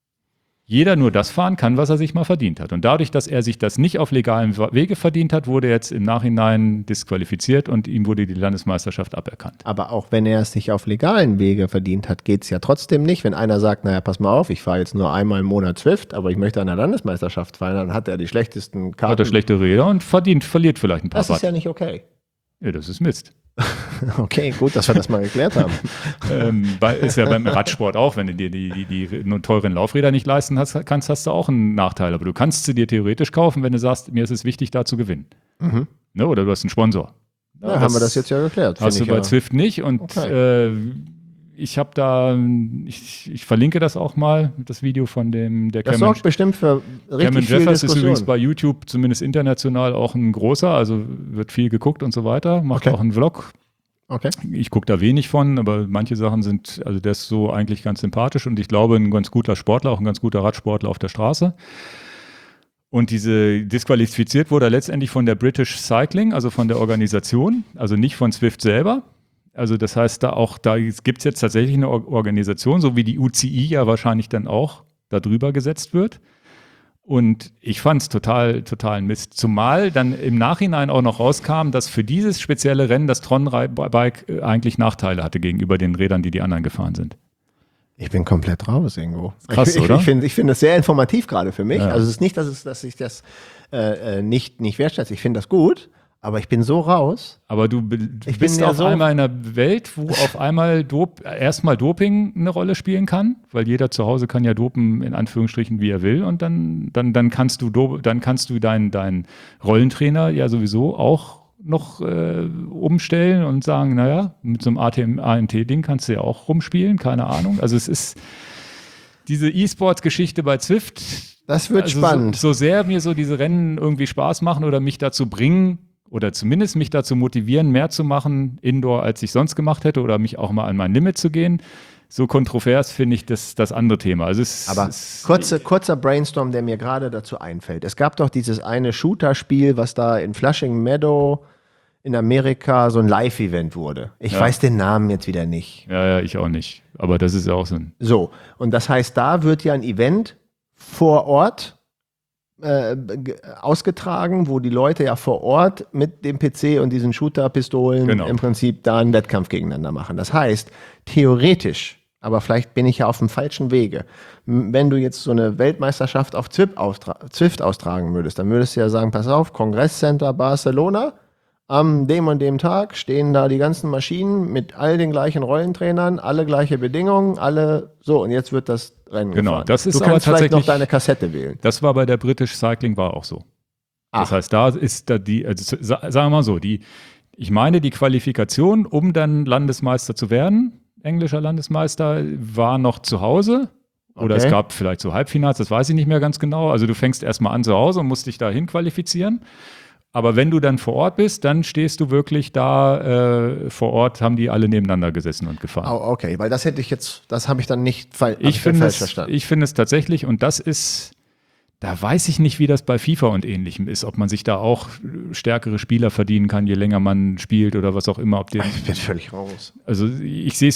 jeder nur das fahren kann, was er sich mal verdient hat. Und dadurch, dass er sich das nicht auf legalem Wege verdient hat, wurde er jetzt im Nachhinein disqualifiziert und ihm wurde die Landesmeisterschaft aberkannt. Aber auch wenn er es sich auf legalen Wege verdient hat, geht es ja trotzdem nicht. Wenn einer sagt, naja, pass mal auf, ich fahre jetzt nur einmal im Monat Zwift, aber ich möchte an der Landesmeisterschaft fahren, dann hat er die schlechtesten Karten. Hat er schlechte Räder und verliert vielleicht ein paar Watt. Das ist ja nicht okay. Ja, das ist Mist. Okay, gut, dass wir das mal geklärt haben. Ist ja beim Radsport auch, wenn du dir die teuren Laufräder nicht leisten kannst, hast du auch einen Nachteil. Aber du kannst sie dir theoretisch kaufen, wenn du sagst, mir ist es wichtig, da zu gewinnen. Ne? Oder du hast einen Sponsor. Ja, haben wir das jetzt ja geklärt. Hast du bei Zwift nicht. Und ich habe ich verlinke das auch mal, das Video von der Das sorgt bestimmt für richtig Cameron viel Jeffers Diskussion. ist übrigens bei YouTube, zumindest international, auch ein großer, also wird viel geguckt und so weiter, macht auch einen Vlog. Okay. Ich gucke da wenig von, aber manche Sachen sind, also der ist so eigentlich ganz sympathisch und ich glaube, ein ganz guter Sportler, auch ein ganz guter Radsportler auf der Straße. Und diese disqualifiziert wurde er letztendlich von der British Cycling, also von der Organisation, also nicht von Zwift selber. Also das heißt, da gibt es jetzt tatsächlich eine Organisation, so wie die UCI ja wahrscheinlich dann auch da drüber gesetzt wird. Und ich fand es total Mist. Zumal dann im Nachhinein auch noch rauskam, dass für dieses spezielle Rennen das Tron-Bike eigentlich Nachteile hatte gegenüber den Rädern, die anderen gefahren sind. Ich bin komplett raus irgendwo. Krass, oder? Ich finde das sehr informativ gerade für mich. Ja. Also es ist nicht, dass ich das nicht wertschätze. Ich finde das gut, aber ich bin so raus. Aber du bist auf einmal in einer Welt, wo auf einmal erstmal Doping eine Rolle spielen kann, weil jeder zu Hause kann ja dopen, in Anführungsstrichen, wie er will. Und dann kannst du deinen Rollentrainer ja sowieso auch noch umstellen und sagen, naja, mit so einem AMT-Ding kannst du ja auch rumspielen, keine Ahnung. Also es ist diese E-Sports-Geschichte bei Zwift. Das wird spannend. So sehr mir so diese Rennen irgendwie Spaß machen oder mich dazu bringen, oder zumindest mich dazu motivieren, mehr zu machen Indoor, als ich sonst gemacht hätte oder mich auch mal an mein Limit zu gehen. So kontrovers finde ich das andere Thema. Also kurzer Brainstorm, der mir gerade dazu einfällt. Es gab doch dieses eine Shooter-Spiel, was da in Flushing Meadow in Amerika so ein Live-Event wurde. Ich weiß den Namen jetzt wieder nicht. Ja, ich auch nicht. Aber das ist ja auch so ein... So, und das heißt, da wird ja ein Event vor Ort ausgetragen, wo die Leute ja vor Ort mit dem PC und diesen Shooter-Pistolen im Prinzip da einen Wettkampf gegeneinander machen. Das heißt, theoretisch, aber vielleicht bin ich ja auf dem falschen Wege, wenn du jetzt so eine Weltmeisterschaft auf Zwift austragen würdest, dann würdest du ja sagen, pass auf, Kongresscenter Barcelona, am dem und dem Tag stehen da die ganzen Maschinen mit all den gleichen Rollentrainern, alle gleiche Bedingungen, alle so, und jetzt wird das Rennen gefahren. Das ist du kannst vielleicht noch deine Kassette wählen. Das war bei der British Cycling war auch so. Das heißt, da ist da sagen wir mal so, ich meine, die Qualifikation, um dann Landesmeister zu werden, englischer Landesmeister, war noch zu Hause. Oder es gab vielleicht so Halbfinals, das weiß ich nicht mehr ganz genau. Also du fängst erstmal an zu Hause und musst dich dahin qualifizieren. Aber wenn du dann vor Ort bist, dann stehst du wirklich da vor Ort, haben die alle nebeneinander gesessen und gefahren. Oh, okay, weil das habe ich dann nicht falsch verstanden. Ich finde es tatsächlich, und das ist, da weiß ich nicht, wie das bei FIFA und Ähnlichem ist, ob man sich da auch stärkere Spieler verdienen kann, je länger man spielt oder was auch immer. Ich bin völlig raus. Also ich sehe es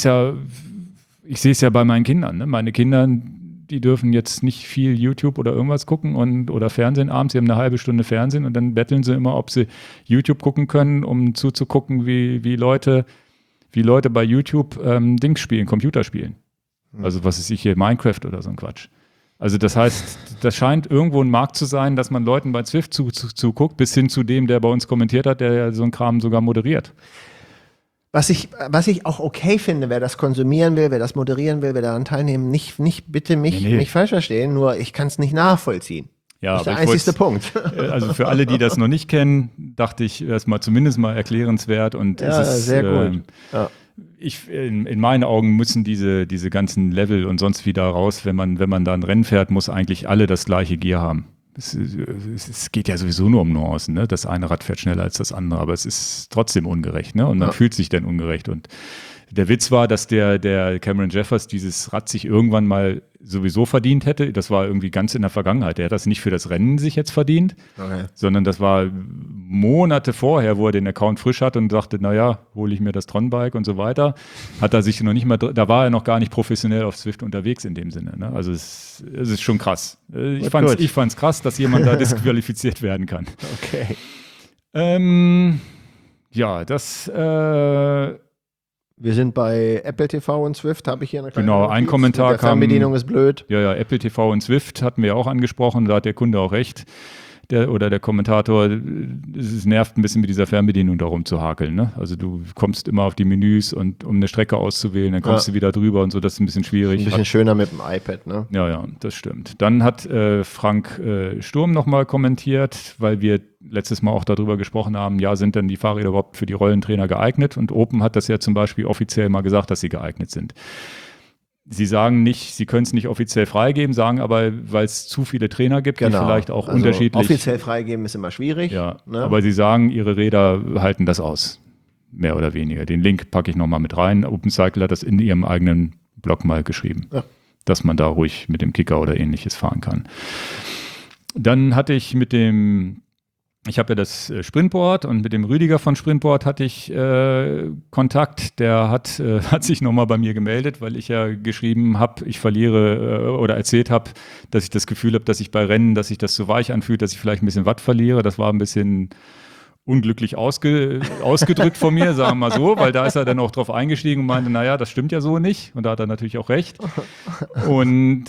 ja bei meinen Kindern. Ne? Meine Kinder, die dürfen jetzt nicht viel YouTube oder irgendwas gucken oder Fernsehen abends. Sie haben eine halbe Stunde Fernsehen und dann betteln sie immer, ob sie YouTube gucken können, um zuzugucken, wie Leute bei YouTube Dings spielen, Computer spielen. Also was ist hier, Minecraft oder so ein Quatsch. Also das heißt, das scheint irgendwo ein Markt zu sein, dass man Leuten bei Zwift zuguckt, bis hin zu dem, der bei uns kommentiert hat, der ja so einen Kram sogar moderiert. Was ich auch okay finde, wer das konsumieren will, wer das moderieren will, wer daran teilnehmen, nicht bitte mich falsch verstehen, nur ich kann es nicht nachvollziehen. Ja, das ist der einzigste Punkt. Also für alle, die das noch nicht kennen, dachte ich, das mal zumindest mal erklärenswert. Und ja, es ist sehr gut. Ja. In meinen Augen müssen diese ganzen Level und sonst wieder raus, wenn man da ein Rennen fährt, muss eigentlich alle das gleiche Gear haben. Es geht ja sowieso nur um Nuancen, ne? Das eine Rad fährt schneller als das andere, aber es ist trotzdem ungerecht, ne? Und man fühlt sich dann ungerecht. Und der Witz war, dass der Cameron Jeffers dieses Rad sich irgendwann mal sowieso verdient hätte. Das war irgendwie ganz in der Vergangenheit. Der hat das nicht für das Rennen sich jetzt verdient, sondern das war Monate vorher, wo er den Account frisch hatte und sagte, naja, hole ich mir das Tron-Bike und so weiter. Hat er sich noch nicht mal, da war er noch gar nicht professionell auf Zwift unterwegs in dem Sinne. Ne? Also es ist schon krass. Ich fand's krass, dass jemand da disqualifiziert werden kann. Okay. Ja, das wir sind bei Apple TV und Zwift, habe ich hier eine kleine Genau, ein Kommentar kam. Fernbedienung ist blöd. Ja, Apple TV und Zwift hatten wir auch angesprochen, da hat der Kunde auch recht. Der Kommentator, es nervt ein bisschen mit dieser Fernbedienung darum zu hakeln. Ne? Also du kommst immer auf die Menüs und um eine Strecke auszuwählen, dann kommst du wieder drüber und so, das ist ein bisschen schwierig. Ein bisschen schöner mit dem iPad, ne? Ja, das stimmt. Dann hat Frank Sturm nochmal kommentiert, weil wir letztes Mal auch darüber gesprochen haben, ja, sind denn die Fahrräder überhaupt für die Rollentrainer geeignet? Und Open hat das ja zum Beispiel offiziell mal gesagt, dass sie geeignet sind. Sie sagen nicht, sie können es nicht offiziell freigeben, sagen aber, weil es zu viele Trainer gibt, die vielleicht auch unterschiedlich. Offiziell freigeben ist immer schwierig. Ja, ne? Aber sie sagen, ihre Räder halten das aus. mehr oder weniger. Den Link packe ich nochmal mit rein. OpenCycle hat das in ihrem eigenen Blog mal geschrieben, dass man da ruhig mit dem Kicker oder ähnliches fahren kann. Dann hatte ich ich habe ja das Sprintboard und mit dem Rüdiger von Sprintboard hatte ich Kontakt. Der hat sich nochmal bei mir gemeldet, weil ich ja geschrieben habe, ich verliere oder erzählt habe, dass ich das Gefühl habe, dass ich bei Rennen, dass sich das so weich anfühlt, dass ich vielleicht ein bisschen Watt verliere. Das war ein bisschen unglücklich ausgedrückt von mir, sagen wir mal so, weil da ist er dann auch drauf eingestiegen und meinte, naja, das stimmt ja so nicht. Und da hat er natürlich auch recht. Und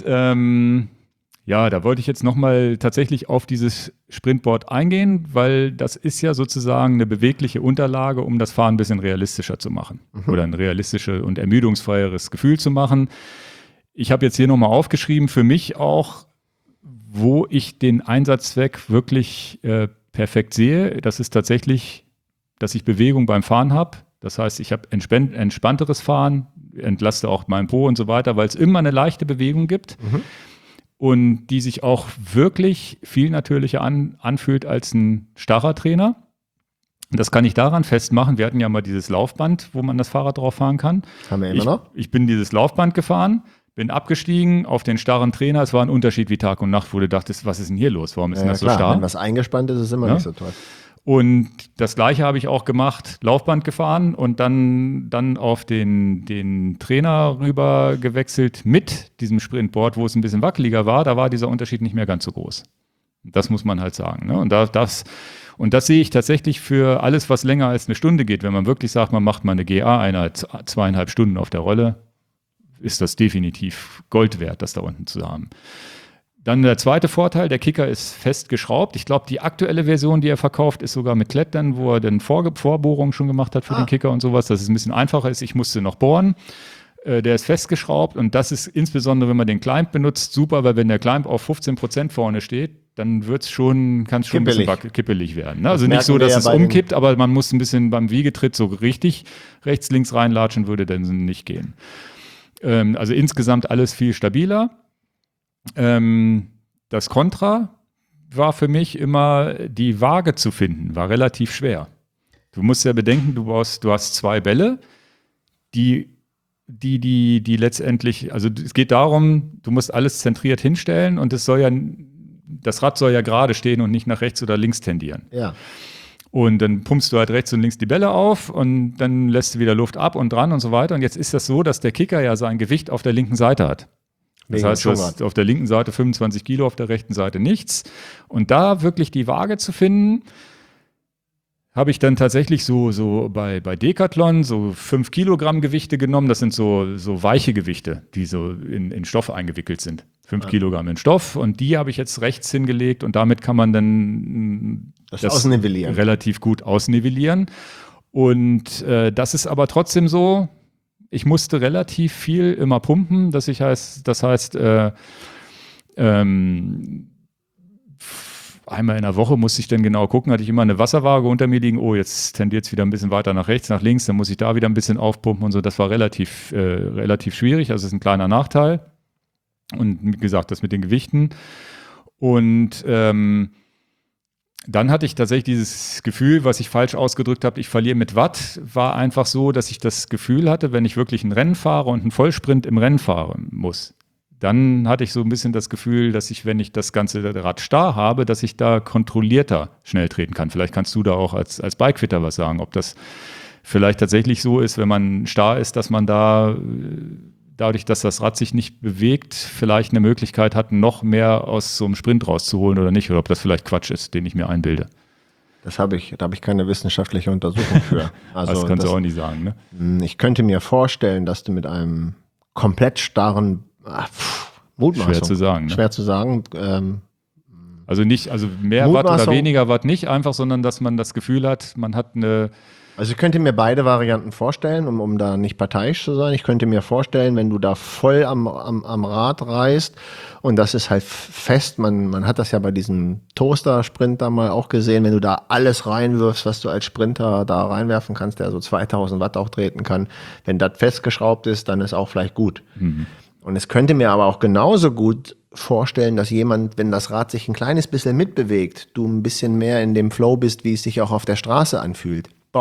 ja, da wollte ich jetzt nochmal tatsächlich auf dieses Sprintboard eingehen, weil das ist ja sozusagen eine bewegliche Unterlage, um das Fahren ein bisschen realistischer zu machen oder ein realistisches und ermüdungsfreieres Gefühl zu machen. Ich habe jetzt hier nochmal aufgeschrieben, für mich auch, wo ich den Einsatzzweck wirklich perfekt sehe. Das ist tatsächlich, dass ich Bewegung beim Fahren habe. Das heißt, ich habe entspannteres Fahren, entlaste auch meinen Po und so weiter, weil es immer eine leichte Bewegung gibt. Und die sich auch wirklich viel natürlicher anfühlt als ein starrer Trainer. Das kann ich daran festmachen. Wir hatten ja mal dieses Laufband, wo man das Fahrrad drauf fahren kann. Haben wir immer noch? Ich bin dieses Laufband gefahren, bin abgestiegen auf den starren Trainer. Es war ein Unterschied wie Tag und Nacht, wo du dachtest, was ist denn hier los? Warum ist denn das so starr? Wenn was eingespannt ist, ist es immer nicht so toll. Und das Gleiche habe ich auch gemacht, Laufband gefahren und dann auf den Trainer rüber gewechselt mit diesem Sprintboard, wo es ein bisschen wackeliger war. Da war dieser Unterschied nicht mehr ganz so groß. Das muss man halt sagen. Ne? Und das sehe ich tatsächlich für alles, was länger als eine Stunde geht. Wenn man wirklich sagt, man macht mal eine GA-Einheit 2,5 Stunden auf der Rolle, ist das definitiv Gold wert, das da unten zu haben. Dann der zweite Vorteil, der Kicker ist fest geschraubt. Ich glaube, die aktuelle Version, die er verkauft, ist sogar mit Klettern, wo er dann Vorbohrungen schon gemacht hat für den Kicker und sowas, dass es ein bisschen einfacher ist. Ich musste noch bohren. Der ist festgeschraubt und das ist insbesondere, wenn man den Climb benutzt, super, weil wenn der Climb auf 15% vorne steht, dann kann es schon ein bisschen kippelig werden. Ne? Also nicht so, dass es umkippt, aber man muss ein bisschen beim Wiegetritt so richtig rechts, links reinlatschen, würde dann nicht gehen. Also insgesamt alles viel stabiler. Das Kontra war für mich immer, die Waage zu finden, war relativ schwer. Du musst ja bedenken, du hast 2 Bälle, die letztendlich, also es geht darum, du musst alles zentriert hinstellen und das Rad soll ja gerade stehen und nicht nach rechts oder links tendieren. Ja. Und dann pumpst du halt rechts und links die Bälle auf und dann lässt du wieder Luft ab und dran und so weiter. Und jetzt ist das so, dass der Kicker ja sein Gewicht auf der linken Seite hat. Das heißt, du hast auf der linken Seite 25 Kilo, auf der rechten Seite nichts. Und da wirklich die Waage zu finden, habe ich dann tatsächlich so bei Decathlon so 5 Kilogramm Gewichte genommen. Das sind so weiche Gewichte, die so in Stoff eingewickelt sind. 5 Kilogramm in Stoff. Und die habe ich jetzt rechts hingelegt und damit kann man dann das ausnivellieren. Relativ gut ausnivellieren. Und das ist aber trotzdem so, ich musste relativ viel immer pumpen, das heißt, einmal in der Woche musste ich dann genau gucken, hatte ich immer eine Wasserwaage unter mir liegen, jetzt tendiert es wieder ein bisschen weiter nach rechts, nach links, dann muss ich da wieder ein bisschen aufpumpen und so. Das war relativ schwierig, also das ist ein kleiner Nachteil. Und wie gesagt, das mit den Gewichten. Und dann hatte ich tatsächlich dieses Gefühl, was ich falsch ausgedrückt habe, ich verliere mit Watt, war einfach so, dass ich das Gefühl hatte, wenn ich wirklich ein Rennen fahre und einen Vollsprint im Rennen fahren muss, dann hatte ich so ein bisschen das Gefühl, dass ich, wenn ich das ganze Rad starr habe, dass ich da kontrollierter schnell treten kann. Vielleicht kannst du da auch als Bikefitter was sagen, ob das vielleicht tatsächlich so ist, wenn man starr ist, dass man da dadurch, dass das Rad sich nicht bewegt, vielleicht eine Möglichkeit hat, noch mehr aus so einem Sprint rauszuholen oder nicht. Oder ob das vielleicht Quatsch ist, den ich mir einbilde. Da habe ich keine wissenschaftliche Untersuchung für. Also das kannst du auch nicht sagen, ne? Ich könnte mir vorstellen, dass du mit einem komplett starren Mutmaßung. Schwer zu sagen. Ne? Schwer zu sagen. Also mehr Watt oder weniger Watt nicht einfach, sondern dass man das Gefühl hat, man hat eine. Also ich könnte mir beide Varianten vorstellen, um da nicht parteiisch zu sein. Ich könnte mir vorstellen, wenn du da voll am Rad reißt und das ist halt fest, man hat das ja bei diesem Toaster-Sprint da mal auch gesehen, wenn du da alles reinwirfst, was du als Sprinter da reinwerfen kannst, der so 2000 Watt auch treten kann, wenn das festgeschraubt ist, dann ist auch vielleicht gut. Mhm. Und es könnte mir aber auch genauso gut vorstellen, dass jemand, wenn das Rad sich ein kleines bisschen mitbewegt, du ein bisschen mehr in dem Flow bist, wie es sich auch auf der Straße anfühlt.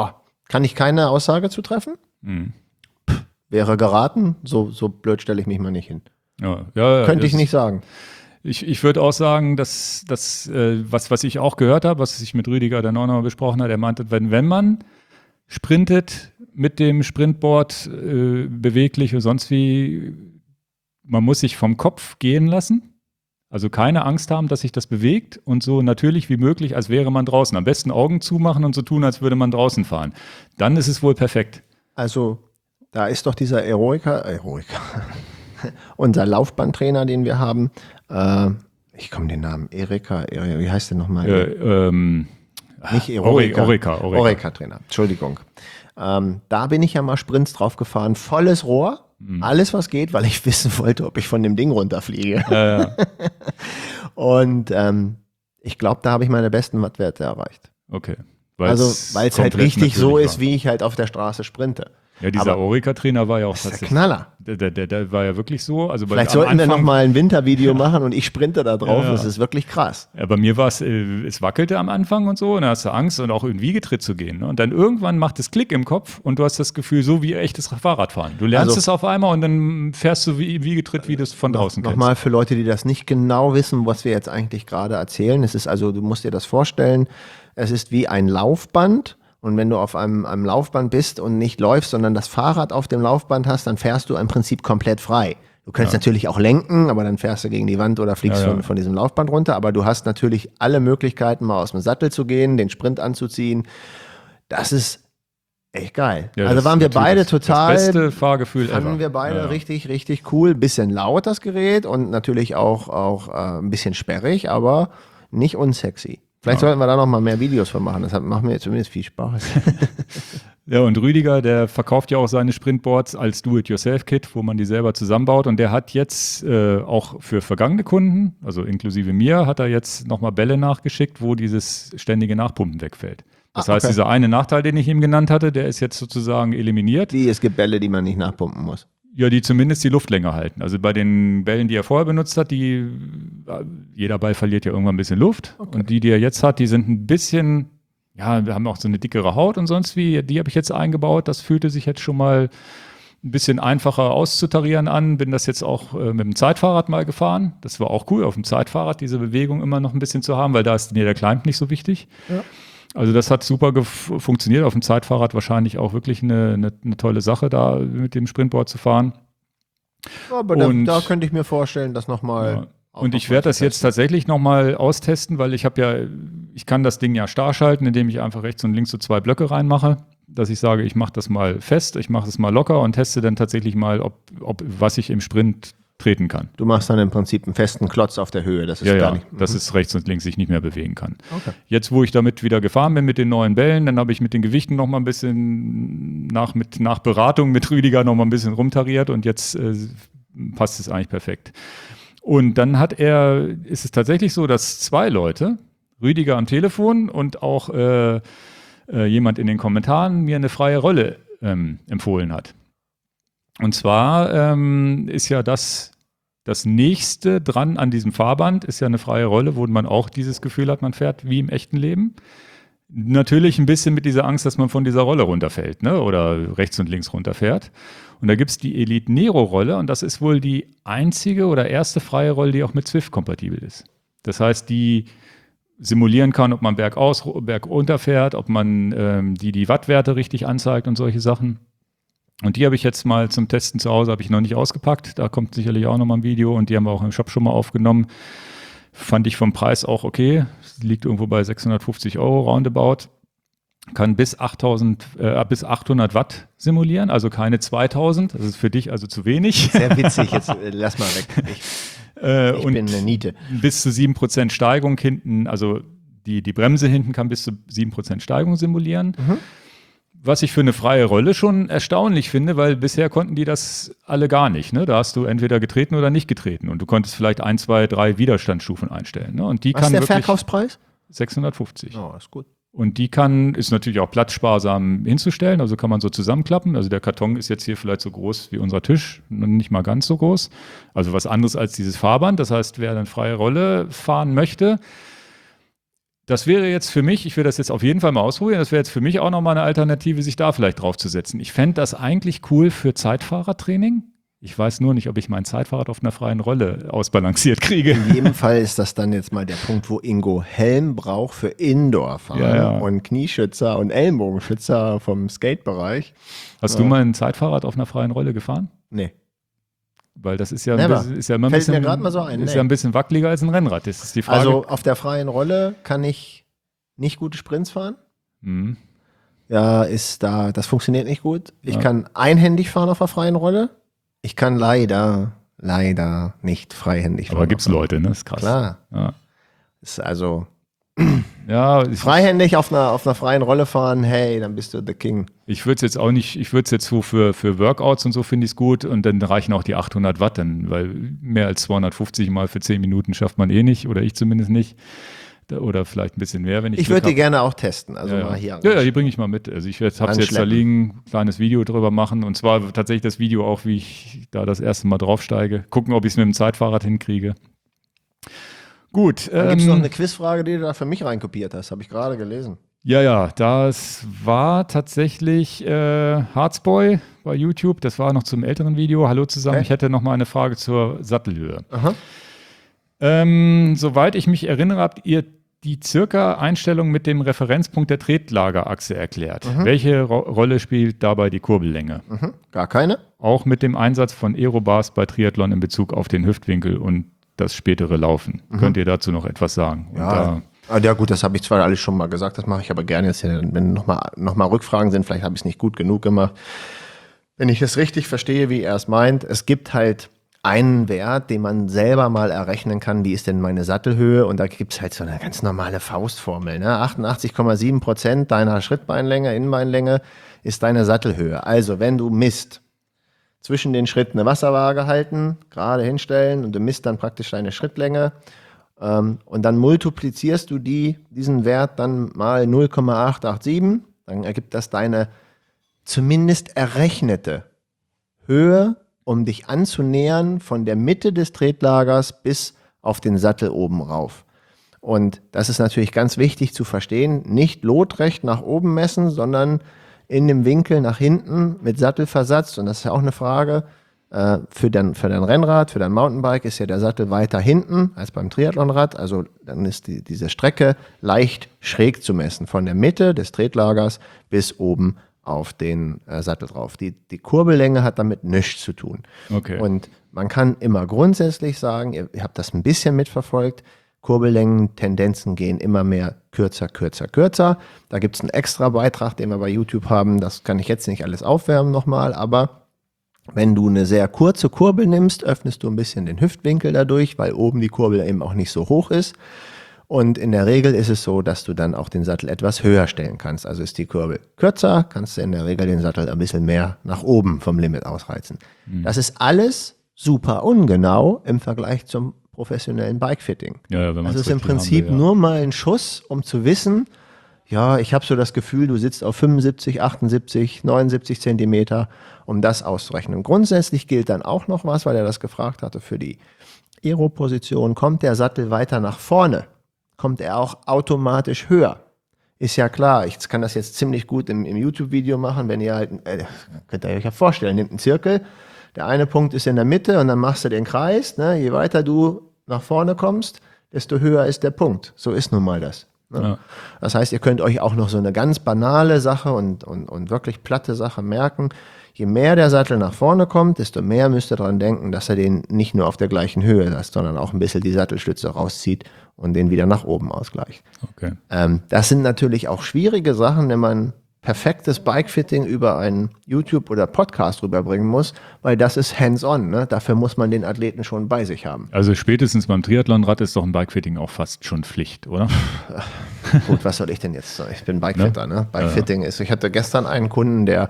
Kann ich keine Aussage zu treffen? Mhm. Wäre geraten, so blöd stelle ich mich mal nicht hin. Ja, Könnte ich nicht sagen. Ich würde auch sagen, dass was ich auch gehört habe, was ich mit Rüdiger dann auch noch mal besprochen hat, er meinte, wenn man sprintet mit dem Sprintboard beweglich oder sonst wie, man muss sich vom Kopf gehen lassen. Also keine Angst haben, dass sich das bewegt und so natürlich wie möglich, als wäre man draußen. Am besten Augen zumachen und so tun, als würde man draußen fahren. Dann ist es wohl perfekt. Also da ist doch dieser Eroica, unser Laufbahntrainer, den wir haben. Ich komme den Namen, Erika, wie heißt der nochmal? Nicht Eroica. Orica-Trainer, Entschuldigung. Da bin ich ja mal Sprints drauf gefahren, volles Rohr. Alles, was geht, weil ich wissen wollte, ob ich von dem Ding runterfliege. Ja. Und ich glaube, da habe ich meine besten Wattwerte erreicht. Okay. Weil es halt richtig so ist, wie ich halt auf der Straße sprinte. Ja, dieser Orica-Trainer war ja auch tatsächlich. Der Knaller. Der war ja wirklich so. Also vielleicht sollten wir nochmal ein Wintervideo machen und ich sprinte da drauf. Ja. Das ist wirklich krass. Ja, bei mir war es wackelte am Anfang und so. Und da hast du Angst und auch in Wiegetritt zu gehen. Ne? Und dann irgendwann macht es Klick im Kopf und du hast das Gefühl, so wie echtes Fahrradfahren. Du lernst es auf einmal und dann fährst du wie Wiegetritt, wie du es von draußen kennst. Nochmal für Leute, die das nicht genau wissen, was wir jetzt eigentlich gerade erzählen. Es ist also, du musst dir das vorstellen, es ist wie ein Laufband. Und wenn du auf einem Laufband bist und nicht läufst, sondern das Fahrrad auf dem Laufband hast, dann fährst du im Prinzip komplett frei. Du kannst natürlich auch lenken, aber dann fährst du gegen die Wand oder fliegst von diesem Laufband runter. Aber du hast natürlich alle Möglichkeiten, mal aus dem Sattel zu gehen, den Sprint anzuziehen. Das ist echt geil. Ja, also waren wir beide total. Das beste Fahrgefühl fanden wir beide richtig, richtig cool. Bisschen laut das Gerät und natürlich auch ein bisschen sperrig, aber nicht unsexy. Vielleicht sollten wir da noch mal mehr Videos von machen. Das macht mir jetzt zumindest viel Spaß. Ja, und Rüdiger, der verkauft ja auch seine Sprintboards als Do-it-yourself-Kit, wo man die selber zusammenbaut. Und der hat jetzt auch für vergangene Kunden, also inklusive mir, hat er jetzt nochmal Bälle nachgeschickt, wo dieses ständige Nachpumpen wegfällt. Das heißt, dieser eine Nachteil, den ich ihm genannt hatte, der ist jetzt sozusagen eliminiert. Es gibt Bälle, die man nicht nachpumpen muss. Ja, die zumindest die Luftlänger halten. Also bei den Bällen, die er vorher benutzt hat, jeder Ball verliert ja irgendwann ein bisschen Luft. Okay. Und die er jetzt hat, die sind ein bisschen, ja, wir haben auch so eine dickere Haut und sonst wie. Die habe ich jetzt eingebaut. Das fühlte sich jetzt schon mal ein bisschen einfacher auszutarieren an. Bin das jetzt auch mit dem Zeitfahrrad mal gefahren. Das war auch cool, auf dem Zeitfahrrad diese Bewegung immer noch ein bisschen zu haben, weil da ist der Climb nicht so wichtig. Ja. Also das hat super funktioniert, auf dem Zeitfahrrad wahrscheinlich auch wirklich eine tolle Sache, da mit dem Sprintboard zu fahren. Aber da könnte ich mir vorstellen, das nochmal. Ja. Und ich werde das jetzt tatsächlich nochmal austesten, weil ich kann das Ding ja starr schalten, indem ich einfach rechts und links so 2 Blöcke reinmache, dass ich sage, ich mache das mal fest, ich mache es mal locker und teste dann tatsächlich mal, was ich im Sprint treten kann. Du machst dann im Prinzip einen festen Klotz auf der Höhe. Das ist dass es rechts und links sich nicht mehr bewegen kann. Okay. Jetzt, wo ich damit wieder gefahren bin mit den neuen Bällen, dann habe ich mit den Gewichten noch mal ein bisschen nach Beratung mit Rüdiger noch mal ein bisschen rumtariert und jetzt passt es eigentlich perfekt. Und dann ist es tatsächlich so, dass 2 Leute, Rüdiger am Telefon und auch jemand in den Kommentaren, mir eine freie Rolle empfohlen hat. Und zwar ist ja das nächste dran an diesem Fahrband, ist ja eine freie Rolle, wo man auch dieses Gefühl hat, man fährt wie im echten Leben. Natürlich ein bisschen mit dieser Angst, dass man von dieser Rolle runterfällt, ne? Oder rechts und links runterfährt. Und da gibt es die Elite Nero Rolle und das ist wohl die einzige oder erste freie Rolle, die auch mit Zwift kompatibel ist. Das heißt, die simulieren kann, ob man bergaus, bergunter fährt, ob man die Wattwerte richtig anzeigt und solche Sachen. Und die habe ich jetzt mal zum Testen zu Hause, habe ich noch nicht ausgepackt. Da kommt sicherlich auch noch mal ein Video und die haben wir auch im Shop schon mal aufgenommen. Fand ich vom Preis auch okay. Liegt irgendwo bei 650 € roundabout. Kann bis 800 Watt simulieren, also keine 2000. Das ist für dich also zu wenig. Sehr witzig, jetzt lass mal weg. Ich bin eine Niete. Bis zu 7% Steigung hinten, also die Bremse hinten kann bis zu 7% Steigung simulieren. Mhm. Was ich für eine freie Rolle schon erstaunlich finde, weil bisher konnten die das alle gar nicht. Ne? Da hast du entweder getreten oder nicht getreten. Und du konntest vielleicht 1, 2, 3 Widerstandsstufen einstellen. Ne? Und die Was ist der Verkaufspreis? 650. Oh, ist gut. Und die ist natürlich auch platzsparsam hinzustellen. Also kann man so zusammenklappen. Also der Karton ist jetzt hier vielleicht so groß wie unser Tisch. Nicht mal ganz so groß. Also was anderes als dieses Fahrband. Das heißt, wer dann freie Rolle fahren möchte, Das wäre jetzt für mich, ich will das jetzt auf jeden Fall mal ausprobieren, das wäre jetzt für mich auch nochmal eine Alternative, sich da vielleicht draufzusetzen. Ich fände das eigentlich cool für Zeitfahrertraining. Ich weiß nur nicht, ob ich mein Zeitfahrrad auf einer freien Rolle ausbalanciert kriege. In jedem Fall ist das dann jetzt mal der Punkt, wo Ingo Helm braucht für Indoor-Fahren und Knieschützer und Ellenbogenschützer vom Skate-Bereich. Hast du mal ein Zeitfahrrad auf einer freien Rolle gefahren? Nee. Weil das ist ja, immer ein bisschen, mir gerade mal so ein. Ist ja ein bisschen wackeliger als ein Rennrad. Das ist die Frage. Also auf der freien Rolle kann ich nicht gute Sprints fahren. Mhm. Ja, das funktioniert nicht gut. Ich kann einhändig fahren auf der freien Rolle. Ich kann leider nicht freihändig fahren. Aber gibt's Leute, ne? Das ist krass. Klar. Ja. Ist also freihändig auf einer freien Rolle fahren, hey, dann bist du the King. Ich würde es jetzt auch nicht, ich würde es jetzt so für Workouts und so finde ich es gut und dann reichen auch die 800 Watt dann, weil mehr als 250 Mal für 10 Minuten schafft man eh nicht oder ich zumindest nicht. Oder vielleicht ein bisschen mehr, wenn ich würde die gerne auch testen. Also mal hier. Ja, die bringe ich mal mit. Also ich habe es jetzt da liegen, kleines Video drüber machen. Und zwar tatsächlich das Video auch, wie ich da das erste Mal draufsteige. Gucken, ob ich es mit dem Zeitfahrrad hinkriege. Gut. Dann gibt es noch eine Quizfrage, die du da für mich reinkopiert hast. Habe ich gerade gelesen. Ja, das war tatsächlich Harzboy bei YouTube. Das war noch zum älteren Video. Hallo zusammen. Ich hätte noch mal eine Frage zur Sattelhöhe. Aha. Soweit ich mich erinnere, habt ihr die circa Einstellung mit dem Referenzpunkt der Tretlagerachse erklärt. Welche Rolle spielt dabei die Kurbellänge? Gar keine. Auch mit dem Einsatz von Aerobars bei Triathlon in Bezug auf den Hüftwinkel und das spätere Laufen. Könnt ihr dazu noch etwas sagen? Ja gut, das habe ich zwar alles schon mal gesagt, das mache ich aber gerne jetzt hier. Wenn noch mal Rückfragen sind, vielleicht habe ich es nicht gut genug gemacht. Wenn ich es richtig verstehe, wie er es meint, es gibt halt einen Wert, den man selber mal errechnen kann, wie ist denn meine Sattelhöhe, und da gibt es halt so eine ganz normale Faustformel. Ne? 88,7% deiner Schrittbeinlänge, Innenbeinlänge ist deine Sattelhöhe. Also wenn du misst, zwischen den Schritten eine Wasserwaage halten, gerade hinstellen und du misst dann praktisch deine Schrittlänge und dann multiplizierst du diesen Wert dann mal 0,887, dann ergibt das deine zumindest errechnete Höhe, um dich anzunähern von der Mitte des Tretlagers bis auf den Sattel oben rauf. Und das ist natürlich ganz wichtig zu verstehen, nicht lotrecht nach oben messen, sondern in dem Winkel nach hinten mit Sattelversatz. Und das ist ja auch eine Frage, für dein Rennrad, für dein Mountainbike ist ja der Sattel weiter hinten als beim Triathlonrad. Also dann ist diese Strecke leicht schräg zu messen, von der Mitte des Tretlagers bis oben auf den Sattel drauf. Die Kurbellänge hat damit nichts zu tun. Okay. Und man kann immer grundsätzlich sagen, ihr habt das ein bisschen mitverfolgt, Kurbellängen-Tendenzen gehen immer mehr kürzer. Da gibt es einen extra Beitrag, den wir bei YouTube haben. Das kann ich jetzt nicht alles aufwärmen nochmal, aber wenn du eine sehr kurze Kurbel nimmst, öffnest du ein bisschen den Hüftwinkel dadurch, weil oben die Kurbel eben auch nicht so hoch ist. Und in der Regel ist es so, dass du dann auch den Sattel etwas höher stellen kannst. Also ist die Kurbel kürzer, kannst du in der Regel den Sattel ein bisschen mehr nach oben vom Limit ausreizen. Das ist alles super ungenau im Vergleich zum professionellen Bikefitting. Ja, wenn das ist im Prinzip nur mal ein Schuss, um zu wissen, ja, ich habe so das Gefühl, du sitzt auf 75, 78, 79 Zentimeter, um das auszurechnen. Grundsätzlich gilt dann auch noch was, weil er das gefragt hatte, für die Aero-Position. Kommt der Sattel weiter nach vorne, kommt er auch automatisch höher. Ist ja klar, ich kann das jetzt ziemlich gut im YouTube-Video machen, wenn ihr halt, könnt ihr euch ja vorstellen, nehmt einen Zirkel, der eine Punkt ist in der Mitte und dann machst du den Kreis, ne? Je weiter du nach vorne kommst, desto höher ist der Punkt. So ist nun mal das. Ne? Ja. Das heißt, ihr könnt euch auch noch so eine ganz banale Sache und wirklich platte Sache merken. Je mehr der Sattel nach vorne kommt, desto mehr müsst ihr daran denken, dass er den nicht nur auf der gleichen Höhe lässt, sondern auch ein bisschen die Sattelstütze rauszieht und den wieder nach oben ausgleicht. Okay. Das sind natürlich auch schwierige Sachen, wenn man perfektes Bikefitting über einen YouTube- oder Podcast rüberbringen muss, weil das ist hands-on. Ne? Dafür muss man den Athleten schon bei sich haben. Also spätestens beim Triathlonrad ist doch ein Bikefitting auch fast schon Pflicht, oder? Gut, was soll ich denn jetzt sagen? Ich bin Bikefitter. Ne? Bikefitting ist, ich hatte gestern einen Kunden, der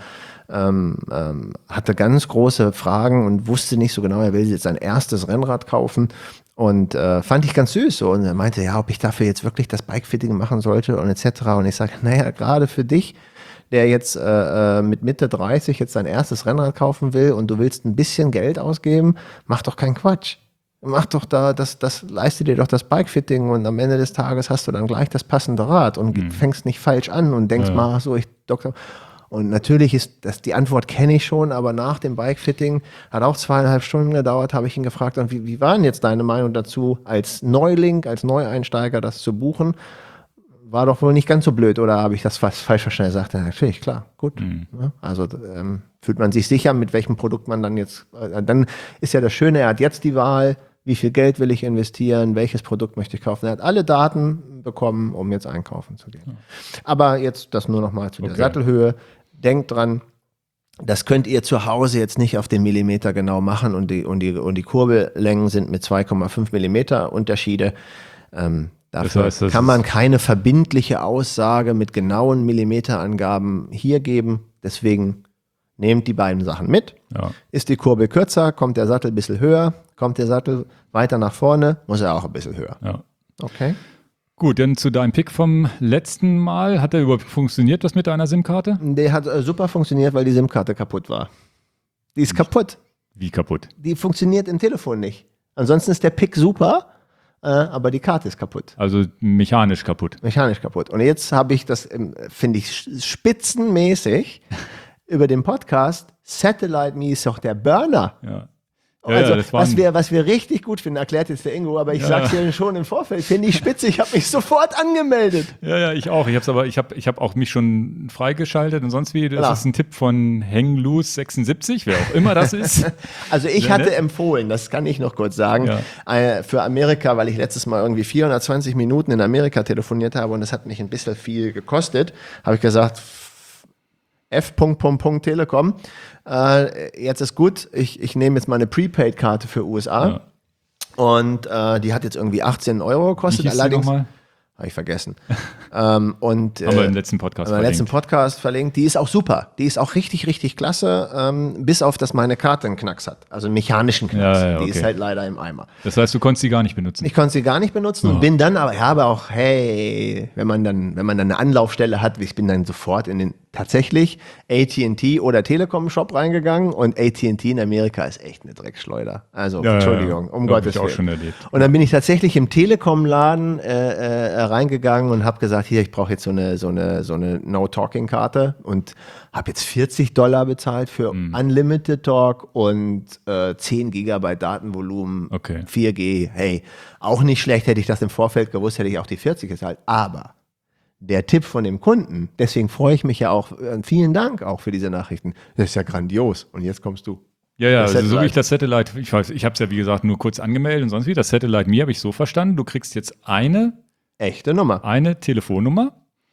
hatte ganz große Fragen und wusste nicht so genau, er will jetzt sein erstes Rennrad kaufen. Und fand ich ganz süß so. Und er meinte, ja, ob ich dafür jetzt wirklich das Bikefitting machen sollte und etc. Und ich sage, naja, gerade für dich, der jetzt mit Mitte 30 jetzt sein erstes Rennrad kaufen will und du willst ein bisschen Geld ausgeben, mach doch keinen Quatsch. Mach doch da, leiste dir doch das Bike-Fitting und am Ende des Tages hast du dann gleich das passende Rad und fängst nicht falsch an und denkst mal, ach so, Doktor. Und natürlich ist das, die Antwort kenne ich schon, aber nach dem Bike-Fitting hat auch 2,5 Stunden gedauert, habe ich ihn gefragt, und wie war denn jetzt deine Meinung dazu, als Neuling, als Neueinsteiger das zu buchen? War doch wohl nicht ganz so blöd, oder habe ich das fast falsch verstanden? Er sagte, natürlich, klar, gut. Ja, also fühlt man sich sicher, mit welchem Produkt man dann jetzt, dann ist ja das Schöne, er hat jetzt die Wahl, wie viel Geld will ich investieren, welches Produkt möchte ich kaufen. Er hat alle Daten bekommen, um jetzt einkaufen zu gehen. Ja. Aber jetzt das nur noch mal zu der Sattelhöhe. Denkt dran, das könnt ihr zu Hause jetzt nicht auf den Millimeter genau machen, und die Kurbellängen sind mit 2,5 Millimeter Unterschiede. Dafür das heißt, kann man keine verbindliche Aussage mit genauen Millimeterangaben hier geben. Deswegen nehmt die beiden Sachen mit. Ja. Ist die Kurbel kürzer, kommt der Sattel ein bisschen höher. Kommt der Sattel weiter nach vorne, muss er auch ein bisschen höher. Ja. Okay. Gut, dann zu deinem Pick vom letzten Mal. Hat der überhaupt funktioniert, das mit deiner SIM-Karte? Der hat super funktioniert, weil die SIM-Karte kaputt war. Die ist kaputt. Wie kaputt? Die funktioniert im Telefon nicht. Ansonsten ist der Pick super, aber die Karte ist kaputt. Also mechanisch kaputt. Mechanisch kaputt. Und jetzt habe ich das, finde ich, spitzenmäßig über den Podcast. Satellite Me ist doch der Burner. Ja. Also, was wir richtig gut finden, erklärt jetzt der Ingo, aber ich sag's dir schon im Vorfeld, finde ich spitze, ich habe mich sofort angemeldet. Ja, ich auch. Ich habe auch mich schon freigeschaltet und sonst wie. Das ist ein Tipp von Hangloose76, wer auch immer das ist. Also ich hatte empfohlen, das kann ich noch kurz sagen, für Amerika, weil ich letztes Mal irgendwie 420 Minuten in Amerika telefoniert habe und das hat mich ein bisschen viel gekostet, habe ich gesagt, Telekom. Jetzt ist gut, ich nehme jetzt mal eine Prepaid-Karte für USA. Ja. Und die hat jetzt irgendwie 18 € gekostet. Wie hieß allerdings habe ich vergessen. Haben wir im letzten Podcast verlinkt. Die ist auch super. Die ist auch richtig, richtig klasse, bis auf, dass meine Karte einen Knacks hat. Also einen mechanischen Knacks. Ja, okay. Die ist halt leider im Eimer. Das heißt, du konntest sie gar nicht benutzen? Ich konnte sie gar nicht benutzen und bin dann, aber ich habe auch, wenn man dann eine Anlaufstelle hat, ich bin dann sofort in den tatsächlich AT&T oder Telekom-Shop reingegangen, und AT&T in Amerika ist echt eine Dreckschleuder. Also, Entschuldigung, um Gottes Willen. Auch schon erlebt. Und dann bin ich tatsächlich im Telekom-Laden reingegangen und habe gesagt, hier, ich brauche jetzt so eine No-Talking-Karte, und habe jetzt $40 bezahlt für Unlimited Talk und 10 GB Datenvolumen, 4G. Hey, auch nicht schlecht, hätte ich das im Vorfeld gewusst, hätte ich auch die 40 gezahlt. Aber der Tipp von dem Kunden, deswegen freue ich mich ja auch, vielen Dank auch für diese Nachrichten. Das ist ja grandios. Und jetzt kommst du. Ja, also so wie ich das Satellite, ich habe es ja wie gesagt nur kurz angemeldet und sonst wie, das Satellite Me habe ich so verstanden, du kriegst jetzt eine echte Nummer. Eine Telefonnummer,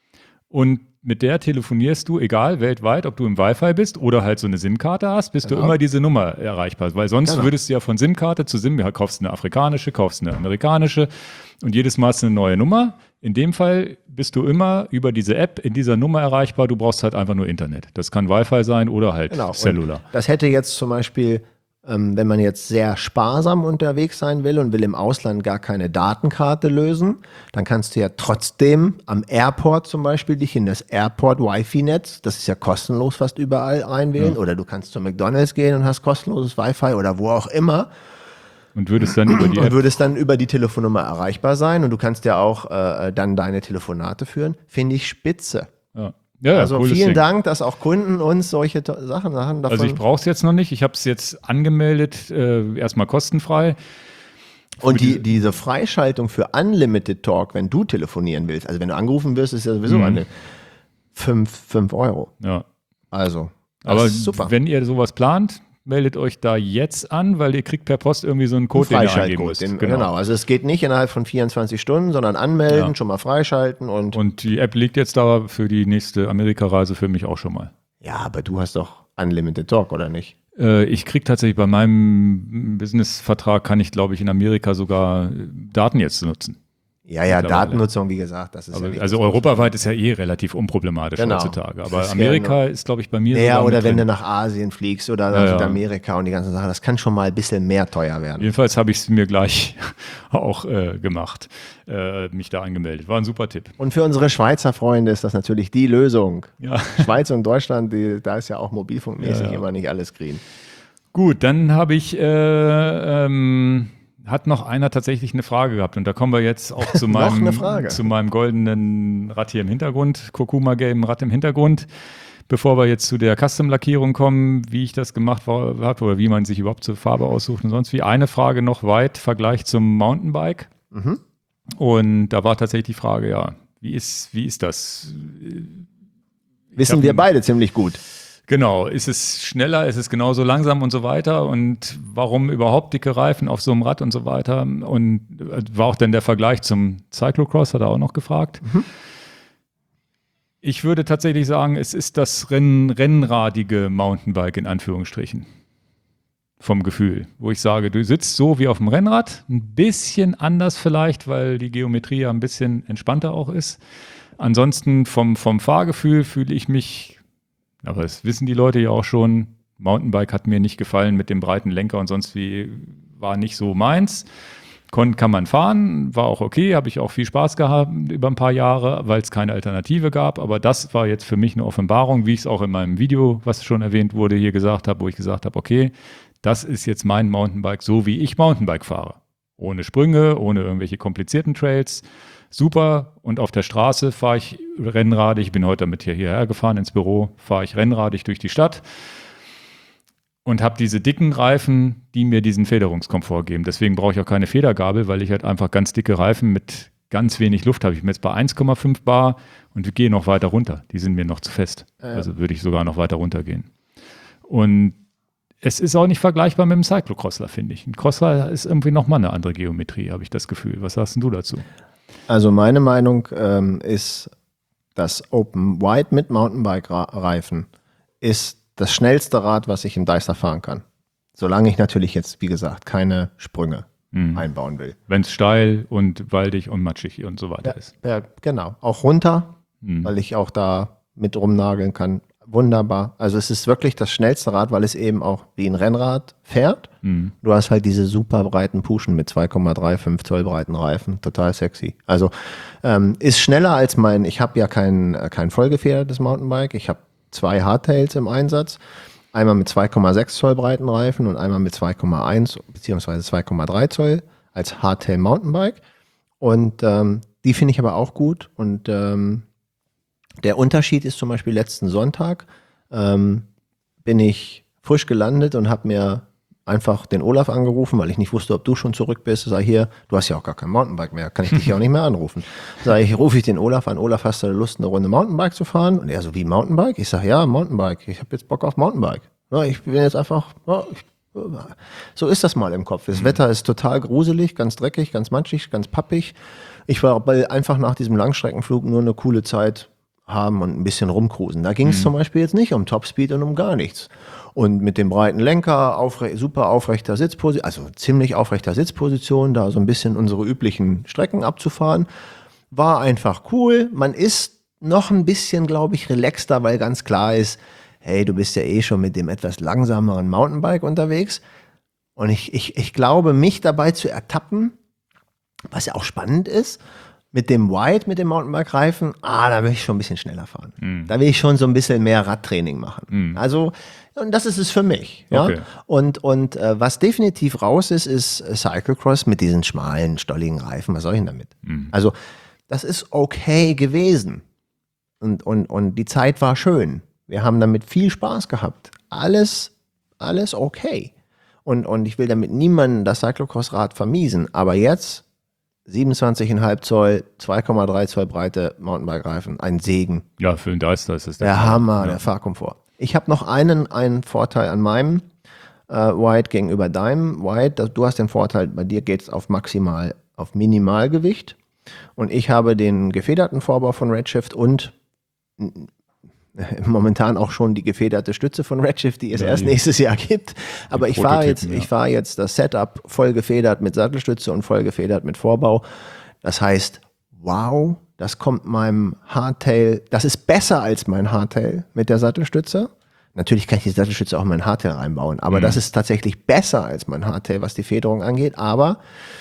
und mit der telefonierst du, egal weltweit, ob du im Wi-Fi bist oder halt so eine SIM-Karte hast, bist du immer diese Nummer erreichbar. Weil sonst würdest du ja von SIM-Karte zu SIM, kaufst eine afrikanische, kaufst eine amerikanische, und jedes Mal ist eine neue Nummer. In dem Fall bist du immer über diese App in dieser Nummer erreichbar. Du brauchst halt einfach nur Internet. Das kann Wi-Fi sein oder halt Cellular. Und das hätte jetzt zum Beispiel, wenn man jetzt sehr sparsam unterwegs sein will und will im Ausland gar keine Datenkarte lösen, dann kannst du ja trotzdem am Airport zum Beispiel dich in das Airport-Wi-Fi-Netz, das ist ja kostenlos fast überall, einwählen. Oder du kannst zu McDonald's gehen und hast kostenloses Wi-Fi oder wo auch immer. Und würdest dann über die App würdest dann über die Telefonnummer erreichbar sein, und du kannst ja auch dann deine Telefonate führen. Finde ich spitze. Ja, also vielen Dank, dass auch Kunden uns solche Sachen machen. Also ich brauche es jetzt noch nicht. Ich habe es jetzt angemeldet, erstmal kostenfrei. Und diese Freischaltung für Unlimited Talk, wenn du telefonieren willst, also wenn du angerufen wirst, ist ja sowieso eine 5 €. Ja. Also, aber ist super. Wenn ihr sowas plant, meldet euch da jetzt an, weil ihr kriegt per Post irgendwie so einen Code, den ihr eingeben müsst. Genau, also es geht nicht innerhalb von 24 Stunden, sondern anmelden, schon mal freischalten. Und die App liegt jetzt da für die nächste Amerikareise für mich auch schon mal. Ja, aber du hast doch Unlimited Talk, oder nicht? Ich kriege tatsächlich bei meinem Businessvertrag, kann ich glaube ich in Amerika sogar Daten jetzt nutzen. Ja, Datennutzung, wie gesagt, das ist aber, ja nicht. Also europaweit ist ja relativ unproblematisch heutzutage. Aber Amerika ist, glaube ich, bei mir. Ja, oder wenn du nach Asien fliegst oder nach Südamerika und die ganzen Sachen, das kann schon mal ein bisschen mehr teuer werden. Jedenfalls habe ich es mir gleich auch gemacht, mich da angemeldet. War ein super Tipp. Und für unsere Schweizer Freunde ist das natürlich die Lösung. Ja. Schweiz und Deutschland, da ist ja auch mobilfunkmäßig immer nicht alles grün. Gut, dann habe ich hat noch einer tatsächlich eine Frage gehabt und da kommen wir jetzt auch zu Noch eine Frage. zu meinem goldenen Rad hier im Hintergrund, Kurkuma gelben Rad im Hintergrund. Bevor wir jetzt zu der Custom-Lackierung kommen, wie ich das gemacht habe oder wie man sich überhaupt zur Farbe aussucht und sonst wie. Eine Frage noch weit, Vergleich zum Mountainbike. Und da war tatsächlich die Frage, ja, wie ist das? Wissen wir beide ziemlich gut. Genau, ist es schneller, ist es genauso langsam und so weiter und warum überhaupt dicke Reifen auf so einem Rad und so weiter und war auch dann der Vergleich zum Cyclocross, hat er auch noch gefragt. Ich würde tatsächlich sagen, es ist das rennradige Mountainbike in Anführungsstrichen vom Gefühl, wo ich sage, du sitzt so wie auf dem Rennrad, ein bisschen anders vielleicht, weil die Geometrie ja ein bisschen entspannter auch ist. Ansonsten vom Fahrgefühl fühle ich mich, aber das wissen die Leute ja auch schon, Mountainbike hat mir nicht gefallen mit dem breiten Lenker und sonst wie, war nicht so meins. Kann man fahren, war auch okay, habe ich auch viel Spaß gehabt über ein paar Jahre, weil es keine Alternative gab, aber das war jetzt für mich eine Offenbarung, wie ich es auch in meinem Video, was schon erwähnt wurde, hier gesagt habe, wo ich gesagt habe, okay, das ist jetzt mein Mountainbike, so wie ich Mountainbike fahre. Ohne Sprünge, ohne irgendwelche komplizierten Trails. Super. Und auf der Straße fahre ich rennradig. Ich bin heute damit hierher gefahren ins Büro, fahre ich rennradig durch die Stadt und habe diese dicken Reifen, die mir diesen Federungskomfort geben. Deswegen brauche ich auch keine Federgabel, weil ich halt einfach ganz dicke Reifen mit ganz wenig Luft habe. Ich bin jetzt bei 1,5 Bar und gehe noch weiter runter. Die sind mir noch zu fest. Also würde ich sogar noch weiter runtergehen. Und es ist auch nicht vergleichbar mit dem Cyclocrossler, finde ich. Ein Crossler ist irgendwie nochmal eine andere Geometrie, habe ich das Gefühl. Was sagst denn du dazu? Also meine Meinung ist, das Open Wide mit Mountainbike-Reifen ist das schnellste Rad, was ich im Deister fahren kann. Solange ich natürlich jetzt, wie gesagt, keine Sprünge einbauen will. Wenn es steil und waldig und matschig und so weiter ist. Ja, genau. Auch runter, weil ich auch da mit rumnageln kann. Wunderbar. Also es ist wirklich das schnellste Rad, weil es eben auch wie ein Rennrad fährt. Du hast halt diese super breiten Puschen mit 2,35 Zoll breiten Reifen. Total sexy. Also ist schneller als ich habe ja kein vollgefedertes Mountainbike. Ich habe 2 Hardtails im Einsatz. Einmal mit 2,6 Zoll breiten Reifen und einmal mit 2,1 bzw. 2,3 Zoll als Hardtail Mountainbike. Und die finde ich aber auch gut. Und der Unterschied ist zum Beispiel letzten Sonntag bin ich frisch gelandet und habe mir einfach den Olaf angerufen, weil ich nicht wusste, ob du schon zurück bist. Sag hier, du hast ja auch gar kein Mountainbike mehr, kann ich dich ja auch nicht mehr anrufen. Sag ich, rufe ich den Olaf an. Olaf, hast du Lust, eine Runde Mountainbike zu fahren? Und er so, wie Mountainbike? Ich sage, ja, Mountainbike. Ich habe jetzt Bock auf Mountainbike. Ja, ich bin jetzt einfach, so ist das mal im Kopf. Das Wetter ist total gruselig, ganz dreckig, ganz matschig, ganz pappig. Ich war einfach nach diesem Langstreckenflug nur eine coole Zeit haben und ein bisschen rumcruisen. Da ging es zum Beispiel jetzt nicht um Topspeed und um gar nichts. Und mit dem breiten Lenker, super aufrechter Sitzposition, also ziemlich aufrechter Sitzposition, da so ein bisschen unsere üblichen Strecken abzufahren, war einfach cool. Man ist noch ein bisschen, glaube ich, relaxter, weil ganz klar ist, hey, du bist ja eh schon mit dem etwas langsameren Mountainbike unterwegs. Und ich glaube, mich dabei zu ertappen, was ja auch spannend ist, mit dem Wide, mit dem Mountainbike-Reifen, da will ich schon ein bisschen schneller fahren. Da will ich schon so ein bisschen mehr Radtraining machen. Also, und das ist es für mich. Ja? Okay. Und was definitiv raus ist Cyclocross mit diesen schmalen, stolligen Reifen. Was soll ich denn damit? Also, das ist okay gewesen. Und die Zeit war schön. Wir haben damit viel Spaß gehabt. Alles okay. Und ich will damit niemanden das Cyclocross-Rad vermiesen. Aber jetzt 27,5 Zoll, 2,3 Zoll breite Mountainbike-Reifen, ein Segen. Ja, für den Deister ist es der Hammer, der Fahrkomfort. Ich habe noch einen Vorteil an meinem Wide gegenüber deinem Wide. Du hast den Vorteil, bei dir geht es auf Minimalgewicht und ich habe den gefederten Vorbau von Redshift und momentan auch schon die gefederte Stütze von Redshift, die es erst nächstes Jahr gibt. Aber ich fahre jetzt das Setup voll gefedert mit Sattelstütze und voll gefedert mit Vorbau. Das heißt, wow, das kommt meinem Hardtail, das ist besser als mein Hardtail mit der Sattelstütze. Natürlich kann ich die Sattelstütze auch in mein Hardtail reinbauen, aber das ist tatsächlich besser als mein Hardtail, was die Federung angeht. Aber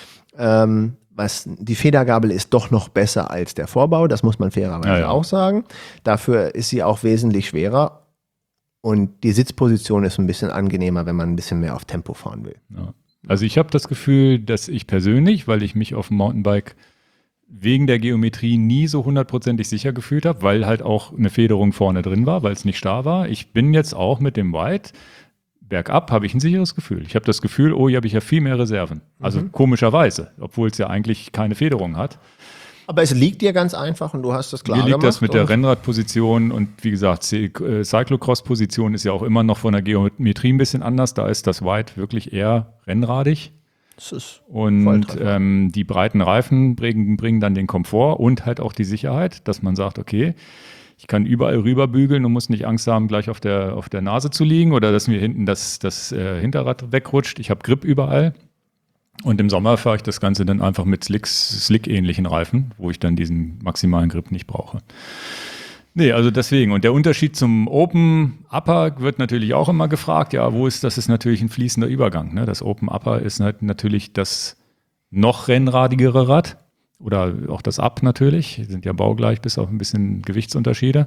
die Federgabel ist doch noch besser als der Vorbau, das muss man fairerweise auch sagen. Dafür ist sie auch wesentlich schwerer und die Sitzposition ist ein bisschen angenehmer, wenn man ein bisschen mehr auf Tempo fahren will. Ja. Also ich habe das Gefühl, dass ich persönlich, weil ich mich auf dem Mountainbike wegen der Geometrie nie so hundertprozentig sicher gefühlt habe, weil halt auch eine Federung vorne drin war, weil es nicht starr war. Ich bin jetzt auch mit dem White bergab, habe ich ein sicheres Gefühl. Ich habe das Gefühl, oh, hier habe ich ja viel mehr Reserven. Also komischerweise, obwohl es ja eigentlich keine Federung hat. Aber es liegt dir ganz einfach und du hast das klar Mir liegt gemacht. das mit der Rennradposition und wie gesagt, Cyclocross-Position ist ja auch immer noch von der Geometrie ein bisschen anders. Da ist das White wirklich eher rennradig. Das ist Und die breiten Reifen bringen dann den Komfort und halt auch die Sicherheit, dass man sagt, okay, ich kann überall rüberbügeln und muss nicht Angst haben, gleich auf der Nase zu liegen oder dass mir hinten das Hinterrad wegrutscht. Ich habe Grip überall. Und im Sommer fahre ich das Ganze dann einfach mit Slick-ähnlichen Reifen, wo ich dann diesen maximalen Grip nicht brauche. Nee, also deswegen. Und der Unterschied zum Open Upper wird natürlich auch immer gefragt. Ja, das ist natürlich ein fließender Übergang. Ne? Das Open Upper ist halt natürlich das noch rennradigere Rad. Oder auch das Up natürlich. Die sind ja baugleich, bis auf ein bisschen Gewichtsunterschiede.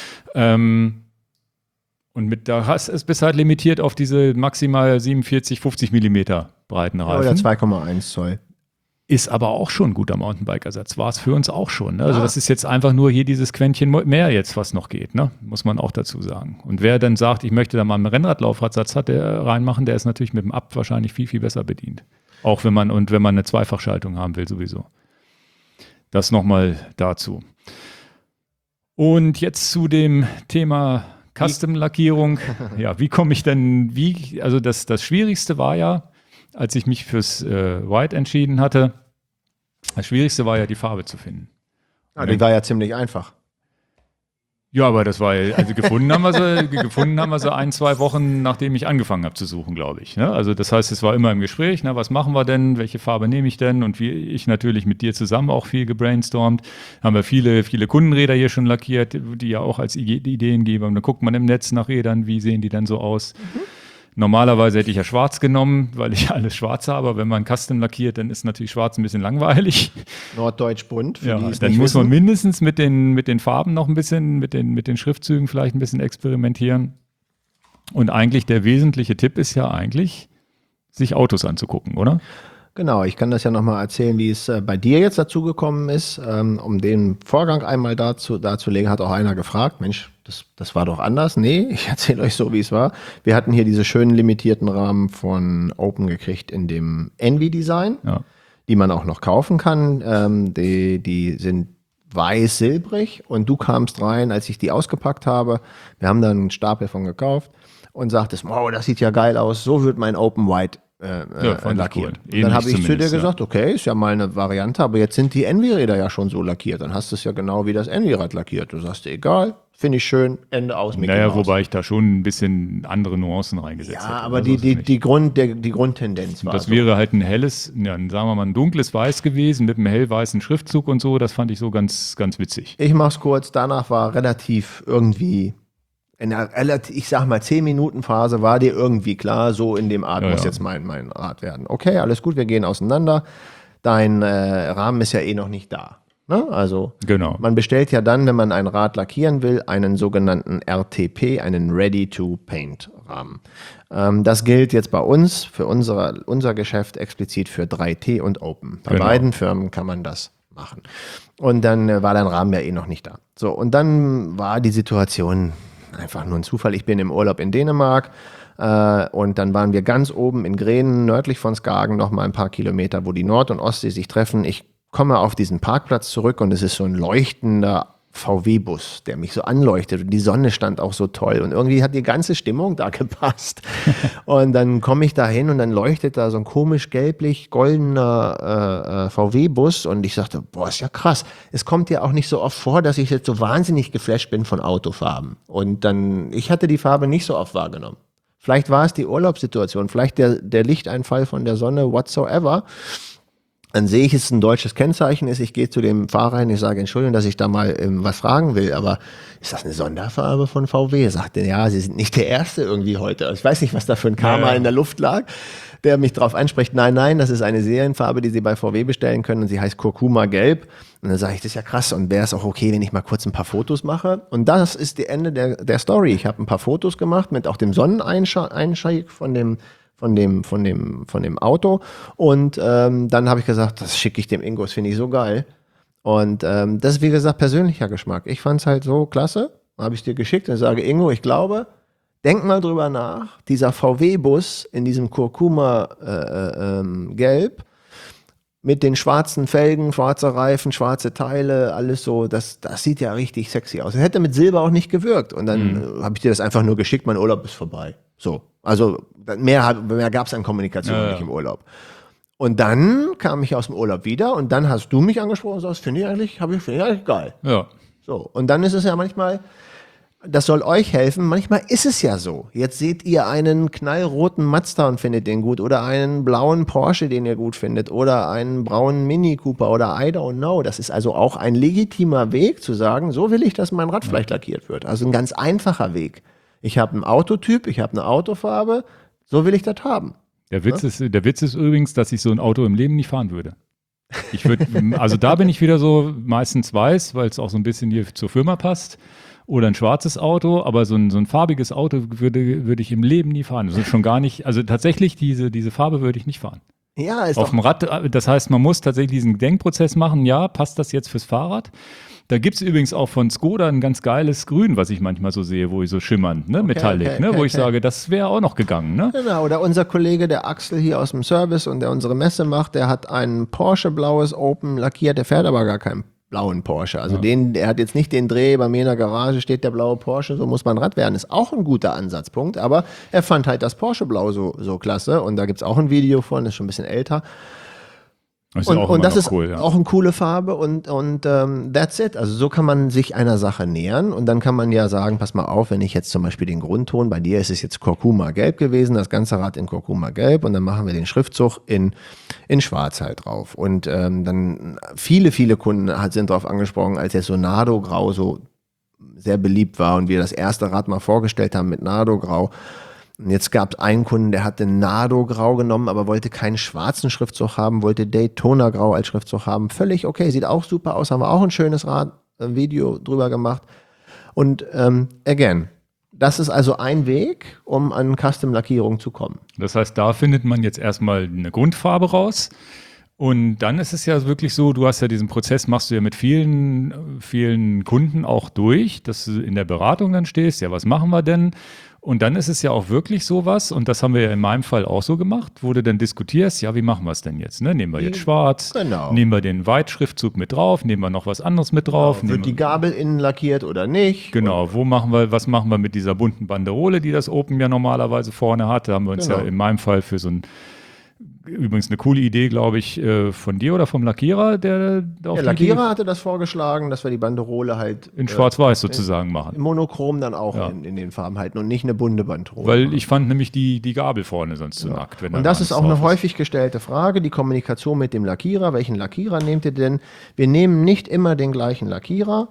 Und da bist halt limitiert auf diese maximal 47, 50 Millimeter breiten Reifen. Oder 2,1 Zoll. Ist aber auch schon ein guter Mountainbike-Ersatz. War es für uns auch schon. Ne? Also das ist jetzt einfach nur hier dieses Quäntchen mehr jetzt, was noch geht. Ne? Muss man auch dazu sagen. Und wer dann sagt, ich möchte da mal einen Rennradlaufradsatz reinmachen, der ist natürlich mit dem Up wahrscheinlich viel, viel besser bedient. Auch wenn man eine Zweifachschaltung haben will sowieso. Das nochmal dazu. Und jetzt zu dem Thema Custom-Lackierung. Ja, wie komme ich denn, also das Schwierigste war ja, als ich mich fürs White entschieden hatte, das Schwierigste war ja, die Farbe zu finden. Ah, die war ja ziemlich einfach. Ja, aber das war ja, also gefunden haben wir sie 1-2 Wochen, nachdem ich angefangen habe zu suchen, glaube ich. Ne? Also das heißt, es war immer im Gespräch, ne? Was machen wir denn, welche Farbe nehme ich denn? Und wie ich natürlich mit dir zusammen auch viel gebrainstormt, haben wir viele, viele Kundenräder hier schon lackiert, die ja auch als Ideengeber. Und dann guckt man im Netz nach Rädern, wie sehen die denn so aus? Normalerweise hätte ich ja schwarz genommen, weil ich alles schwarz habe. Aber wenn man Custom lackiert, dann ist natürlich schwarz ein bisschen langweilig. Norddeutsch bunt, für ja, die es dann nicht muss wissen. man mindestens mit den Farben noch ein bisschen, mit den Schriftzügen vielleicht ein bisschen experimentieren. Und eigentlich der wesentliche Tipp ist ja eigentlich, sich Autos anzugucken, oder? Genau, ich kann das ja nochmal erzählen, wie es bei dir jetzt dazu gekommen ist. Um den Vorgang einmal darzulegen, hat auch einer gefragt, Mensch, das war doch anders. Nee, ich erzähle euch so, wie es war. Wir hatten hier diese schönen limitierten Rahmen von Open gekriegt in dem Envy-Design, die man auch noch kaufen kann. Die sind weiß-silbrig und du kamst rein, als ich die ausgepackt habe. Wir haben dann einen Stapel von gekauft und sagtest, wow, das sieht ja geil aus, so wird mein Open White lackiert. Cool. Dann habe ich zu dir gesagt, okay, ist ja mal eine Variante, aber jetzt sind die Envy-Räder ja schon so lackiert. Dann hast du es ja genau wie das Envy-Rad lackiert. Du sagst, egal, finde ich schön, Ende aus. Naja, wobei ich da schon ein bisschen andere Nuancen reingesetzt hätte. Ja, aber die Grundtendenz war das wäre halt ein helles, ja, sagen wir mal ein dunkles Weiß gewesen mit einem hellweißen Schriftzug und so. Das fand ich so ganz, ganz witzig. Ich mach's kurz, danach war relativ irgendwie in einer ich sag mal 10-Minuten-Phase war dir irgendwie klar, so in dem Art muss jetzt mein Rad werden. Okay, alles gut, wir gehen auseinander. Dein Rahmen ist ja eh noch nicht da. Ne? Also genau. Man bestellt ja dann, wenn man ein Rad lackieren will, einen sogenannten RTP, einen Ready-to-Paint-Rahmen. Das gilt jetzt bei uns, für unser Geschäft explizit für 3T und Open. Bei beiden Firmen kann man das machen. Und dann war dein Rahmen ja eh noch nicht da. So, und dann war die Situation einfach nur ein Zufall. Ich bin im Urlaub in Dänemark und dann waren wir ganz oben in Grenen, nördlich von Skagen, noch mal ein paar Kilometer, wo die Nord- und Ostsee sich treffen. Ich komme auf diesen Parkplatz zurück und es ist so ein leuchtender VW-Bus, der mich so anleuchtet und die Sonne stand auch so toll und irgendwie hat die ganze Stimmung da gepasst. Und dann komme ich da hin und dann leuchtet da so ein komisch gelblich goldener VW-Bus und ich sagte, boah, ist ja krass. Es kommt ja auch nicht so oft vor, dass ich jetzt so wahnsinnig geflasht bin von Autofarben. Und dann, ich hatte die Farbe nicht so oft wahrgenommen. Vielleicht war es die Urlaubssituation, vielleicht der Lichteinfall von der Sonne, whatsoever. Dann sehe ich, es ein deutsches Kennzeichen ist. Ich gehe zu dem Fahrer hin, ich sage, Entschuldigung, dass ich da mal was fragen will, aber ist das eine Sonderfarbe von VW? Er sagte, ja, Sie sind nicht der Erste irgendwie heute. Ich weiß nicht, was da für ein Karma in der Luft lag, der mich darauf anspricht. Nein, das ist eine Serienfarbe, die Sie bei VW bestellen können und sie heißt Kurkuma Gelb. Und dann sage ich, das ist ja krass und wäre es auch okay, wenn ich mal kurz ein paar Fotos mache? Und das ist die Ende der Story. Ich habe ein paar Fotos gemacht mit auch dem Sonneneinscheid von von dem Auto. Und dann habe ich gesagt, das schicke ich dem Ingo, das finde ich so geil. Und das ist, wie gesagt, persönlicher Geschmack. Ich fand es halt so klasse, habe ich dir geschickt und sage, Ingo, ich glaube, denk mal drüber nach, dieser VW-Bus in diesem Kurkuma-Gelb mit den schwarzen Felgen, schwarze Reifen, schwarze Teile, alles so, das sieht ja richtig sexy aus. Das hätte mit Silber auch nicht gewirkt. Und dann habe ich dir das einfach nur geschickt, mein Urlaub ist vorbei. So, also mehr gab es an Kommunikation nicht im Urlaub. Und dann kam ich aus dem Urlaub wieder und dann hast du mich angesprochen und sagst, finde ich eigentlich geil. Ja. So, und dann ist es ja manchmal, das soll euch helfen, manchmal ist es ja so. Jetzt seht ihr einen knallroten Mazda und findet den gut oder einen blauen Porsche, den ihr gut findet oder einen braunen Mini Cooper oder I don't know. Das ist also auch ein legitimer Weg zu sagen, so will ich, dass mein Rad vielleicht lackiert wird. Also ein ganz einfacher Weg. Ich habe einen Autotyp, ich habe eine Autofarbe, so will ich das haben. Der Witz ist übrigens, dass ich so ein Auto im Leben nicht fahren würde. Also da bin ich wieder so meistens weiß, weil es auch so ein bisschen hier zur Firma passt. Oder ein schwarzes Auto, aber so ein farbiges Auto würde ich im Leben nie fahren. Also schon gar nicht, also tatsächlich diese Farbe würde ich nicht fahren. Ja, ist auf dem Rad, das heißt, man muss tatsächlich diesen Denkprozess machen, ja, passt das jetzt fürs Fahrrad? Da gibt es übrigens auch von Skoda ein ganz geiles Grün, was ich manchmal so sehe, wo ich so schimmernd, ne, Metallic, wo ich sage, das wäre auch noch gegangen. Ne? Genau, oder unser Kollege, der Axel hier aus dem Service und der unsere Messe macht, der hat ein Porsche blaues Open lackiert, der fährt aber gar keinen blauen Porsche. Also er hat jetzt nicht den Dreh, bei mir in der Garage steht der blaue Porsche, so muss man Rad werden. Ist auch ein guter Ansatzpunkt, aber er fand halt das Porsche-Blau so klasse und da gibt es auch ein Video von, das ist schon ein bisschen älter. Und das ist cool, auch eine coole Farbe und that's it. Also so kann man sich einer Sache nähern und dann kann man ja sagen, pass mal auf, wenn ich jetzt zum Beispiel den Grundton, bei dir ist es jetzt Kurkuma Gelb gewesen, das ganze Rad in Kurkuma Gelb und dann machen wir den Schriftzug in Schwarz halt drauf. Und dann viele Kunden sind darauf angesprochen, als jetzt so Nardo Grau so sehr beliebt war und wir das erste Rad mal vorgestellt haben mit Nardo Grau. Und jetzt gab es einen Kunden, der hatte Nardo Grau genommen, aber wollte keinen schwarzen Schriftzug haben, wollte Daytona Grau als Schriftzug haben. Völlig okay, sieht auch super aus, haben wir auch ein schönes Video drüber gemacht. Und again, das ist also ein Weg, um an Custom-Lackierung zu kommen. Das heißt, da findet man jetzt erstmal eine Grundfarbe raus. Und dann ist es ja wirklich so, du hast ja diesen Prozess, machst du ja mit vielen Kunden auch durch, dass du in der Beratung dann stehst, ja, was machen wir denn? Und dann ist es ja auch wirklich sowas, und das haben wir ja in meinem Fall auch so gemacht, wo du dann diskutierst, ja, wie machen wir es denn jetzt? Ne? Nehmen wir jetzt schwarz, nehmen wir den Weitschriftzug mit drauf, nehmen wir noch was anderes mit drauf. Wird die Gabel innen lackiert oder nicht? Genau, was machen wir mit dieser bunten Banderole, die das Open ja normalerweise vorne hat? Da haben wir uns ja in meinem Fall für so ein übrigens eine coole Idee, glaube ich, von dir oder vom Lackierer, der Lackierer hatte das vorgeschlagen, dass wir die Banderole halt in Schwarz-Weiß sozusagen machen. Im Monochrom dann auch in den Farben halten und nicht eine bunte Banderole. Weil ich fand nämlich die Gabel vorne sonst zu nackt. Und das ist auch eine häufig gestellte Frage, die Kommunikation mit dem Lackierer. Welchen Lackierer nehmt ihr denn? Wir nehmen nicht immer den gleichen Lackierer.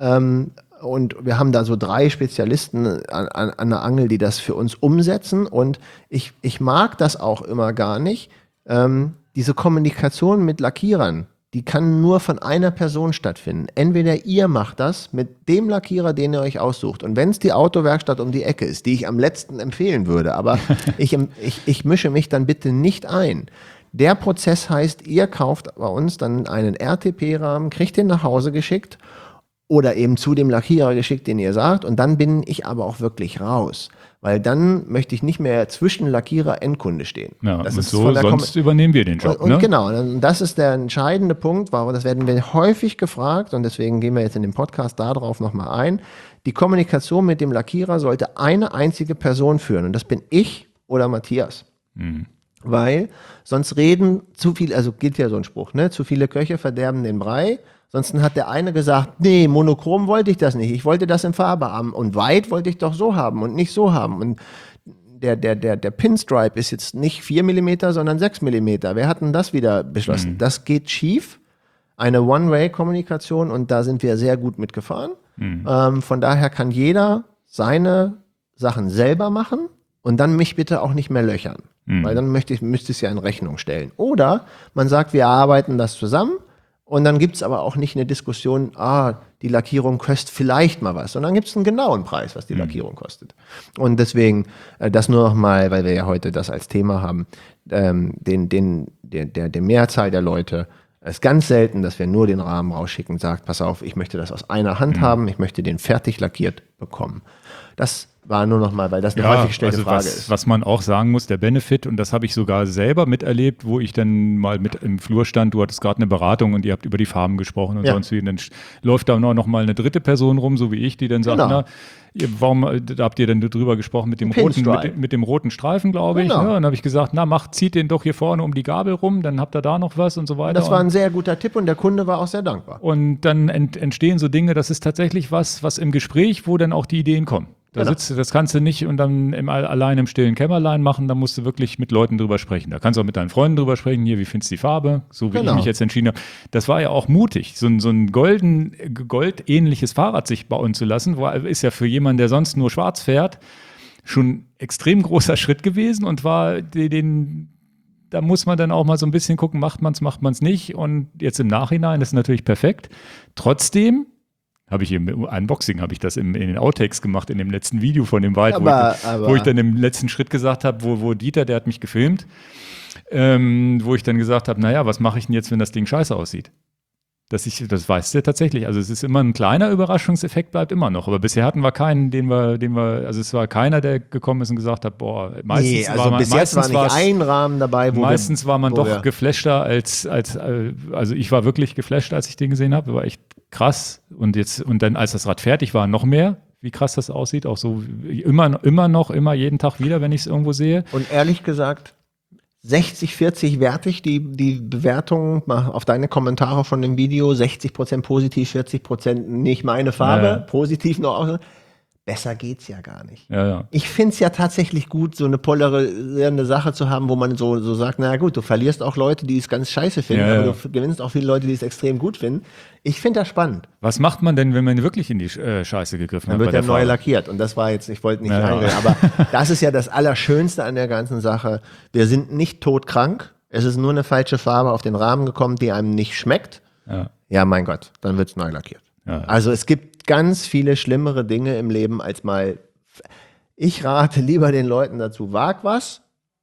Und wir haben da so 3 Spezialisten an der Angel, die das für uns umsetzen. Und ich mag das auch immer gar nicht. Diese Kommunikation mit Lackierern, die kann nur von einer Person stattfinden. Entweder ihr macht das mit dem Lackierer, den ihr euch aussucht. Und wenn es die Autowerkstatt um die Ecke ist, die ich am letzten empfehlen würde, aber ich mische mich dann bitte nicht ein. Der Prozess heißt, ihr kauft bei uns dann einen RTP-Rahmen, kriegt den nach Hause geschickt oder eben zu dem Lackierer geschickt, den ihr sagt. Und dann bin ich aber auch wirklich raus. Weil dann möchte ich nicht mehr zwischen Lackierer und Endkunde stehen. Ja, das ist so, sonst übernehmen wir den Job. Und genau, das ist der entscheidende Punkt, warum das werden wir häufig gefragt und deswegen gehen wir jetzt in dem Podcast darauf nochmal ein. Die Kommunikation mit dem Lackierer sollte eine einzige Person führen und das bin ich oder Matthias. Mhm. Weil sonst reden zu viel, also gilt ja so ein Spruch, ne? Zu viele Köche verderben den Brei. Sonst hat der eine gesagt, nee, monochrom wollte ich das nicht. Ich wollte das in Farbe haben. Und weit wollte ich doch so haben und nicht so haben. Und der Pinstripe ist jetzt nicht 4 mm, sondern 6 mm. Wer hat denn das wieder beschlossen? Mhm. Das geht schief. Eine One-Way-Kommunikation und da sind wir sehr gut mitgefahren. Mhm. Von daher kann jeder seine Sachen selber machen und dann mich bitte auch nicht mehr löchern. Mhm. Weil dann müsste ich es ja in Rechnung stellen. Oder man sagt, wir arbeiten das zusammen. Und dann gibt es aber auch nicht eine Diskussion, die Lackierung kostet vielleicht mal was, sondern gibt es einen genauen Preis, was die Lackierung kostet. Und deswegen, das nur noch mal, weil wir ja heute das als Thema haben, der Mehrzahl der Leute, es ist ganz selten, dass wir nur den Rahmen rausschicken und sagt, pass auf, ich möchte das aus einer Hand haben, ich möchte den fertig lackiert bekommen. Das war nur noch mal, weil das eine häufig gestellte Frage ist. Was man auch sagen muss, der Benefit, und das habe ich sogar selber miterlebt, wo ich dann mal mit im Flur stand, du hattest gerade eine Beratung und ihr habt über die Farben gesprochen und sonst wie, und dann läuft da noch mal eine dritte Person rum, so wie ich, die dann sagt, na, warum da habt ihr denn drüber gesprochen mit dem roten Streifen, glaube ich. Genau. Ne? Und dann habe ich gesagt, zieht den doch hier vorne um die Gabel rum, dann habt ihr da noch was und so weiter. Das war ein sehr guter Tipp und der Kunde war auch sehr dankbar. Und dann entstehen so Dinge, das ist tatsächlich was im Gespräch, wo dann auch die Ideen kommen. Das kannst du nicht und dann allein im stillen Kämmerlein machen, da musst du wirklich mit Leuten drüber sprechen. Da kannst du auch mit deinen Freunden drüber sprechen, hier, wie findest du die Farbe, so wie ich mich jetzt entschieden habe. Das war ja auch mutig, so ein goldähnliches Fahrrad sich bauen zu lassen, ist ja für jemanden, der sonst nur schwarz fährt, schon extrem großer Schritt gewesen und war da muss man dann auch mal so ein bisschen gucken, macht man es nicht, und jetzt im Nachhinein ist es natürlich perfekt. Trotzdem habe ich im Unboxing, das in den Outtakes gemacht, in dem letzten Video von dem Wald, wo ich dann im letzten Schritt gesagt habe, wo Dieter, der hat mich gefilmt, wo ich dann gesagt habe, naja, was mache ich denn jetzt, wenn das Ding scheiße aussieht? Das weiß der tatsächlich. Also es ist immer ein kleiner Überraschungseffekt, bleibt immer noch. Aber bisher hatten wir keinen, also es war keiner, der gekommen ist und gesagt hat, boah, meistens bis jetzt war nicht ein Rahmen dabei, meistens war man doch geflashter also ich war wirklich geflasht, als ich den gesehen habe. War echt krass. Und dann, als das Rad fertig war, noch mehr, wie krass das aussieht. Auch so immer jeden Tag wieder, wenn ich es irgendwo sehe. Und ehrlich gesagt, 60-40 werte ich die Bewertung auf deine Kommentare von dem Video. 60% positiv, 40% nicht meine Farbe. Positiv noch auch. Besser geht's ja gar nicht. Ich finde es ja tatsächlich gut, so eine polarisierende Sache zu haben, wo man so sagt, na gut, du verlierst auch Leute, die es ganz scheiße finden, aber du gewinnst auch viele Leute, die es extrem gut finden. Ich finde das spannend. Was macht man denn, wenn man wirklich in die Scheiße gegriffen hat? Dann wird ja neu lackiert, und das war jetzt, ich wollte nicht reingehen, aber das ist ja das Allerschönste an der ganzen Sache. Wir sind nicht todkrank, es ist nur eine falsche Farbe auf den Rahmen gekommen, die einem nicht schmeckt. Ja, mein Gott, dann wird es neu lackiert. Also es gibt ganz viele schlimmere Dinge im Leben als mal. Ich rate lieber den Leuten dazu, wag was.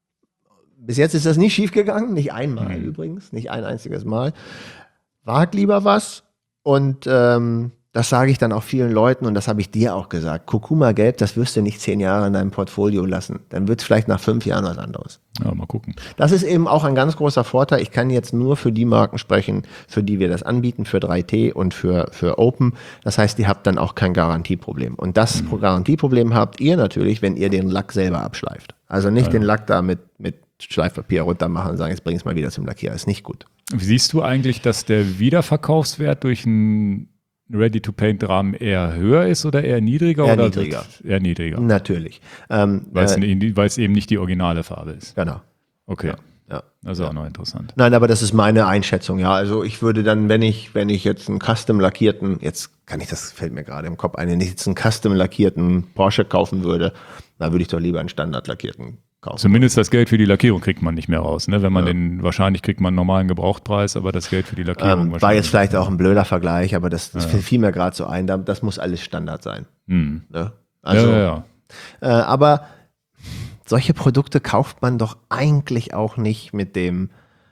Bis jetzt ist das nicht schief gegangen, nicht einmal übrigens, nicht ein einziges Mal. Wag lieber was, und das sage ich dann auch vielen Leuten, und das habe ich dir auch gesagt. Kurkuma Gelb, das wirst du nicht 10 Jahre in deinem Portfolio lassen. Dann wird es vielleicht nach 5 Jahren was anderes. Ja, mal gucken. Das ist eben auch ein ganz großer Vorteil. Ich kann jetzt nur für die Marken sprechen, für die wir das anbieten, für 3T und für Open. Das heißt, ihr habt dann auch kein Garantieproblem. Und das Garantieproblem habt ihr natürlich, wenn ihr den Lack selber abschleift. Also nicht den Lack da mit Schleifpapier runtermachen und sagen, jetzt bring es mal wieder zum Lackierer. Ist nicht gut. Wie siehst du eigentlich, dass der Wiederverkaufswert durch einen Ready-to-Paint-Rahmen eher höher ist oder eher niedriger? Eher niedriger. Natürlich. Weil es eben nicht die originale Farbe ist. Genau. Okay. Ja. Das ist auch noch interessant. Nein, aber das ist meine Einschätzung, ja. Also ich würde dann, wenn ich jetzt einen custom lackierten, fällt mir gerade im Kopf ein, wenn ich jetzt einen custom lackierten Porsche kaufen würde, dann würde ich doch lieber einen standard lackierten kaufen. Zumindest das Geld für die Lackierung kriegt man nicht mehr raus, ne? Wenn man wahrscheinlich kriegt man einen normalen Gebrauchtpreis, aber das Geld für die Lackierung war jetzt vielleicht auch ein blöder Vergleich, aber das fiel mir gerade so ein, das muss alles Standard sein. Ne? Also, aber solche Produkte kauft man doch eigentlich auch nicht mit dem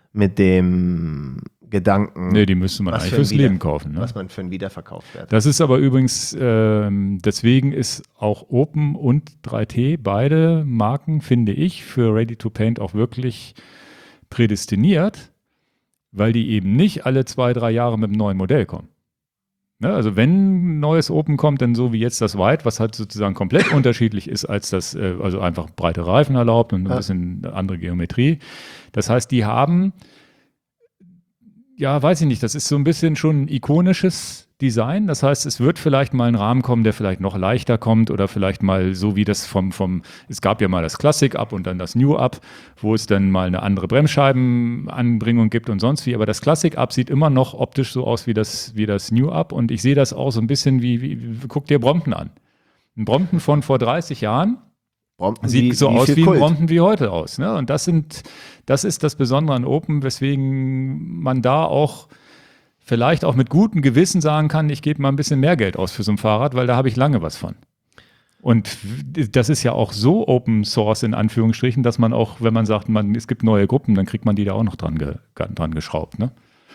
Gedanken. Nee, die müsste man eigentlich fürs Leben kaufen. Ne? Was man für einen Wiederverkaufswert. Das ist aber übrigens, deswegen ist auch Open und 3T, beide Marken, finde ich, für Ready-to-Paint auch wirklich prädestiniert, weil die eben nicht alle 2-3 Jahre mit einem neuen Modell kommen. Ne? Also wenn ein neues Open kommt, dann so wie jetzt das White, was halt sozusagen komplett unterschiedlich ist als das, also einfach breite Reifen erlaubt und ein bisschen andere Geometrie. Das heißt, die haben, ja, weiß ich nicht, das ist so ein bisschen schon ein ikonisches Design. Das heißt, es wird vielleicht mal ein Rahmen kommen, der vielleicht noch leichter kommt oder vielleicht mal so wie das es gab ja mal das Classic Up und dann das New Up, wo es dann mal eine andere Bremsscheibenanbringung gibt und sonst wie. Aber das Classic Up sieht immer noch optisch so aus wie das New Up, und ich sehe das auch so ein bisschen guck dir Brompton an. Ein Brompton von vor 30 Jahren sieht so aus wie ein Brompton wie heute aus. Ne? Und das ist das Besondere an Open, weswegen man da auch vielleicht auch mit gutem Gewissen sagen kann, ich gebe mal ein bisschen mehr Geld aus für so ein Fahrrad, weil da habe ich lange was von. Und das ist ja auch so Open Source in Anführungsstrichen, dass man auch, wenn man sagt, es gibt neue Gruppen, dann kriegt man die da auch noch dran geschraubt. Ne?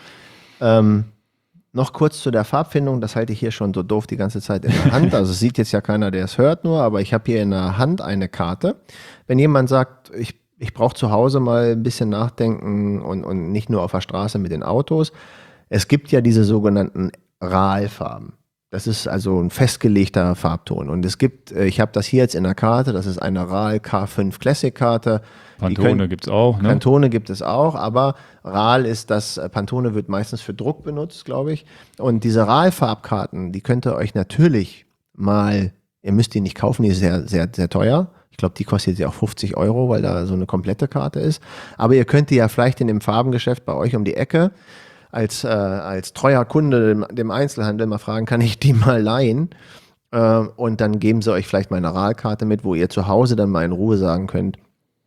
Noch kurz zu der Farbfindung, das halte ich hier schon so doof die ganze Zeit in der Hand. Also es sieht jetzt ja keiner, der es hört nur, aber ich habe hier in der Hand eine Karte. Wenn jemand sagt, ich brauche zu Hause mal ein bisschen nachdenken und nicht nur auf der Straße mit den Autos. Es gibt ja diese sogenannten RAL-Farben. Das ist also ein festgelegter Farbton. Und es gibt, ich habe das hier jetzt in der Karte, das ist eine RAL K5 Classic Karte. Pantone gibt es auch. Ne? Pantone gibt es auch, aber RAL ist das, Pantone wird meistens für Druck benutzt, glaube ich. Und diese RAL-Farbkarten, die könnt ihr euch natürlich mal, ihr müsst die nicht kaufen, die ist sehr, sehr, sehr teuer. Ich glaube, die kostet ja auch 50 €, weil da so eine komplette Karte ist. Aber ihr könnt die ja vielleicht in dem Farbengeschäft bei euch um die Ecke als treuer Kunde dem Einzelhandel mal fragen, kann ich die mal leihen? Und dann geben sie euch vielleicht mal eine RAL-Karte mit, wo ihr zu Hause dann mal in Ruhe sagen könnt,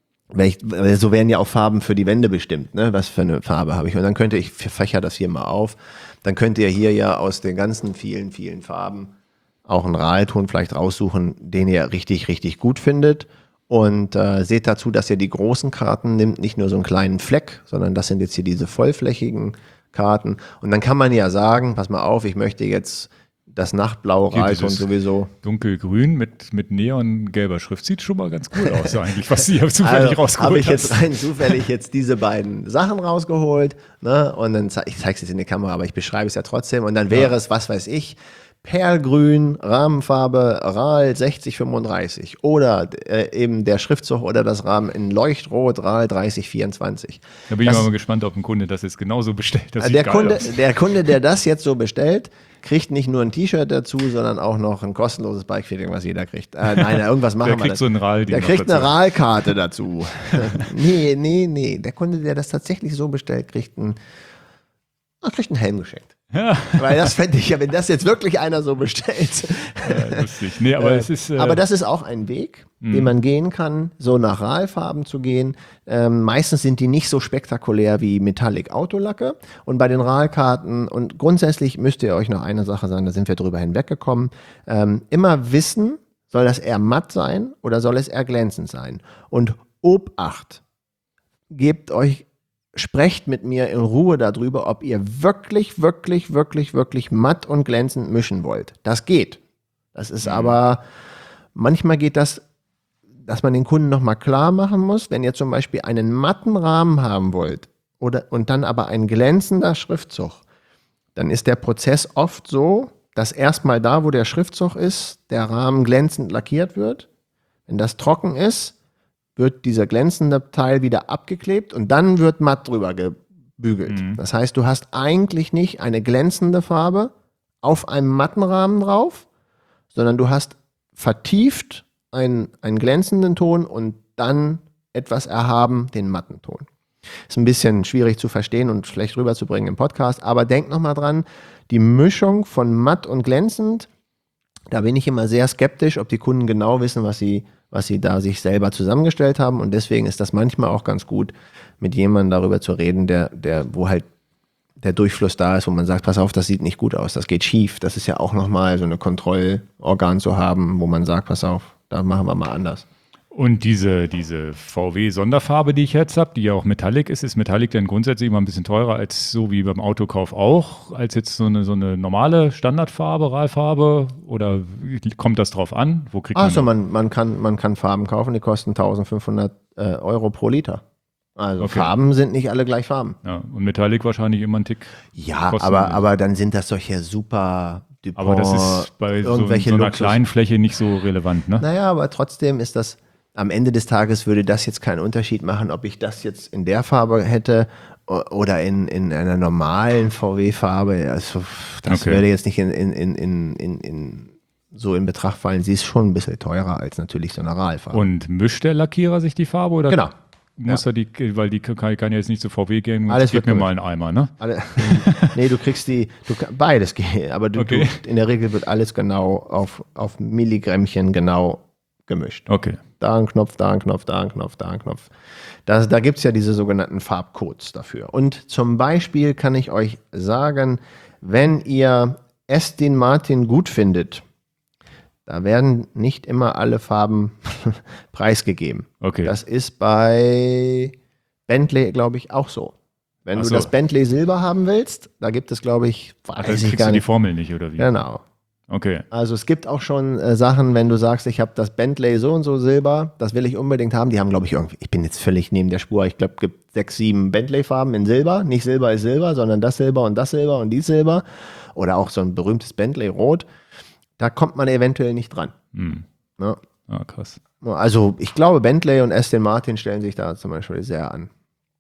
so werden ja auch Farben für die Wände bestimmt, ne? Was für eine Farbe habe ich? Und dann ich fächer das hier mal auf, dann könnt ihr hier ja aus den ganzen vielen, vielen Farben auch einen RAL-Ton vielleicht raussuchen, den ihr richtig, richtig gut findet. Und seht dazu, dass ihr die großen Karten nimmt, nicht nur so einen kleinen Fleck, sondern das sind jetzt hier diese vollflächigen Karten. Und dann kann man ja sagen, pass mal auf, ich möchte jetzt das Nachtblau RAL-Ton sowieso. Dunkelgrün mit neongelber Schrift sieht schon mal ganz cool aus eigentlich, was sie zufällig rausgeholt hast. Habe ich jetzt rein zufällig jetzt diese beiden Sachen rausgeholt, ne? Und dann ich zeige es jetzt in die Kamera, aber ich beschreibe es ja trotzdem. Und dann wäre es, was weiß ich, Perlgrün, Rahmenfarbe RAL 6035 oder eben der Schriftzug oder das Rahmen in Leuchtrot RAL 3024. Da bin ich mal gespannt, ob ein Kunde das jetzt genauso bestellt. Das der Kunde, der das jetzt so bestellt, kriegt nicht nur ein T-Shirt dazu, sondern auch noch ein kostenloses Bikefitting, was jeder kriegt. Nein, irgendwas machen wir. Der kriegt so einen RAL. Der kriegt eine RAL-Karte dazu. Nee. Der Kunde, der das tatsächlich so bestellt, kriegt einen Helm geschenkt. Ja. Weil das fände ich ja, wenn das jetzt wirklich einer so bestellt. Ja, lustig. Nee, aber es ist. Aber das ist auch ein Weg, den man gehen kann, so nach RAL-Farben zu gehen. Meistens sind die nicht so spektakulär wie Metallic Autolacke. Und bei den RAL-Karten, und grundsätzlich müsst ihr euch noch eine Sache sagen, da sind wir drüber hinweggekommen, immer wissen, soll das eher matt sein oder soll es eher glänzend sein? Und Obacht, sprecht mit mir in Ruhe darüber, ob ihr wirklich matt und glänzend mischen wollt. Das geht. Das ist aber, manchmal geht das, dass man den Kunden nochmal klar machen muss, wenn ihr zum Beispiel einen matten Rahmen haben wollt und dann aber ein glänzender Schriftzug, dann ist der Prozess oft so, dass erstmal da, wo der Schriftzug ist, der Rahmen glänzend lackiert wird. Wenn das trocken ist, wird dieser glänzende Teil wieder abgeklebt und dann wird matt drüber gebügelt. Das heißt, du hast eigentlich nicht eine glänzende Farbe auf einem matten Rahmen drauf, sondern du hast vertieft einen glänzenden Ton und dann etwas erhaben den matten Ton. Ist ein bisschen schwierig zu verstehen und schlecht rüberzubringen im Podcast, aber denk nochmal dran, die Mischung von matt und glänzend, da bin ich immer sehr skeptisch, ob die Kunden genau wissen, was sie da sich selber zusammengestellt haben. Und deswegen ist das manchmal auch ganz gut, mit jemandem darüber zu reden, wo halt der Durchfluss da ist, wo man sagt, pass auf, das sieht nicht gut aus, das geht schief. Das ist ja auch nochmal so eine Kontrollorgan zu haben, wo man sagt, pass auf, da machen wir mal anders. Und diese VW-Sonderfarbe, die ich jetzt habe, die ja auch Metallic ist Metallic dann grundsätzlich immer ein bisschen teurer als so wie beim Autokauf auch, als jetzt so eine normale Standardfarbe, RAL-Farbe? Oder kommt das drauf an? Wo kriegt man kann Farben kaufen, die kosten 1.500 € pro Liter. Also okay. Farben sind nicht alle gleich Farben. Ja, und Metallic wahrscheinlich immer ein Tick. Ja, aber dann sind das solche super DuPont, aber das ist bei so einer kleinen Fläche nicht so relevant, ne? Naja, aber trotzdem ist das, am Ende des Tages würde das jetzt keinen Unterschied machen, ob ich das jetzt in der Farbe hätte oder in einer normalen VW-Farbe. Also das würde jetzt nicht so in Betracht fallen. Sie ist schon ein bisschen teurer als natürlich so eine RAL-Farbe. Und mischt der Lackierer sich die Farbe? Oder genau. Muss er weil die kann ja jetzt nicht zu VW gehen. Alles gib mir mal einen Eimer, ne? Nee, du kriegst beides gehen, aber in der Regel wird alles genau auf Milligrammchen genau gemischt. Okay. Da ein Knopf, da ein Knopf, da ein Knopf, da ein Knopf. Da gibt es ja diese sogenannten Farbcodes dafür. Und zum Beispiel kann ich euch sagen, wenn ihr Aston Martin gut findet, da werden nicht immer alle Farben preisgegeben. Okay. Das ist bei Bentley, glaube ich, auch so. Wenn du das Bentley Silber haben willst, da gibt es, glaube ich, weiß ich gar nicht. Die Formel nicht, oder wie? Genau. Okay. Also es gibt auch schon Sachen, wenn du sagst, ich habe das Bentley so und so Silber, das will ich unbedingt haben. Die haben, glaube ich, irgendwie, ich bin jetzt völlig neben der Spur, ich glaube, es gibt 6, 7 Bentley-Farben in Silber. Nicht Silber ist Silber, sondern das Silber und das Silber und dies Silber. Oder auch so ein berühmtes Bentley Rot. Da kommt man eventuell nicht dran. Ja. Ah, krass. Also ich glaube, Bentley und Aston Martin stellen sich da zum Beispiel sehr an.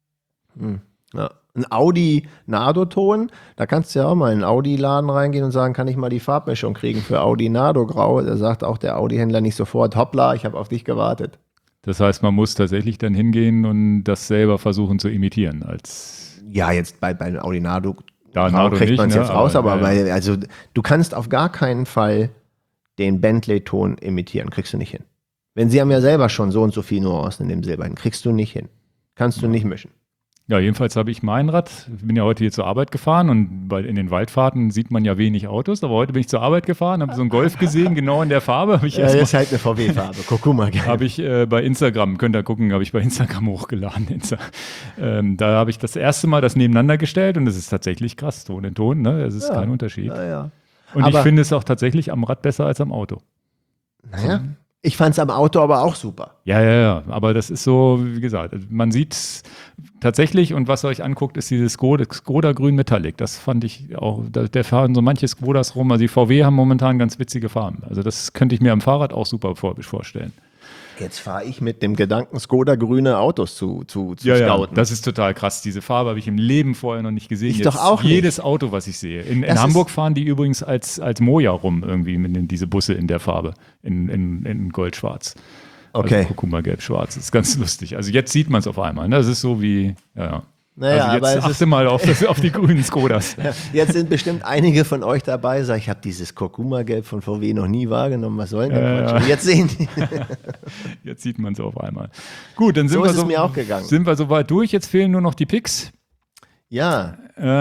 Ja. Ein Audi Nardo-Ton, da kannst du ja auch mal in einen Audi-Laden reingehen und sagen, kann ich mal die Farbmischung kriegen für Audi Nardo Grau? Da sagt auch der Audi-Händler nicht sofort, hoppla, ich habe auf dich gewartet. Das heißt, man muss tatsächlich dann hingehen und das selber versuchen zu imitieren. Ja, jetzt bei den Audi Nardo Nardo kriegt man es nicht, jetzt raus, aber ja. also du kannst auf gar keinen Fall den Bentley-Ton imitieren, kriegst du nicht hin. Wenn sie haben ja selber schon so und so viel Nuancen in dem Silber, kriegst du nicht hin. Kannst du nicht mischen. Ja, jedenfalls habe ich mein Rad, ich bin ja heute hier zur Arbeit gefahren und in den Waldfahrten sieht man ja wenig Autos, aber heute bin ich zur Arbeit gefahren, habe so einen Golf gesehen, genau in der Farbe. Das ist halt eine VW-Farbe, Kurkuma. Habe ich bei Instagram, könnt ihr gucken, habe ich bei Instagram hochgeladen. Da habe ich das erste Mal das nebeneinander gestellt und es ist tatsächlich krass, Ton in Ton, ne? Es ist kein Unterschied. Ja. Und ich finde es auch tatsächlich am Rad besser als am Auto. Naja. Ich fand es am Auto aber auch super. Ja. Aber das ist so, wie gesagt, man sieht tatsächlich, und was ihr euch anguckt, ist dieses Skoda Grün Metallic. Das fand ich auch, der fahren so manche Skodas rum. Also die VW haben momentan ganz witzige Farben. Also das könnte ich mir am Fahrrad auch super vorstellen. Jetzt fahre ich mit dem Gedanken, Skoda grüne Autos zu scouten. Ja, das ist total krass. Diese Farbe habe ich im Leben vorher noch nicht gesehen. Ich doch auch nicht. Jedes Auto, was ich sehe. In Hamburg fahren die übrigens als Moja rum, irgendwie mit diese Busse in der Farbe, in Goldschwarz. Okay. Also Kurkuma gelb-schwarz. Das ist ganz lustig. Also jetzt sieht man es auf einmal. Ne? Das ist so wie, ja. Naja, also jetzt achte mal auf die grünen Skodas. Jetzt sind bestimmt einige von euch dabei, sagen, ich habe dieses Kurkuma-Gelb von VW noch nie wahrgenommen, was soll denn der Quatsch? Jetzt sehen die. Jetzt sieht man es auf einmal. Gut, dann sind so ist es mir auch gegangen. Sind wir soweit durch, jetzt fehlen nur noch die Picks. Ja.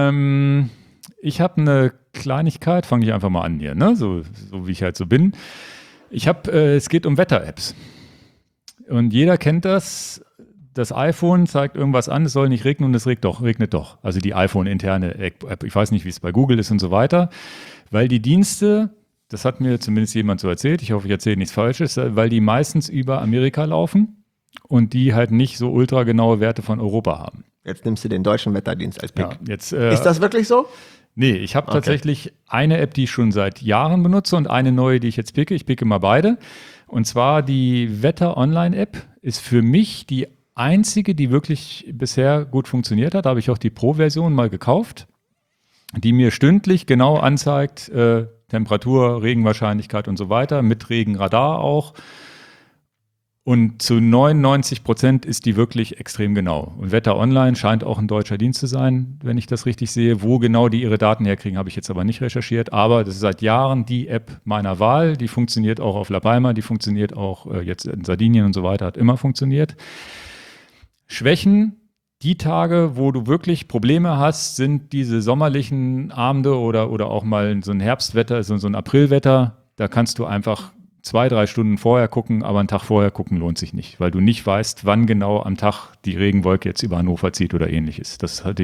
Ich habe eine Kleinigkeit, fange ich einfach mal an hier, ne? So wie ich halt so bin. Es geht um Wetter-Apps. Und jeder kennt das. Das iPhone zeigt irgendwas an, es soll nicht regnen und es regnet doch. Also die iPhone-interne App, ich weiß nicht, wie es bei Google ist und so weiter. Weil die Dienste, das hat mir zumindest jemand so erzählt, ich hoffe, ich erzähle nichts Falsches, weil die meistens über Amerika laufen und die halt nicht so ultragenaue Werte von Europa haben. Jetzt nimmst du den deutschen Wetterdienst als Pick. Ja, ist das wirklich so? Nee, ich habe tatsächlich eine App, die ich schon seit Jahren benutze und eine neue, die ich jetzt picke. Ich picke mal beide. Und zwar die Wetter-Online-App ist für mich die einzige, die wirklich bisher gut funktioniert hat. Da habe ich auch die Pro-Version mal gekauft, die mir stündlich genau anzeigt, Temperatur, Regenwahrscheinlichkeit und so weiter, mit Regenradar auch. Und zu 99% ist die wirklich extrem genau. Und Wetter Online scheint auch ein deutscher Dienst zu sein, wenn ich das richtig sehe. Wo genau die ihre Daten herkriegen, habe ich jetzt aber nicht recherchiert. Aber das ist seit Jahren die App meiner Wahl. Die funktioniert auch auf La Palma, die funktioniert auch jetzt in Sardinien und so weiter, hat immer funktioniert. Schwächen, die Tage, wo du wirklich Probleme hast, sind diese sommerlichen Abende oder auch mal so ein Herbstwetter, so ein Aprilwetter. Da kannst du einfach 2-3 Stunden vorher gucken, aber einen Tag vorher gucken lohnt sich nicht, weil du nicht weißt, wann genau am Tag die Regenwolke jetzt über Hannover zieht oder ähnliches.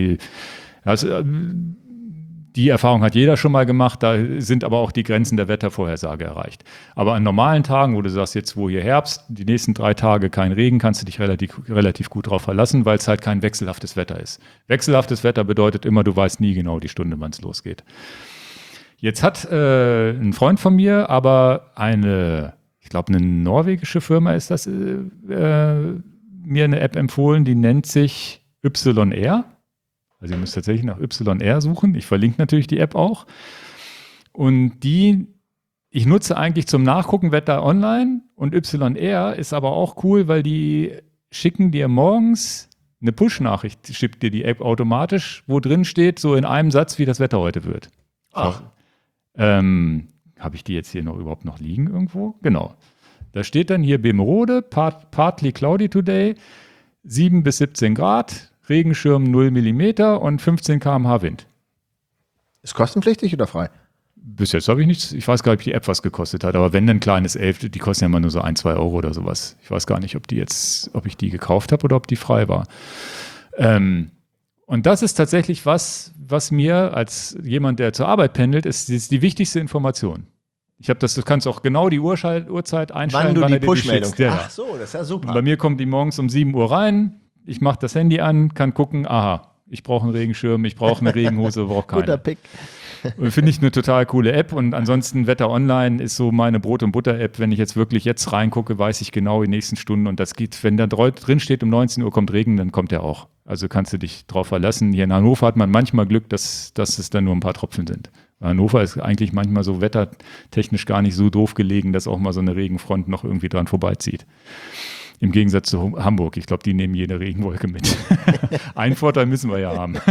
Die Erfahrung hat jeder schon mal gemacht, da sind aber auch die Grenzen der Wettervorhersage erreicht. Aber an normalen Tagen, wo du sagst, jetzt wo hier Herbst, die nächsten 3 Tage kein Regen, kannst du dich relativ gut drauf verlassen, weil es halt kein wechselhaftes Wetter ist. Wechselhaftes Wetter bedeutet immer, du weißt nie genau die Stunde, wann es losgeht. Jetzt hat ein Freund von mir aber ich glaube eine norwegische Firma ist das, mir eine App empfohlen, die nennt sich YR. Also ihr müsst tatsächlich nach YR suchen. Ich verlinke natürlich die App auch. Und ich nutze eigentlich zum Nachgucken Wetter online und YR ist aber auch cool, weil die schicken dir morgens eine Push-Nachricht, schickt dir die App automatisch, wo drin steht, so in einem Satz, wie das Wetter heute wird. Ach. Habe ich die jetzt hier überhaupt noch liegen irgendwo? Genau. Da steht dann hier Bemerode, partly cloudy today, 7 bis 17 Grad, Regenschirm 0 Millimeter und 15 km/h Wind. Ist kostenpflichtig oder frei? Bis jetzt habe ich nichts, ich weiß gar nicht, ob die App was gekostet hat, aber wenn dann kleines 11, die kosten ja immer nur so 1, 2 Euro oder sowas. Ich weiß gar nicht, ob ich die gekauft habe oder ob die frei war. Und das ist tatsächlich was mir als jemand, der zur Arbeit pendelt, ist die wichtigste Information. Ich habe das, du kannst auch genau die Uhrzeit einstellen, wann du die er dir Push-Meldung schickst. Ja, Ach so, das ist ja super. bei mir kommt die morgens um 7 Uhr rein, ich mache das Handy an, kann gucken, aha, ich brauche einen Regenschirm, ich brauche eine Regenhose, brauche keine. Guter Pick. Finde ich eine total coole App und ansonsten Wetter Online ist so meine Brot- und Butter-App. Wenn ich jetzt wirklich jetzt reingucke, weiß ich genau die nächsten Stunden und das geht, wenn da drin steht, um 19 Uhr kommt Regen, dann kommt der auch. Also kannst du dich drauf verlassen. Hier in Hannover hat man manchmal Glück, dass es dann nur ein paar Tropfen sind. Hannover ist eigentlich manchmal so wettertechnisch gar nicht so doof gelegen, dass auch mal so eine Regenfront noch irgendwie dran vorbeizieht. Im Gegensatz zu Hamburg. Ich glaube, die nehmen jede Regenwolke mit. Einen Vorteil müssen wir ja haben.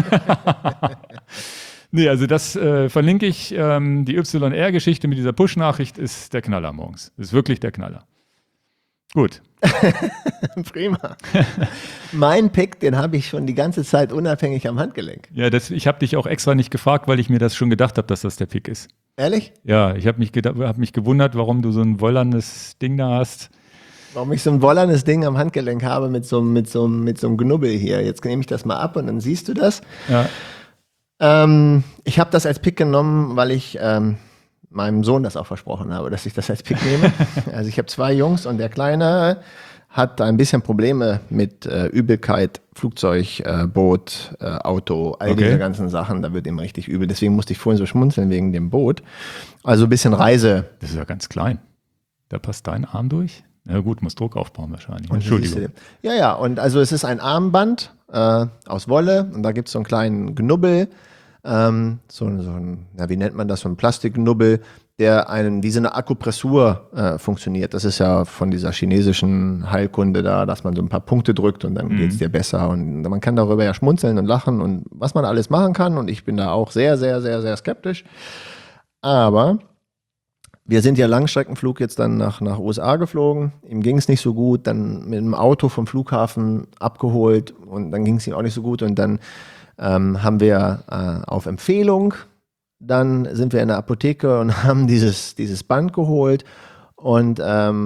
Nee, also das verlinke ich. Die YR-Geschichte mit dieser Push-Nachricht ist der Knaller morgens. Ist wirklich der Knaller. Gut. Prima. Mein Pick, den habe ich schon die ganze Zeit unabhängig am Handgelenk. Ja, ich habe dich auch extra nicht gefragt, weil ich mir das schon gedacht habe, dass das der Pick ist. Ehrlich? Ja, ich habe mich gewundert, warum du so ein wollernes Ding da hast. Warum ich so ein wollernes Ding am Handgelenk habe mit so einem Knubbel hier. Jetzt nehme ich das mal ab und dann siehst du das. Ja. Ich habe das als Pick genommen, weil ich meinem Sohn das auch versprochen habe, dass ich das als Pick nehme. Also ich habe 2 Jungs und der Kleine hat ein bisschen Probleme mit Übelkeit, Flugzeug, Boot, Auto, all diese ganzen Sachen. Da wird ihm richtig übel. Deswegen musste ich vorhin so schmunzeln wegen dem Boot. Also ein bisschen Reise. Das ist ja ganz klein. Da passt dein Arm durch? Na gut, muss Druck aufbauen wahrscheinlich. Entschuldigung. Ja, und also es ist ein Armband aus Wolle und da gibt es so einen kleinen Knubbel, wie nennt man das, so ein Plastikknubbel, der wie so eine Akupressur funktioniert. Das ist ja von dieser chinesischen Heilkunde da, dass man so ein paar Punkte drückt und dann geht es dir besser. Und man kann darüber ja schmunzeln und lachen und was man alles machen kann. Und ich bin da auch sehr, sehr, sehr, sehr skeptisch. Aber wir sind ja Langstreckenflug jetzt dann nach USA geflogen. Ihm ging es nicht so gut. Dann mit dem Auto vom Flughafen abgeholt und dann ging es ihm auch nicht so gut. Und dann haben wir auf Empfehlung, dann sind wir in der Apotheke und haben dieses Band geholt. Und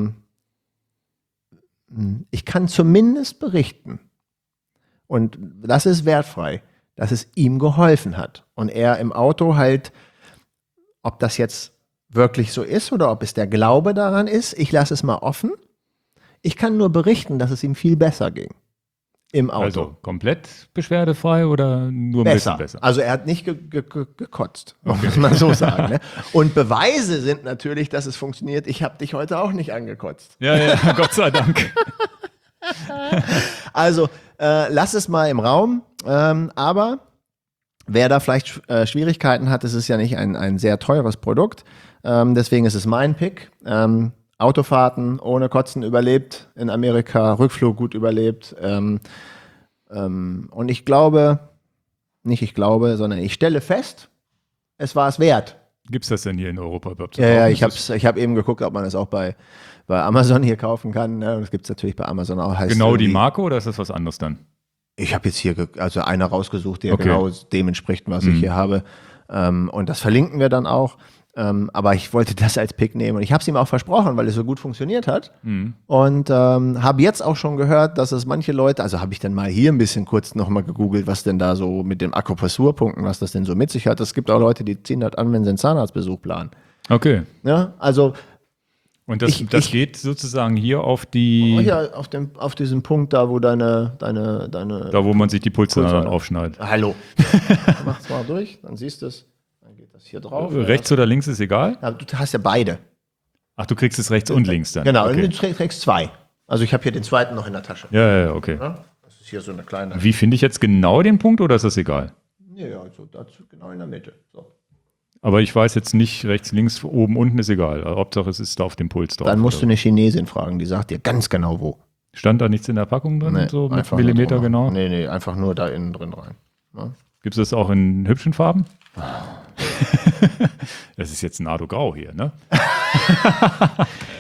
ich kann zumindest berichten, und das ist wertfrei, dass es ihm geholfen hat. Und er im Auto halt, ob das jetzt wirklich so ist oder ob es der Glaube daran ist, ich lasse es mal offen. Ich kann nur berichten, dass es ihm viel besser ging im Auto. Also komplett beschwerdefrei oder nur ein bisschen besser? Also er hat nicht gekotzt, muss man so sagen. Ne? Und Beweise sind natürlich, dass es funktioniert. Ich habe dich heute auch nicht angekotzt. Ja, Gott sei Dank. Also lass es mal im Raum. Aber wer da vielleicht Schwierigkeiten hat, es ist ja nicht ein sehr teures Produkt. Deswegen ist es mein Pick. Autofahrten ohne Kotzen überlebt in Amerika, Rückflug gut überlebt. Und ich stelle fest, es war es wert. Gibt es das denn hier in Europa überhaupt? Ja, ich habe eben geguckt, ob man das auch bei Amazon hier kaufen kann. Ne? Das gibt es natürlich bei Amazon auch. Heißt genau die Marke oder ist das was anderes dann? Ich habe jetzt hier einer rausgesucht, der genau dem entspricht, was ich hier habe. Und das verlinken wir dann auch. Aber ich wollte das als Pick nehmen und ich habe es ihm auch versprochen, weil es so gut funktioniert hat. Und habe jetzt auch schon gehört, dass es manche Leute, also habe ich dann mal hier ein bisschen kurz nochmal gegoogelt, was denn da so mit den Akupressurpunkten, was das denn so mit sich hat. Es gibt auch Leute, die ziehen das an, wenn sie einen Zahnarztbesuch planen. Okay. Ja, also und das geht sozusagen hier auf die... Ja, auf diesen Punkt da, wo deine da, wo man sich die Pulsadern aufschneidet. Hallo. Mach's mal durch, dann siehst du es. Dann geht das hier drauf. Rechts oder links ist egal? Ja, du hast ja beide. Ach, du kriegst es rechts und links dann? Genau, und du kriegst 2. Also ich habe hier den zweiten noch in der Tasche. Ja, okay. Ja, das ist hier so eine kleine... Wie finde ich jetzt genau den Punkt oder ist das egal? Ja, also dazu genau in der Mitte. So. Aber ich weiß jetzt nicht, rechts, links, oben, unten ist egal. Hauptsache es ist da auf dem Puls drauf. Dann musst du eine Chinesin fragen, die sagt dir ganz genau wo. Stand da nichts in der Packung drin? Nee, so mit Millimeter genau? Nee, einfach nur da innen drin rein. Ja. Gibt es das auch in hübschen Farben? Das ist jetzt Nardo Grau hier, ne?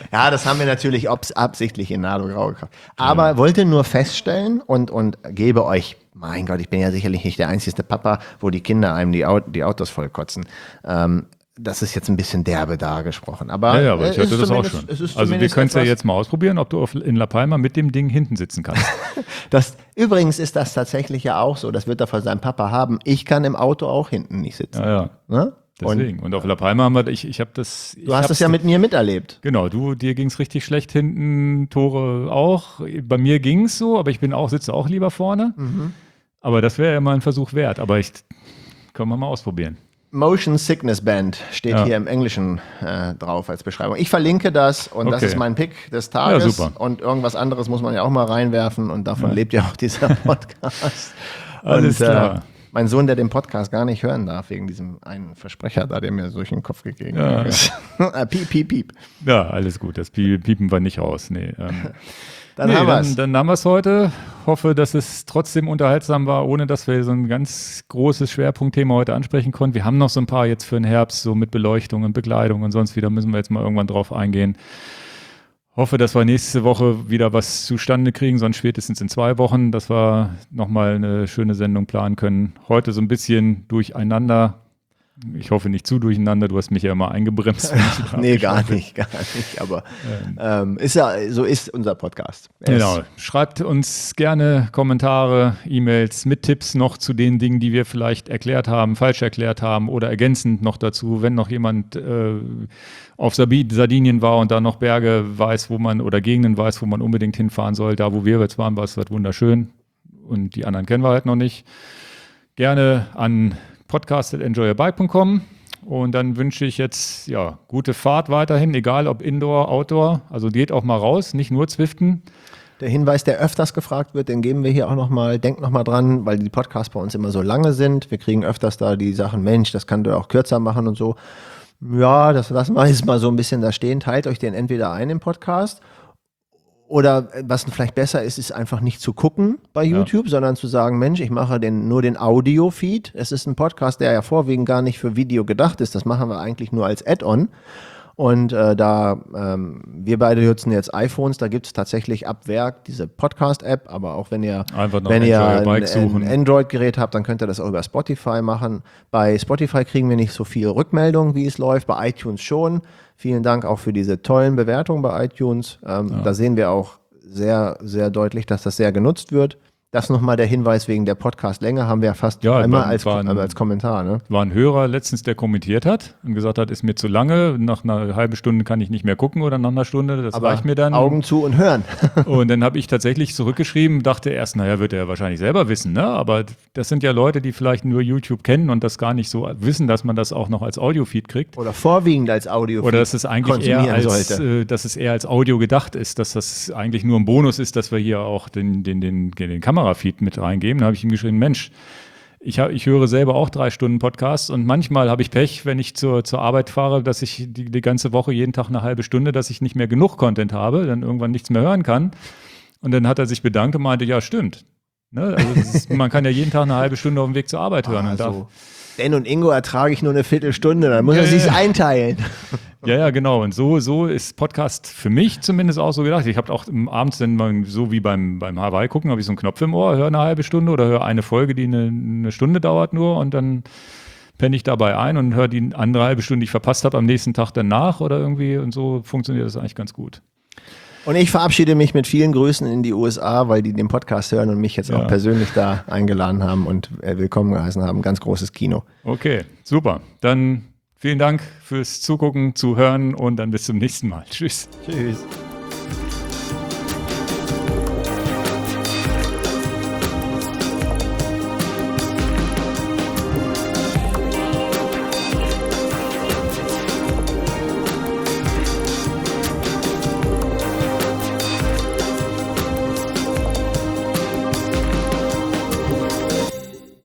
Ja, das haben wir natürlich absichtlich in Nado-Grau gekauft. Aber wollte nur feststellen und gebe euch, mein Gott, ich bin ja sicherlich nicht der einzige Papa, wo die Kinder einem die Autos vollkotzen. Das ist jetzt ein bisschen derbe dargesprochen. Aber, ja, aber ich hatte das auch schon. Also wir können es ja jetzt mal ausprobieren, ob du in La Palma mit dem Ding hinten sitzen kannst. Übrigens ist das tatsächlich ja auch so, das wird er von seinem Papa haben. Ich kann im Auto auch hinten nicht sitzen. Ja. Ne? Deswegen. Und auf La Palma haben wir, ich habe das... Du hast es ja mit mir miterlebt. Genau, dir ging es richtig schlecht hinten, Tore auch. Bei mir ging es so, aber sitze auch lieber vorne. Mhm. Aber das wäre ja mal ein Versuch wert. Aber können wir mal ausprobieren. Motion Sickness Band steht hier im Englischen drauf als Beschreibung. Ich verlinke das und das ist mein Pick des Tages. Ja, super. Und irgendwas anderes muss man ja auch mal reinwerfen und davon lebt ja auch dieser Podcast. Alles klar. Mein Sohn, der den Podcast gar nicht hören darf, wegen diesem einen Versprecher da, der mir durch den Kopf gegeben ist. Piep, piep, piep. Ja, alles gut. Das Piepen wir nicht raus. Nee, Dann haben wir es. Dann haben wir es heute. Hoffe, dass es trotzdem unterhaltsam war, ohne dass wir so ein ganz großes Schwerpunktthema heute ansprechen konnten. Wir haben noch so ein paar jetzt für den Herbst, so mit Beleuchtung und Bekleidung und sonst wieder, müssen wir jetzt mal irgendwann drauf eingehen. Hoffe, dass wir nächste Woche wieder was zustande kriegen, sonst spätestens in 2 Wochen, dass wir nochmal eine schöne Sendung planen können. Heute so ein bisschen durcheinander. Ich hoffe nicht zu durcheinander, du hast mich ja immer eingebremst. Nee, gar nicht. Aber so ist unser Podcast. Genau. Schreibt uns gerne Kommentare, E-Mails mit Tipps noch zu den Dingen, die wir vielleicht erklärt haben, falsch erklärt haben oder ergänzend noch dazu, wenn noch jemand auf Sardinien war und da noch Berge weiß, oder Gegenden weiß, wo man unbedingt hinfahren soll. Da, wo wir jetzt waren, war es wunderschön und die anderen kennen wir halt noch nicht. Gerne an podcast@enjoyyourbike.com und dann wünsche ich jetzt gute Fahrt weiterhin, egal ob Indoor, Outdoor, also geht auch mal raus, nicht nur Zwiften. Der Hinweis, der öfters gefragt wird, den geben wir hier auch nochmal, denkt nochmal dran, weil die Podcasts bei uns immer so lange sind, wir kriegen öfters da die Sachen, Mensch, das kann du auch kürzer machen und so. Ja, das lassen wir jetzt mal so ein bisschen da stehen, teilt euch den entweder ein im Podcast oder was vielleicht besser ist einfach nicht zu gucken bei YouTube, sondern zu sagen, Mensch, ich mache nur den Audio-Feed. Es ist ein Podcast, der ja vorwiegend gar nicht für Video gedacht ist. Das machen wir eigentlich nur als Add-on. Und wir beide nutzen jetzt iPhones, da gibt es tatsächlich ab Werk diese Podcast-App, aber auch wenn ihr ein Android-Gerät habt, dann könnt ihr das auch über Spotify machen. Bei Spotify kriegen wir nicht so viel Rückmeldung, wie es läuft, bei iTunes schon. Vielen Dank auch für diese tollen Bewertungen bei iTunes. Da sehen wir auch sehr, sehr deutlich, dass das sehr genutzt wird. Das nochmal der Hinweis wegen der Podcast-Länge, haben wir ja fast einmal als Kommentar. Ne? War ein Hörer letztens, der kommentiert hat und gesagt hat, ist mir zu lange, nach einer halben Stunde kann ich nicht mehr gucken oder nach einer Stunde, das reicht mir dann. Augen zu und hören. Und dann habe ich tatsächlich zurückgeschrieben, dachte erst, wird er wahrscheinlich selber wissen, ne? Aber das sind ja Leute, die vielleicht nur YouTube kennen und das gar nicht so wissen, dass man das auch noch als Audiofeed kriegt. Oder vorwiegend als Audiofeed. Oder dass es eigentlich eher als Audio gedacht ist, dass das eigentlich nur ein Bonus ist, dass wir hier auch den Kamerafeed mit reingeben. Da habe ich ihm geschrieben, Mensch, ich höre selber auch 3 Stunden Podcasts und manchmal habe ich Pech, wenn ich zur Arbeit fahre, dass ich die ganze Woche jeden Tag eine halbe Stunde, dass ich nicht mehr genug Content habe, dann irgendwann nichts mehr hören kann. Und dann hat er sich bedankt und meinte, ja, stimmt. Ne? Also man kann ja jeden Tag eine halbe Stunde auf dem Weg zur Arbeit hören. Dan und Ingo ertrage ich nur eine Viertelstunde, dann muss er sich einteilen. Ja, genau. Und so ist Podcast für mich zumindest auch so gedacht. Ich habe auch abends dann mal, so wie beim Hawaii gucken, habe ich so einen Knopf im Ohr, höre eine halbe Stunde oder höre eine Folge, die eine Stunde dauert nur und dann penne ich dabei ein und höre die andere halbe Stunde, die ich verpasst habe, am nächsten Tag danach oder irgendwie und so funktioniert das eigentlich ganz gut. Und ich verabschiede mich mit vielen Grüßen in die USA, weil die den Podcast hören und mich jetzt auch persönlich da eingeladen haben und willkommen geheißen haben. Ganz großes Kino. Okay, super. Dann vielen Dank fürs Zugucken, Zuhören und dann bis zum nächsten Mal. Tschüss. Tschüss.